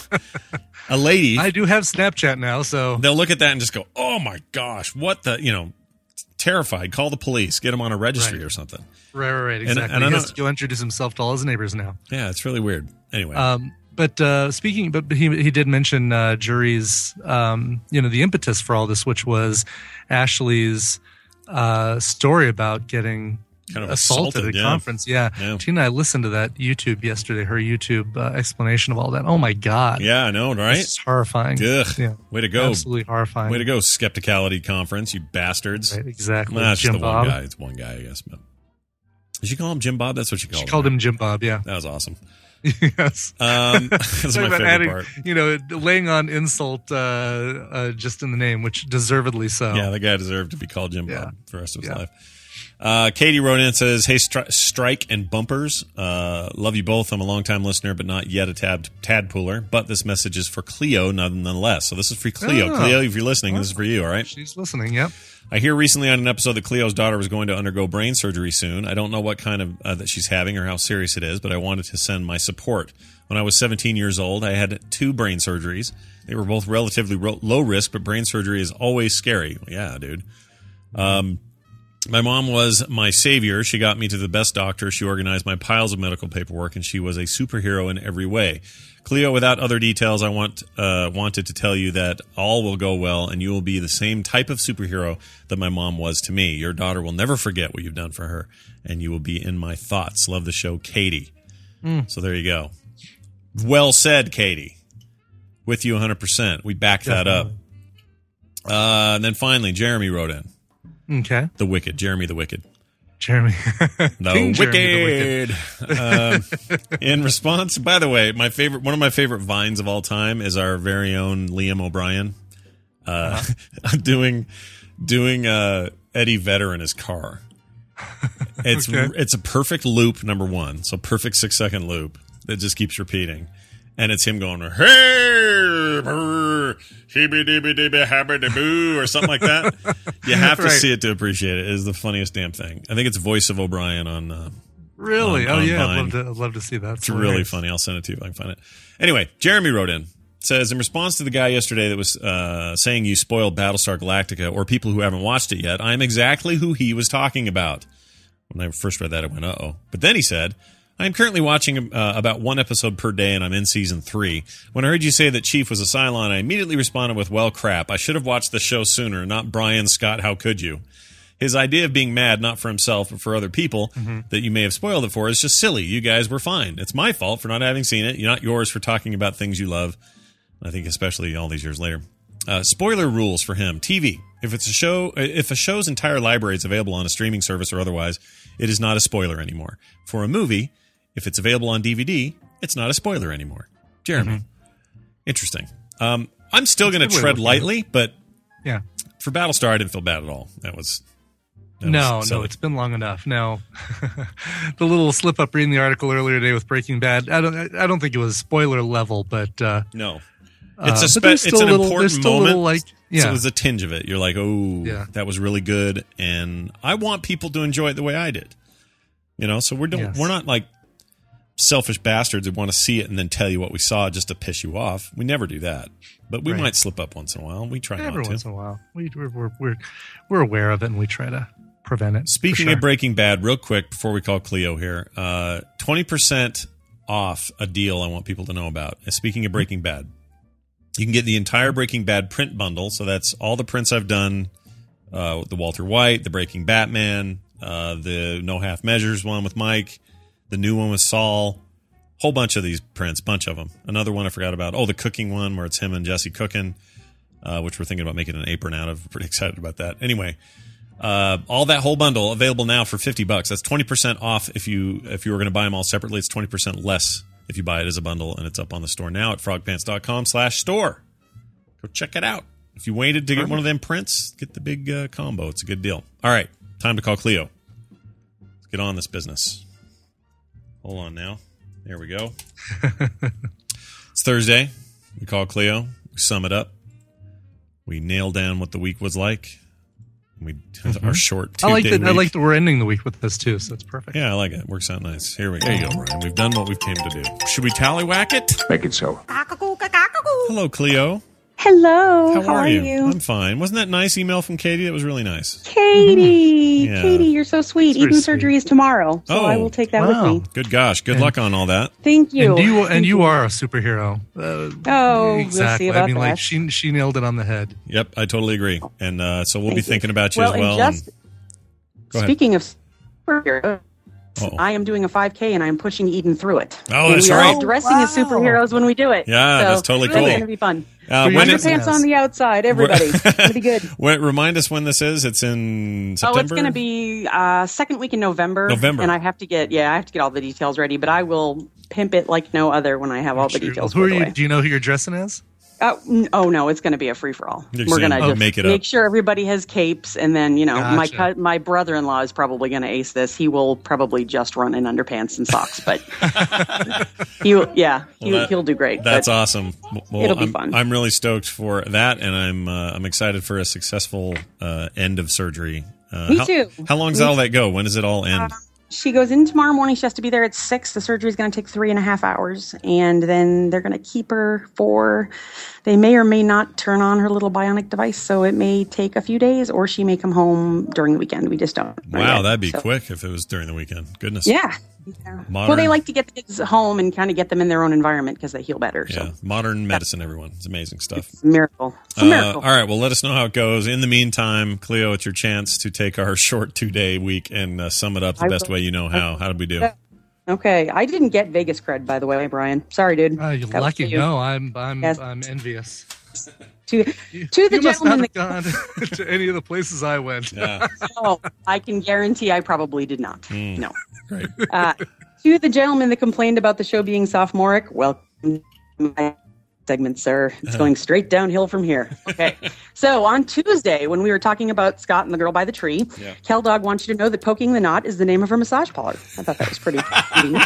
a lady, I do have Snapchat now, so they'll look at that and just go, "Oh my gosh, what the?" You know, terrified. Call the police. Get him on a registry Right. or something. right, right, right, And- exactly. and I he know- has to go introduce himself to all his neighbors now. Yeah, it's really weird. Anyway, Um, but uh, speaking, but he he did mention uh, Jury's, um, you know, the impetus for all this, which was Ashley's uh, story about getting kind of assaulted, assaulted at a yeah. conference. Yeah. Yeah. Tina, I listened to that YouTube yesterday. Her YouTube uh, explanation of all that. Oh my god! Yeah, I know, right? It's horrifying. Ugh. Yeah. Way to go! Absolutely horrifying. Way to go, Skepticality Conference, you bastards! Right, exactly. Nah, it's Jim just the Bob. one guy. It's one guy, I guess. But did she call him Jim Bob? That's what she called She him. called right? him Jim Bob. Yeah. That was awesome. Yes. Um, that's Talking my about favorite adding, part. You know, laying on insult uh, uh, just in the name, which deservedly so. Yeah, the guy deserved to be called Jim Yeah. Bob for the rest of his Yeah. life. Uh, Katie wrote in and says, "Hey, Stri- Strike and Bumpers, uh, love you both. I'm a longtime listener, but not yet a tab- tadpooler. But this message is for Cleo nonetheless. So this is for Cleo. Oh. Cleo, if you're listening, this is for you. All right. She's listening. Yep. I hear recently on an episode that Cleo's daughter was going to undergo brain surgery soon. I don't know what kind of uh, that she's having or how serious it is, but I wanted to send my support. When I was seventeen years old, I had two brain surgeries. They were both relatively ro- low risk, but brain surgery is always scary. Yeah, dude. Um, my mom was my savior. She got me to the best doctor. She organized my piles of medical paperwork, and she was a superhero in every way. Cleo, without other details, I want uh, wanted to tell you that all will go well, and you will be the same type of superhero that my mom was to me. Your daughter will never forget what you've done for her, and you will be in my thoughts. Love the show, Katie. Mm. So there you go. Well said, Katie. With you one hundred percent. We back that up. Uh, and then finally, Jeremy wrote in. Okay. The Wicked. Jeremy the Wicked. Jeremy. The King Wicked. Jeremy the Wicked. um, in response, by the way, my favorite, one of my favorite vines of all time is our very own Liam O'Brien, uh, Uh-huh. doing doing uh, Eddie Vedder in his car. It's Okay. it's a perfect loop, number one, so perfect six second loop that just keeps repeating, and it's him going hey, brr, heebie deebie deebie habba de boo or something like that. You have to Right. see it to appreciate it. It is the funniest damn thing. I think it's Voice of O'Brien on. Uh, Really? on- oh on yeah. I'd Vine. love to. I'd love to see that. It's really funny. I'll send it to you if I can find it. Anyway, Jeremy wrote in. Says, in response to the guy yesterday that was uh, saying you spoiled Battlestar Galactica, or people who haven't watched it yet, I'm exactly who he was talking about. When I first read that, I went, uh-oh. But then he said, I am currently watching uh, about one episode per day, and I'm in season three. When I heard you say that Chief was a Cylon, I immediately responded with, well, crap. I should have watched the show sooner, not Brian Scott, how could you? His idea of being mad, not for himself, but for other people Mm-hmm. that you may have spoiled it for, is just silly. You guys were fine. It's my fault for not having seen it. You're not yours for talking about things you love. I think especially all these years later. Uh, spoiler rules for him. T V. If it's a show, if a show's entire library is available on a streaming service or otherwise, it is not a spoiler anymore. For a movie, if it's available on D V D, it's not a spoiler anymore. Jeremy. Mm-hmm. Interesting. Um, I'm still going to tread lightly, but yeah, for Battlestar, I didn't feel bad at all. That was that no, was no. It's been long enough. Now, the little slip up reading the article earlier today with Breaking Bad. I don't. I don't think it was spoiler level, but uh, no, it's a uh, spe- it's it's an little, important moment. Little, like, yeah, so it was a tinge of it. You're like, oh, yeah. that was really good, and I want people to enjoy it the way I did. You know, so we're don't, Yes. we're not like selfish bastards that want to see it and then tell you what we saw just to piss you off. We never do that, but we Right. might slip up once in a while. We try every not to. once in a while. We, we're, we're we're we're aware of it, and we try to prevent it. Speaking for sure. of Breaking Bad, real quick before we call Cleo here, uh, twenty percent off a deal I want people to know about. Uh, Speaking of Breaking Bad, you can get the entire Breaking Bad print bundle. So that's all the prints I've done, uh, the Walter White, the Breaking Batman, uh, the No Half Measures one with Mike, the new one with Saul, whole bunch of these prints, bunch of them. Another one I forgot about. Oh, the cooking one where it's him and Jesse cooking, uh, which we're thinking about making an apron out of. Pretty excited about that. Anyway, uh, all that whole bundle available now for fifty bucks. That's twenty percent off if you if you were going to buy them all separately. It's twenty percent less if you buy it as a bundle, and it's up on the store now at frogpants.com slash store. Go check it out. If you waited to get one of them prints, get the big uh, combo. It's a good deal. All right, time to call Cleo. Let's get on this business. Hold on now. There we go. It's Thursday. We call Cleo. We sum it up. We nail down what the week was like. We mm-hmm. our short two I like day that. week. I like that we're ending the week with this too, so it's perfect. Yeah, I like it. Works out nice. Here we go. There you go, Ryan. We've done what we've came to do. Should we tallywhack it? Make it so. Hello, Cleo. Hello. How, How are, are you? you? I'm fine. Wasn't that nice email from Katie? That was really nice. Katie, Yeah. Katie, you're so sweet. very Eden sweet. surgery is tomorrow, so Oh, I will take that wow. with me. Good gosh. Good luck on all that. Thank you. And you and Thank you are a superhero. Uh, Oh, we'll exactly. see about I mean, like that. she she nailed it on the head. Yep, I totally agree. And uh, so we'll Thank be you. thinking about you Well, as well. and just- and- Go ahead. Speaking of superheroes, Uh-oh. I am doing a five K and I'm pushing Eden through it. Oh, and that's we are right. all dressing as superheroes when we do it. Yeah, So that's totally it's cool. going to be fun. Uh, Put when your is- pants on the outside, everybody. It's going to be good. When, remind us when this is. It's in September? Oh, it's going to be uh, second week in November. November. And I have to get, yeah, I have to get all the details ready, but I will pimp it like no other when I have all the details. Who are put you? away. Do you know who you're dressing as? Uh, n- oh no, it's going to be a free for all. You're We're saying, going to oh, just make it make up. sure everybody has capes, and then you know my Gotcha. co- my brother in law is probably going to ace this. He will probably just run in underpants and socks, but he yeah he, Well, that- he'll do great. That's but awesome. Well, It'll be I'm, fun. I'm really stoked for that, and I'm uh, I'm excited for a successful uh, end of surgery. Uh, Me how, too. How long does Me all that go? When does it all end? She goes in tomorrow morning. She has to be there at six. The surgery is going to take three and a half hours, and then they're going to keep her for. They may or may not turn on her little bionic device, so it may take a few days, or she may come home during the weekend. We just don't know Wow, yet. that'd be So- quick if it was during the weekend. Goodness. Yeah. Yeah. Modern, Well, they like to get the kids home and kind of get them in their own environment because they heal better. yeah, So modern medicine, everyone. It's amazing stuff. it's a miracle. It's a Uh, miracle. all right, well, let us know how it goes. In the meantime, Cleo, it's your chance to take our short two-day week and uh, sum it up the I best will. way you know how. How did we do? Okay, I didn't get Vegas cred, by the way, Brian. Sorry, dude. Uh, you're That was lucky. for you. No, I'm I'm Yes. I'm envious. To, to the You must not gentleman have gone to any of the places I went. Yeah. Oh, I can guarantee I probably did not. Mm. No. Great. Uh, to the gentleman that complained about the show being sophomoric, welcome to my segment, sir. It's going straight downhill from here. Okay. So on Tuesday, when we were talking about Scott and the girl by the tree, Yeah. Kel Dog wants you to know that Poking the Knot is the name of her massage parlor. I thought that was pretty convenient.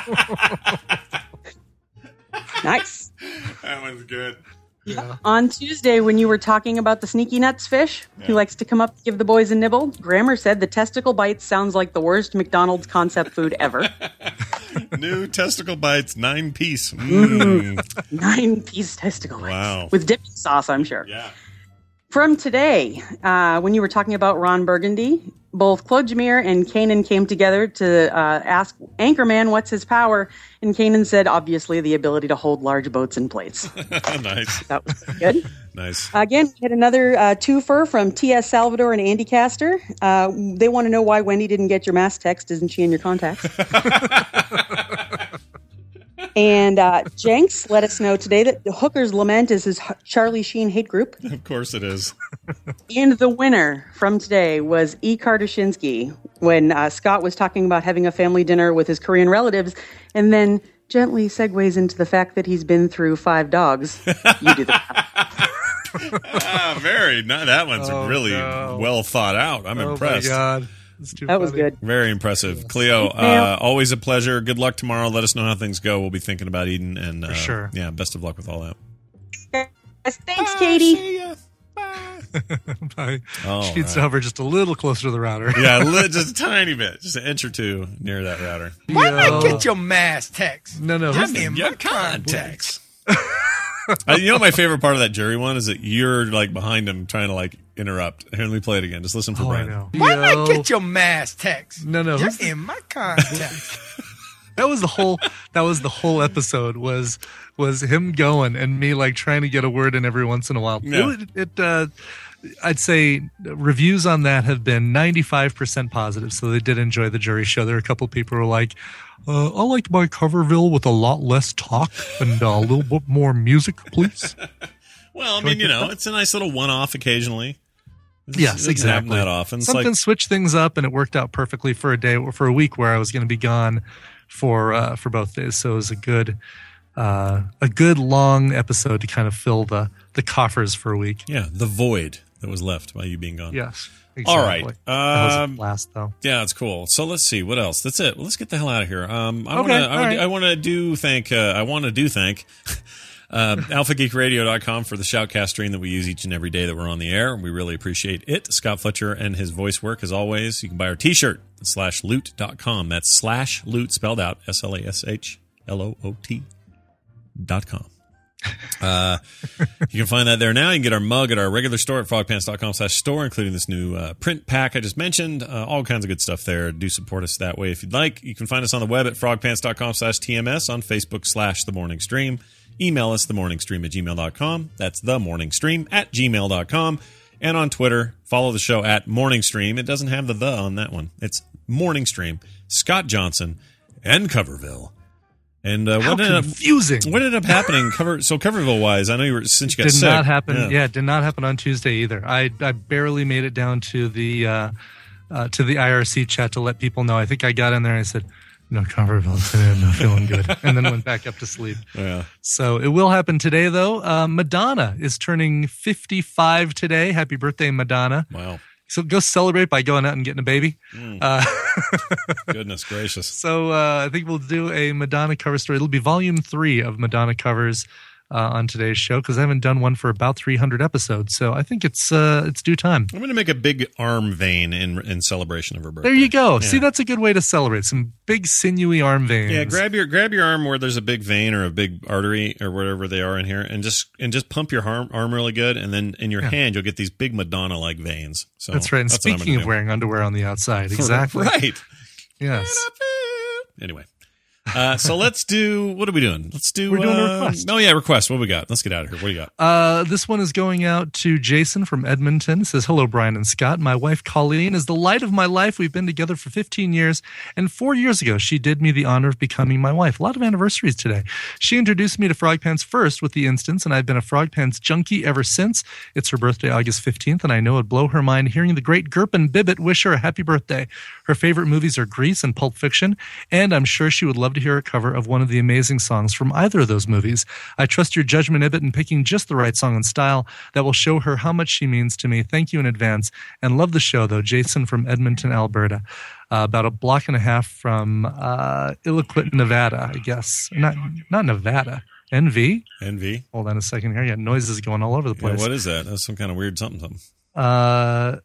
Nice. That was good. Yeah. On Tuesday, when you were talking about the sneaky nuts fish who Yeah. likes to come up and give the boys a nibble, Grammer said the testicle bites sounds like the worst McDonald's concept food ever. New testicle bites, nine piece. Mm. Nine piece testicle bites. Wow. With dipping sauce, I'm sure. Yeah. From today, uh, when you were talking about Ron Burgundy, both Claude Jameer and Kanan came together to uh, ask Anchorman what's his power, and Kanan said, obviously, the ability to hold large boats and plates. Nice. That was good. Nice. Again, we had another uh, twofer from T S Salvador and Andy Castor. Uh, they want to know why Wendy didn't get your mass text. Isn't she in your contacts? And uh, Jenks let us know today that the Hooker's Lament is his Charlie Sheen hate group. Of course it is. And the winner from today was E. Kardashinsky when uh, Scott was talking about having a family dinner with his Korean relatives and then gently segues into the fact that he's been through five dogs. You do the math. ah, very. No, that one's Oh, really no. well thought out. I'm Oh, impressed. my God. That's too That was funny. good. Very impressive. Cleo, uh, always a pleasure. Good luck tomorrow. Let us know how things go. We'll be thinking about Eden. And, uh, For sure. Yeah, best of luck with all that. Thanks, Katie. Bye. All She needs to right. hover just a little closer to the router. Yeah, li- just a tiny bit. Just an inch or two near that router. Why not Yo. Get your mass text. No, no. I'm who's- in my contacts. Uh, you know, my favorite part of that jury one is that you're like behind him trying to like interrupt. Here, let me play it again. Just listen for Oh, I Brian. know. Why Yo. not get your mass text? No, no. You're who's- in my contacts. That was the whole. That was the whole episode. Was was him going and me like trying to get a word in every once in a while. Yeah. It, it uh, I'd say reviews on that have been ninety-five percent positive. So they did enjoy the jury show. There were a couple people who were like, uh, "I like my Coverville with a lot less talk and uh, a little bit more music, please." Well, I mean, you know, it's a nice little one-off occasionally. It's- it Yes, doesn't exactly. happen that often. It's Something like, switched things up, and it worked out perfectly for a day, for a week where I was going to be gone for uh, for both days. So it was a good, uh, a good long episode to kind of fill the the coffers for a week. yeah, the void that was left by you being gone. Yes, All exactly. right. That was a Um, blast, though. Yeah, it's cool. So let's see what else. That's it. Well, let's get the hell out of here. Um, I Okay, want to. all I, right. I want to do thank. Uh, I want to do thank. Uh, alpha geek radio dot com for the Shoutcast stream that we use each and every day that we're on the air. We really appreciate it. Scott Fletcher and his voice work, as always. You can buy our t-shirt at slash loot dot com. That's slash loot spelled out S L A S H L O O T dot com. Uh, you can find that there now. You can get our mug at our regular store at frogpants dot com slash store, including this new uh, print pack I just mentioned. Uh, all kinds of good stuff there. Do support us that way if you'd like. You can find us on the web at frogpants dot com slash T M S, on Facebook slash The Morning Stream. Email us, themorningstream at gmail dot com. That's themorningstream at gmail dot com. And on Twitter, follow the show at Morning Stream. It doesn't have the the on that one. It's Morning Stream, Scott Johnson, and Coverville. And uh, How what ended confusing. Up, what ended up happening? Cover so Coverville wise, I know you were since you got Did sick. not happen. Yeah. it did not happen on Tuesday either. I I barely made it down to the uh, uh, to the I R C chat to let people know. I think I got in there and I said, "No Coverville today. I'm not feeling good," and then went back up to sleep. Yeah. So it will happen today, though. Uh, Madonna is turning fifty-five today. Happy birthday, Madonna. Wow. So go celebrate by going out and getting a baby. Mm. Uh, Goodness gracious. so uh, I think we'll do a Madonna cover story. It'll be volume three of Madonna covers uh, on today's show because I haven't done one for about three hundred episodes. So I think it's uh, it's due time. I'm going to make a big arm vein in in celebration of her birthday. There you go. Yeah. See, that's a good way to celebrate. Some big sinewy arm veins. Yeah, grab your grab your arm where there's a big vein or a big artery or whatever they are in here, and just and just pump your arm, arm really good, and then in your Yeah. hand you'll get these big Madonna like veins. So That's right. And what I'm speaking gonna of do. wearing underwear on the outside, exactly. right. Yes. Anyway, uh, so let's do. What are we doing? Let's do. We're doing a uh, request. Oh yeah, request. What do we got? Let's get out of here. What do you got? Uh, this one is going out to Jason from Edmonton. It says, "Hello, Brian and Scott. My wife, Colleen, is the light of my life. We've been together for fifteen years, and four years ago, she did me the honor of becoming my wife. A lot of anniversaries today. She introduced me to Frog Pants first with the instance, and I've been a Frog Pants junkie ever since. It's her birthday, August fifteenth, and I know it'd blow her mind hearing the great Gurpin Bibbit wish her a happy birthday. Her favorite movies are Grease and Pulp Fiction, and I'm sure she would love to hear a cover of one of the amazing songs from either of those movies. I trust your judgment, Ibbot, in picking just the right song and style that will show her how much she means to me. Thank you in advance, and love the show, though. Jason from Edmonton, Alberta. Uh, about a block and a half from uh, Iloquit, Nevada, I guess. Not not Nevada. N V? N V. Hold on a second here. Yeah, noises going all over the Yeah, place. what is that? That's some kind of weird something something. Uh,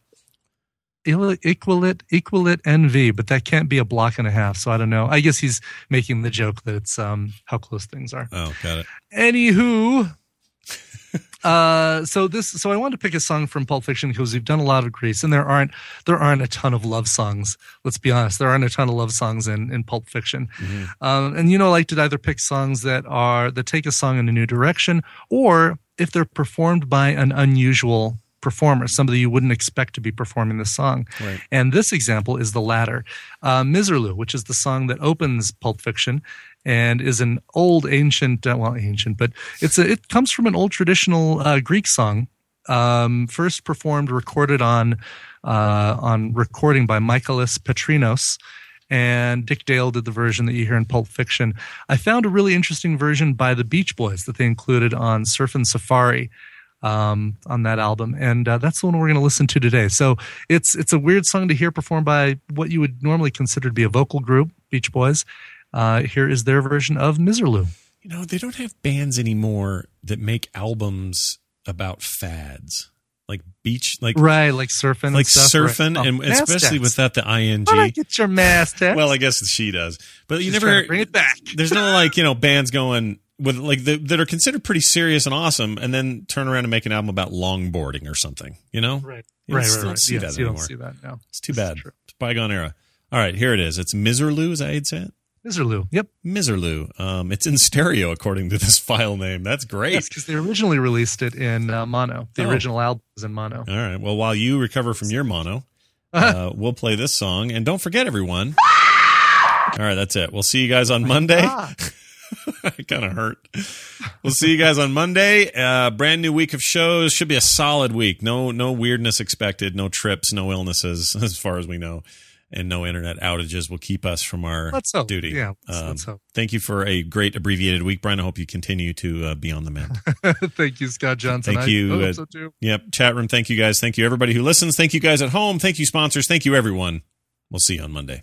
Il- Equilit, Equilit N V, but that can't be a block and a half, so I don't know. I guess he's making the joke that it's um, how close things are. Oh, got it. Anywho, uh, so this, so I wanted to pick a song from Pulp Fiction because we've done a lot of Grease, and there aren't there aren't a ton of love songs. Let's be honest, there aren't a ton of love songs in, in Pulp Fiction. Mm-hmm. Um, and you know, I like to either pick songs that are that take a song in a new direction, or if they're performed by an unusual performer, somebody you wouldn't expect to be performing this song. Right. And this example is the latter. Uh, Miserlou, which is the song that opens Pulp Fiction, and is an old ancient, uh, well, ancient, but it's a, it comes from an old traditional uh, Greek song, um, first performed, recorded on uh, on recording by Michaelis Petrinos, and Dick Dale did the version that you hear in Pulp Fiction. I found a really interesting version by the Beach Boys that they included on Surfin' Safari. Um, on that album, and uh, that's the one we're going to listen to today. So it's it's a weird song to hear performed by what you would normally consider to be a vocal group, Beach Boys. Uh, here is their version of Miserlou. You know, they don't have bands anymore that make albums about fads. Like beach, like right, like surfing, like and stuff, surfing, right. and oh, especially Mastex. without the ing. Why not get your Mastex? Well, I guess she does, but you She's never trying to bring it back. There's no like you know bands going with like the, that are considered pretty serious and awesome, and then turn around and make an album about longboarding or something. You know, Right, You right, just right, don't right. see Yes, that you anymore. don't see that. No, It's too bad. It's bygone era. All right, here it is. It's Miserlou. Is that how you'd say it? Miserlou. Yep, Miserlou. Um, it's in stereo according to this file name. That's great. yes, because they originally released it in uh, mono. The Oh. original album was in mono. All right. Well, while you recover from your mono, uh, we'll play this song. And don't forget, everyone. All right, that's it. We'll see you guys on Monday. It kind of hurt. We'll see you guys on Monday. Uh, brand new week of shows. Should be a solid week. No, no weirdness expected. No trips. No illnesses, as far as we know, and no internet outages will keep us from our Let's hope. duty. Yeah, let's- Um, let's hope. Thank you for a great abbreviated week, Brian. I hope you continue to uh, be on the mend. Thank you, Scott Johnson. Thank I you. hope uh, so too. Yep. Chat room. Thank you guys. Thank you everybody who listens. Thank you guys at home. Thank you sponsors. Thank you everyone. We'll see you on Monday.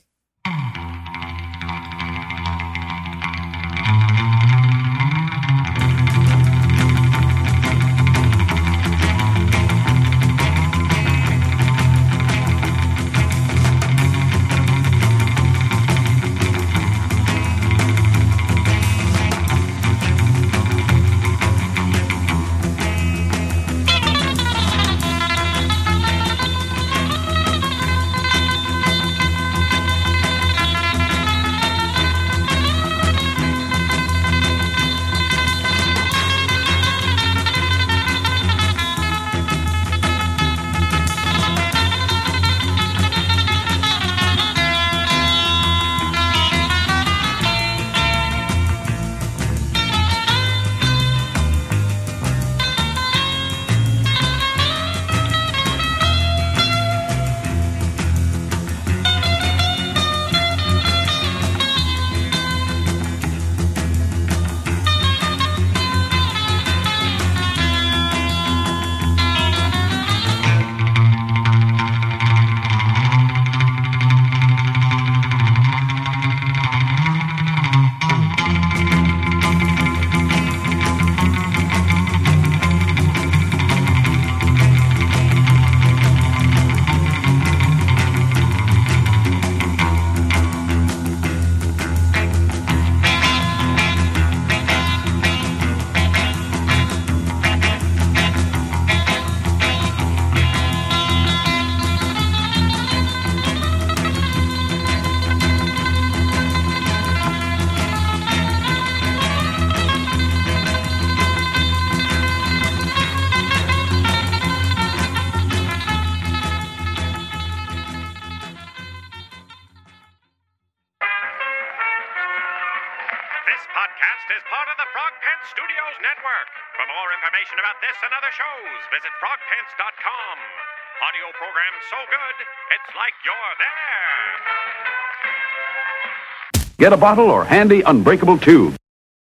This podcast is part of the Frog Pants Studios Network. For more information about this and other shows, visit frog pants dot com. Audio program so good, it's like you're there. Get a bottle or handy unbreakable tube.